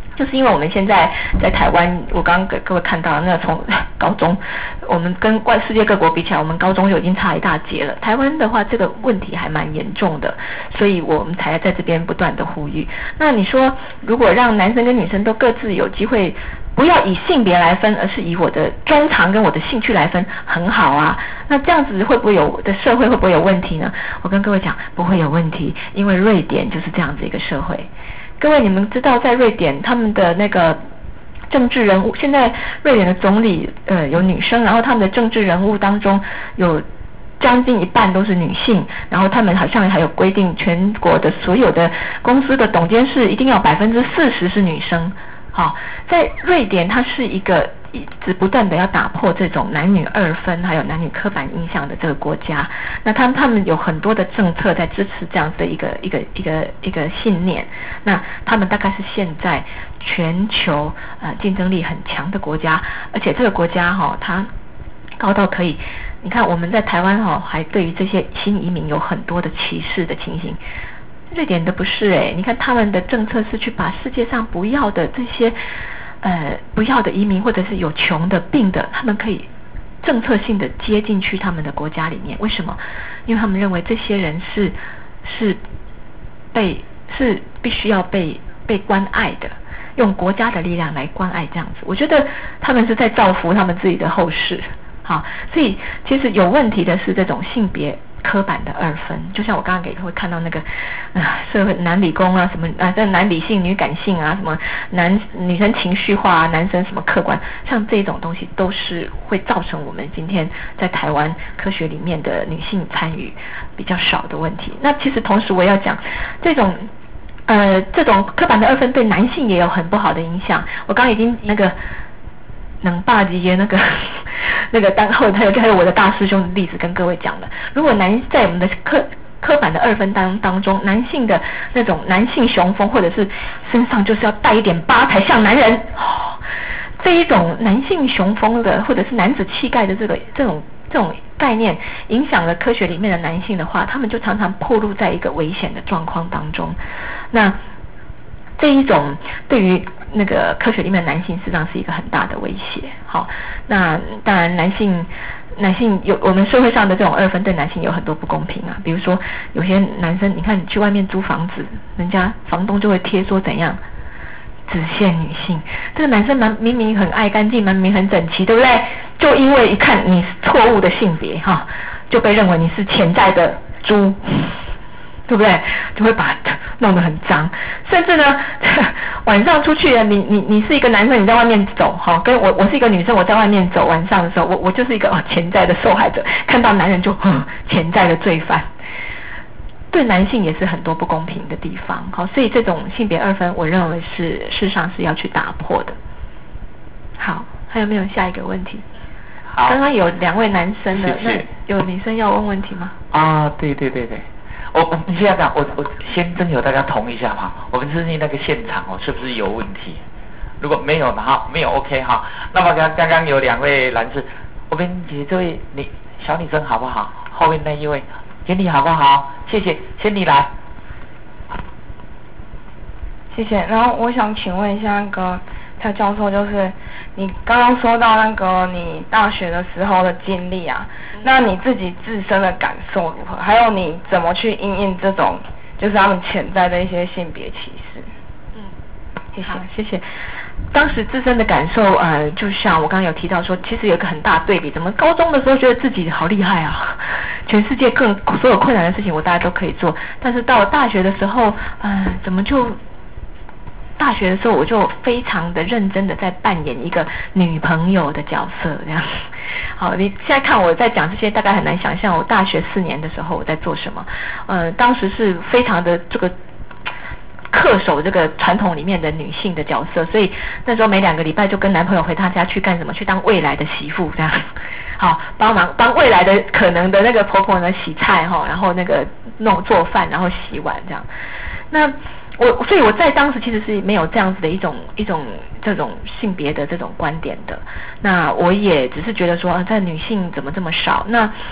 就是因为我们现在在台湾，我刚刚给各位看到，那从高中，我们跟外世界各国比起来，我们高中就已经差一大截了。台湾的话，这个问题还蛮严重的，所以我们才在这边不断的呼吁。那你说，如果让男生跟女生都各自有机会，不要以性别来分，而是以我的专长跟我的兴趣来分，很好啊。那这样子会不会有的社会会不会有问题呢？我跟各位讲，不会有问题，因为瑞典就是这样子一个社会。各位，你们知道在瑞典他们的那个政治人物，现在瑞典的总理呃有女生，然后他们的政治人物当中有将近一半都是女性，然后他们好像还有规定，全国的所有的公司的董监事一定要百分之四十是女生。好，在瑞典它是一个一直不断的要打破这种男女二分还有男女刻板印象的这个国家，那他们他们有很多的政策在支持这样子的一个一个一个一个信念，那他们大概是现在全球呃竞争力很强的国家，而且这个国家哈、哦、它高到可以，你看我们在台湾哈、哦、还对于这些新移民有很多的歧视的情形。瑞典的不是哎，你看他们的政策是去把世界上不要的这些呃不要的移民或者是有穷的病的，他们可以政策性的接进去他们的国家里面。为什么？因为他们认为这些人是是被是必须要被被关爱的，用国家的力量来关爱这样子。我觉得他们是在造福他们自己的后世。好，所以其实有问题的是这种性别刻板的二分，就像我刚刚给各位看到那个啊，社会男理工啊，什么啊，这男理性女感性啊，什么男女生情绪化啊，男生什么客观，像这种东西都是会造成我们今天在台湾科学里面的女性参与比较少的问题。那其实同时我要讲这种呃这种刻板的二分对男性也有很不好的影响。我刚刚已经那个能霸级的那个那个当后还有还有我的大师兄的例子跟各位讲了，如果男在我们的刻刻板的二分当当中，男性的那种男性雄风，或者是身上就是要带一点疤才像男人，哦，这一种男性雄风的或者是男子气概的这个这种这种概念影响了科学里面的男性的话，他们就常常暴露在一个危险的状况当中。那这一种对于那个科学里面的男性实际上是一个很大的威胁。好，那当然男性男性有我们社会上的这种二分对男性有很多不公平啊，比如说有些男生你看你去外面租房子，人家房东就会贴说怎样只限女性，这个男生蛮明明很爱干净，明明很整齐，对不对？就因为一看你错误的性别哈，就被认为你是潜在的猪，对不对？就会把它弄得很脏，甚至呢，晚上出去，你你你是一个男生，你在外面走，哈，跟我我是一个女生，我在外面走，晚上的时候，我我就是一个哦潜在的受害者，看到男人就呵潜在的罪犯，对男性也是很多不公平的地方，好，所以这种性别二分，我认为是事实上是要去打破的。好，还有没有下一个问题？ 好， 刚刚有两位男生的， 谢谢。 那有女生要问问题吗？ 啊，对对对对。我我你现在讲，我我先征求大家同意一下哈，我们最近那个现场哦，是不是有问题？如果没有的话，没有 OK 哈。那么刚刚刚有两位男士，我们请这位女小女生好不好？后面那一位，请你好不好？谢谢，先你来。 谢谢。然后我想请问一下那个蔡教授，就是你刚刚说到那个你大学的时候的经历啊，那你自己自身的感受如何？还有你怎么去因应这种就是他们潜在的一些性别歧视？ 嗯， 谢谢， 谢谢。当时自身的感受，呃，就像我刚刚有提到说，其实有一个很大对比，怎么高中的时候觉得自己好厉害啊，全世界更所有困难的事情我大家都可以做，但是到了大学的时候，呃，怎么就大学的时候我就非常的认真的在扮演一个女朋友的角色，这样。好，你现在看我在讲这些，大概很难想象我大学四年的时候我在做什么。呃，当时是非常的这个恪守这个传统里面的女性的角色，所以那时候每两个礼拜就跟男朋友回他家去干什么？去当未来的媳妇这样。好，帮忙帮未来的可能的那个婆婆呢洗菜哈，然后那个弄做饭，然后洗碗这样。那我所以我在当时其实是没有这样子的一种一种这种性别的这种观点的。那我也只是觉得说，啊，这女性怎么这么少？那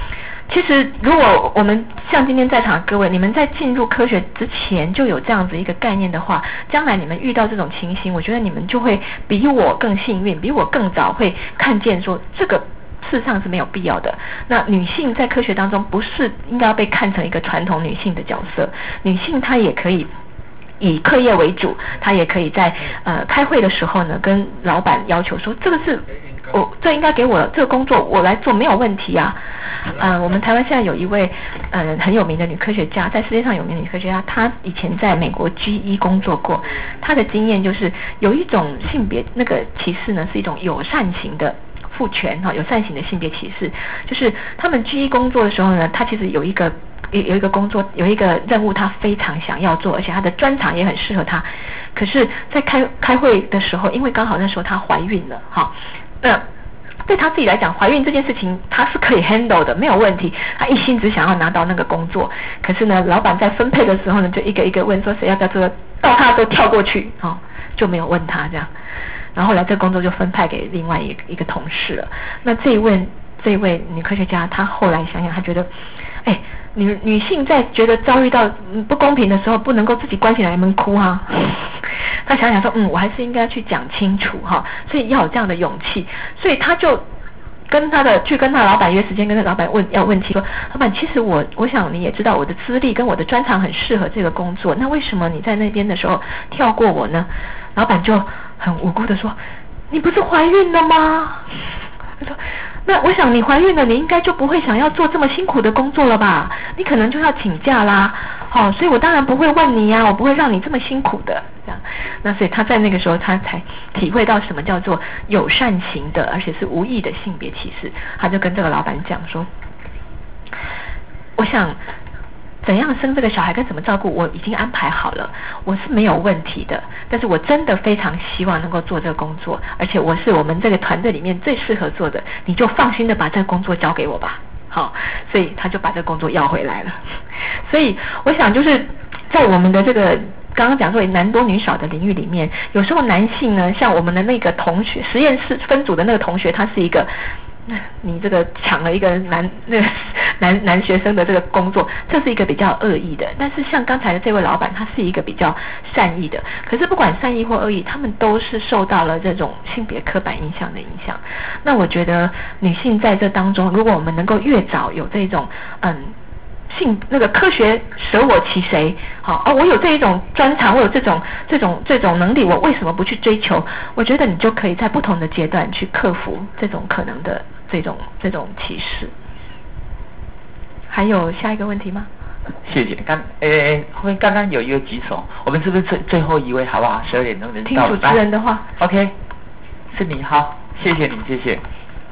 其实如果我们像今天在场的各位，你们在进入科学之前就有这样子一个概念的话，将来你们遇到这种情形，我觉得你们就会比我更幸运，比我更早会看见说这个事实上是没有必要的。那女性在科学当中不是应该要被看成一个传统女性的角色，女性她也可以以课业为主，她也可以在呃开会的时候呢，跟老板要求说这个是我这应该给我这个工作我来做没有问题啊。呃，我们台湾现在有一位呃很有名的女科学家，在世界上有名的女科学家，她以前在美国 G E 工作过，她的经验就是有一种性别那个歧视呢，是一种友善型的父权哈，友善型的性别歧视，就是他们 G E 工作的时候呢，她其实有一个有有一个工作有一个任务，她非常想要做，而且她的专长也很适合她。可是，在开开会的时候，因为刚好那时候她怀孕了哈，那对她自己来讲，怀孕这件事情她是可以 handle 的，没有问题。她一心只想要拿到那个工作，可是呢，老板在分配的时候呢，就一个一个问说谁要不要这个，到她都跳过去哈、哦，就没有问她这样。然后后来这个工作就分派给另外一个一个同事了。那这一位这一位女科学家，她后来想想，她觉得，哎，女女性在觉得遭遇到不公平的时候，不能够自己关起来门哭哈、啊。她想想说，嗯，我还是应该去讲清楚哈，所以要有这样的勇气。所以她就跟她的去跟她的老板约时间，跟她老板问要问题说，老板，其实我我想你也知道我的资历跟我的专长很适合这个工作，那为什么你在那边的时候跳过我呢？老板就很无辜的说，你不是怀孕了吗？他说，那我想你怀孕了，你应该就不会想要做这么辛苦的工作了吧？你可能就要请假啦。好、哦，所以我当然不会问你呀、啊，我不会让你这么辛苦的。这样，那所以他在那个时候，他才体会到什么叫做友善型的，而且是无意的性别歧视。他就跟这个老板讲说，我想怎样生这个小孩跟怎么照顾我已经安排好了，我是没有问题的，但是我真的非常希望能够做这个工作，而且我是我们这个团队里面最适合做的，你就放心的把这个工作交给我吧。好，所以他就把这个工作要回来了。所以我想就是在我们的这个刚刚讲说男多女少的领域里面，有时候男性呢，像我们的那个同学实验室分组的那个同学，他是一个你这个抢了一个男那个男男学生的这个工作，这是一个比较恶意的。但是像刚才的这位老板，他是一个比较善意的。可是不管善意或恶意，他们都是受到了这种性别刻板印象的影响。那我觉得女性在这当中，如果我们能够越早有这种嗯。性那个科学舍我其谁？好啊，我有这一种专长，我有这种这种这种能力，我为什么不去追求？我觉得你就可以在不同的阶段去克服这种可能的这种这种歧视。还有下一个问题吗？ 谢谢。刚诶，后面刚刚有一个举手，我们是不是最最后一位好不好？十二点钟人到了。 听主持人的话。 OK， 是你好，谢谢你，谢谢。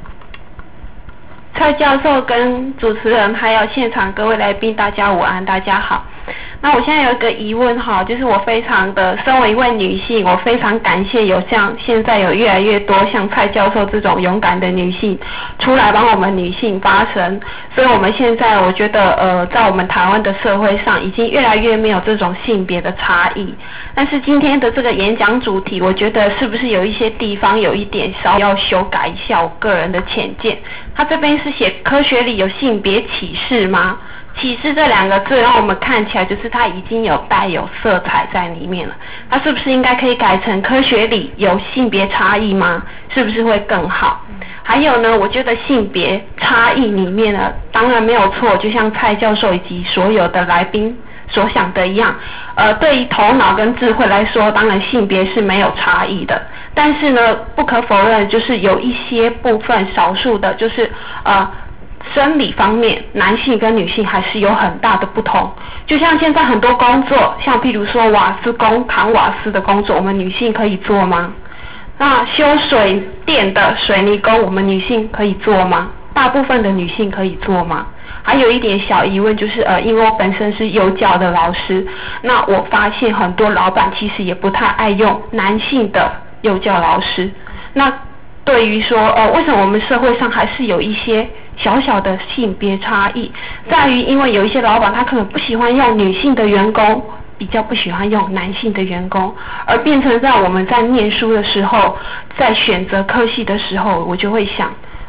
蔡教授跟主持人还有现场各位来宾，大家午安，大家好。那我现在有一个疑问哈，就是我非常的身为一位女性，我非常感谢有像现在有越来越多像蔡教授这种勇敢的女性出来帮我们女性发声，所以我们现在我觉得呃，在我们台湾的社会上已经越来越没有这种性别的差异。但是今天的这个演讲主题，我觉得是不是有一些地方有一点稍要修改一下我个人的浅见。他这边是写科学里有性别歧视吗？歧视这两个字让我们看起来就是它已经有带有色彩在里面了，它是不是应该可以改成科学里有性别差异吗？是不是会更好？还有呢，我觉得性别差异里面呢，当然没有错，就像蔡教授以及所有的来宾所想的一样，呃，对于头脑跟智慧来说，当然性别是没有差异的，但是呢，不可否认就是有一些部分少数的，就是呃。生理方面，男性跟女性还是有很大的不同。就像现在很多工作，像譬如说瓦斯工、扛瓦斯的工作，我们女性可以做吗？那修水电的水泥工，我们女性可以做吗？大部分的女性可以做吗？还有一点小疑问就是，呃，因为我本身是幼教的老师，那我发现很多老板其实也不太爱用男性的幼教老师。那对于说，呃，为什么我们社会上还是有一些小小的性别差异，在于因为有一些老板他可能不喜欢用女性的员工，比较不喜欢用男性的员工，而变成在我们在念书的时候，在选择科系的时候，我就会想，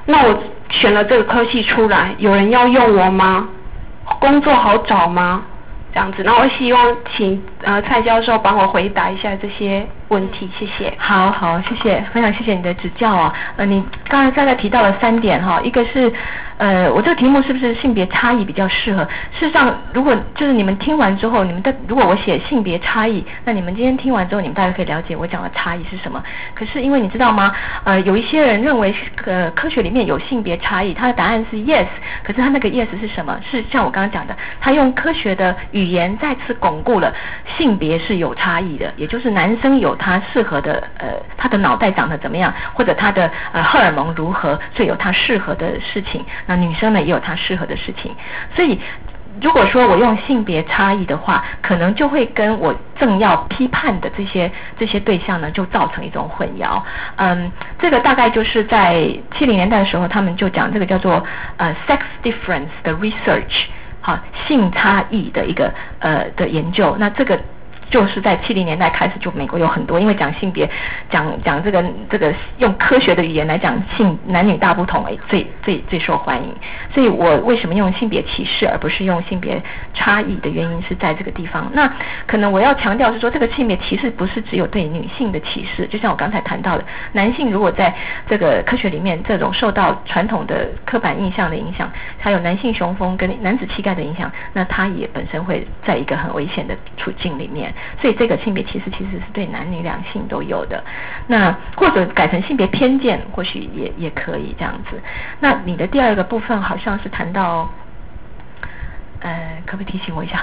那我选了这个科系出来，有人要用我吗？工作好找吗？这样子，那我希望请呃蔡教授帮我回答一下这些问题，谢谢。 好好，谢谢，非常谢谢你的指教啊。呃，你刚才大概提到了三点哈，一个是呃，我这个题目是不是性别差异比较适合？事实上，如果就是你们听完之后，你们的如果我写性别差异，那你们今天听完之后，你们大概可以了解我讲的差异是什么。可是因为你知道吗？呃，有一些人认为呃科学里面有性别差异，他的答案是 yes， 可是他那个 yes 是什么？是像我刚刚讲的，他用科学的语言再次巩固了性别是有差异的，也就是男生有他适合的呃他的脑袋长得怎么样，或者他的呃荷尔蒙如何，所以有他适合的事情。那女生呢也有她适合的事情，所以如果说我用性别差异的话，可能就会跟我正要批判的这些这些对象呢，就造成一种混淆。嗯，这个大概就是在七零年代的时候，他们就讲这个叫做呃 sex difference 的 research， 好，性差异的一个呃的研究。那这个就是在七零年代开始，就美国有很多，因为讲性别，讲讲这个这个用科学的语言来讲性男女大不同，哎，最最最受欢迎。所以我为什么用性别歧视而不是用性别差异的原因是在这个地方。那可能我要强调是说，这个性别歧视不是只有对女性的歧视，就像我刚才谈到的，男性如果在这个科学里面这种受到传统的刻板印象的影响，还有男性雄风跟男子气概的影响，那他也本身会在一个很危险的处境里面。所以这个性别歧视其实是对男女两性都有的，那或者改成性别偏见，或许也也可以这样子。那你的第二个部分好像是谈到，呃，可不可以提醒我一下？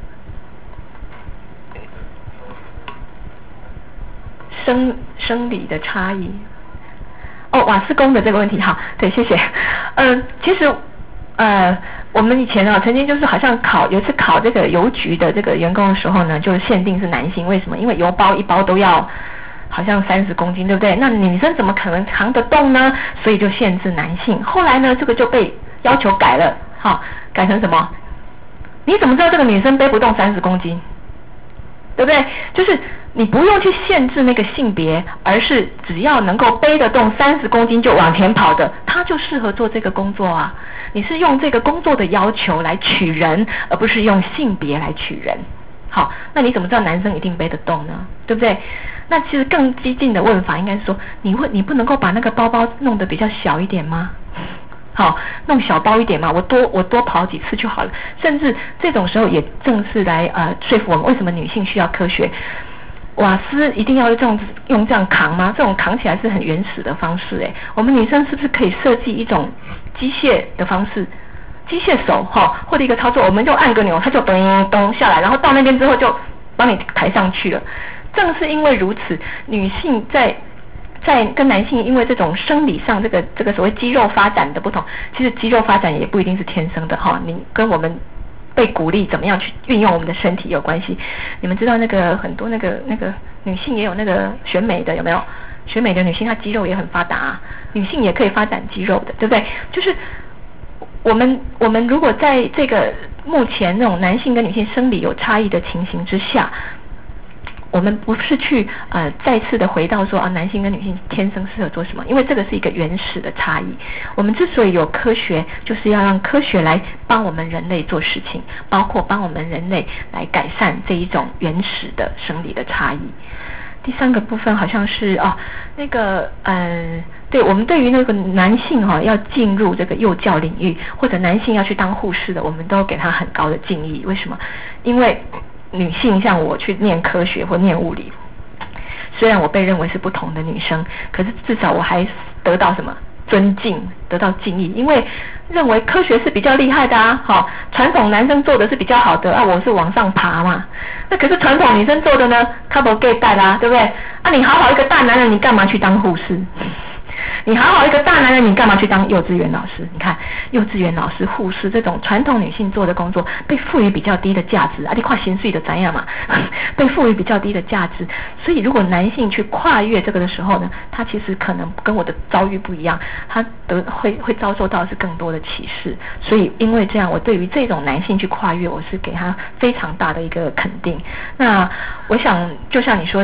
生生理的差异。哦，瓦斯工的这个问题，好，对，谢谢。嗯、呃，其实。呃，我们以前啊，曾经就是好像考有一次考这个邮局的这个员工的时候呢，就限定是男性，为什么？因为邮包一包都要好像三十公斤，对不对？那女生怎么可能扛得动呢？所以就限制男性。后来呢，这个就被要求改了，好、哦，改成什么？你怎么知道这个女生背不动三十公斤？对不对？就是你不用去限制那个性别，而是只要能够背得动三十公斤就往前跑的，他就适合做这个工作啊。你是用这个工作的要求来取人，而不是用性别来取人。好，那你怎么知道男生一定背得动呢？对不对？那其实更激进的问法应该是说，你会你不能够把那个包包弄得比较小一点吗？好，弄小包一点嘛，我多我多跑几次就好了。甚至这种时候也正是来呃说服我们，为什么女性需要科学。瓦斯一定要这样用这样扛吗？这种扛起来是很原始的方式诶。我们女生是不是可以设计一种机械的方式，机械手哈、哦，或者一个操作，我们就按个钮，它就咚咚下来，然后到那边之后就帮你抬上去了。正是因为如此，女性在在跟男性因为这种生理上这个这个所谓肌肉发展的不同，其实肌肉发展也不一定是天生的哈、哦，你跟我们被鼓励怎么样去运用我们的身体有关系。你们知道那个很多那个那个女性也有那个选美的有没有？选美的女性她肌肉也很发达、啊，女性也可以发展肌肉的，对不对？就是我们我们如果在这个目前那种男性跟女性生理有差异的情形之下，我们不是去呃再次的回到说啊男性跟女性天生适合做什么，因为这个是一个原始的差异。我们之所以有科学，就是要让科学来帮我们人类做事情，包括帮我们人类来改善这一种原始的生理的差异。第三个部分好像是哦那个呃对我们对于那个男性哈、哦、要进入这个幼教领域，或者男性要去当护士的，我们都给他很高的敬意。为什么？因为女性像我去念科学或念物理，虽然我被认为是不同的女生，可是至少我还得到什么尊敬，得到敬意，因为认为科学是比较厉害的啊。好，传统男生做的是比较好的啊，我是往上爬嘛。那可是传统女生做的呢，他不给带啦，对不对？啊，你好好一个大男人，你干嘛去当护士？你好好一个大男人，你干嘛去当幼稚园老师？你看幼稚园老师、护士这种传统女性做的工作，被赋予比较低的价值，啊，你跨薪水的怎样嘛？被赋予比较低的价值，所以如果男性去跨越这个的时候呢，他其实可能跟我的遭遇不一样，他得会会遭受到是更多的歧视。所以因为这样，我对于这种男性去跨越，我是给他非常大的一个肯定。那我想，就像你说的。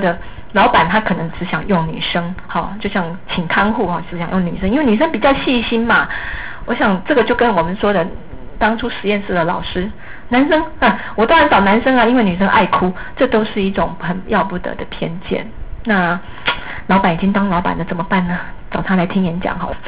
老板他可能只想用女生，好，就像请看护哈，只想用女生，因为女生比较细心嘛。我想这个就跟我们说的当初实验室的老师，男生啊，我当然找男生啊，因为女生爱哭，这都是一种很要不得的偏见。那老板已经当老板了，怎么办呢？找他来听演讲好了。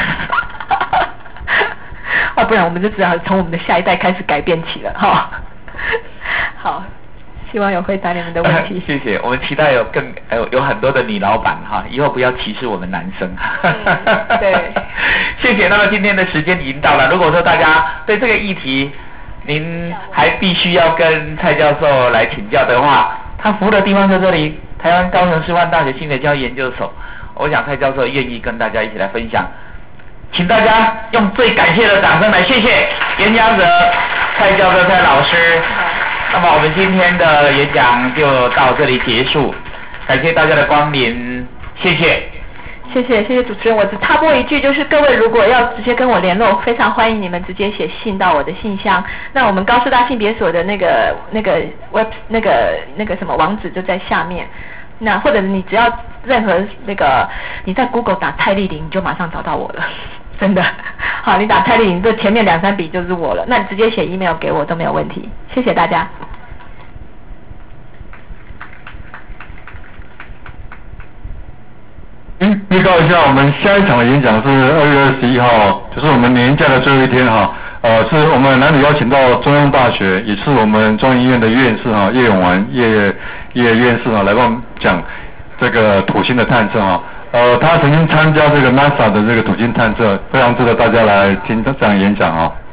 啊，不然我们就只好从我们的下一代开始改变起了哈。好。希望有回答你们的问题。 谢谢，我们期待有更有有很多的女老板哈，以后不要歧视我们男生。 嗯、对， 谢谢。那么今天的时间已经到了，如果说大家对这个议题，您还必须要跟蔡教授来请教的话，他服务的地方在这里，台湾高雄师范大学性别教育研究所。我想蔡教授愿意跟大家一起来分享，请大家用最感谢的掌声来谢谢演讲者蔡教授蔡老师。那么我们今天的演讲就到这里结束，感谢大家的光临，谢谢。 谢谢谢谢主持人，我只插播一句，就是各位如果要直接跟我联络，非常欢迎你们直接写信到我的信箱。那我们高师大性别所的那个那个 web 那个那个什么网址就在下面。那或者你只要任何那个你在 Google 打蔡丽玲，你就马上找到我了。真的，好，你打蔡丽玲，这前面两三笔就是我了。那你直接写 email 给我都没有问题。谢谢大家。 嗯，预告一下，我们下一场的演讲是二月二十一号，就是我们年假的最后一天哈。呃，是我们男女邀请到中央大学，也是我们中央医院的院士哈，叶永完叶叶院士哈，来帮我们讲这个土星的探测哈。呃，他曾经参加这个 NASA 的这个土星探测，非常值得大家来听这场演讲啊。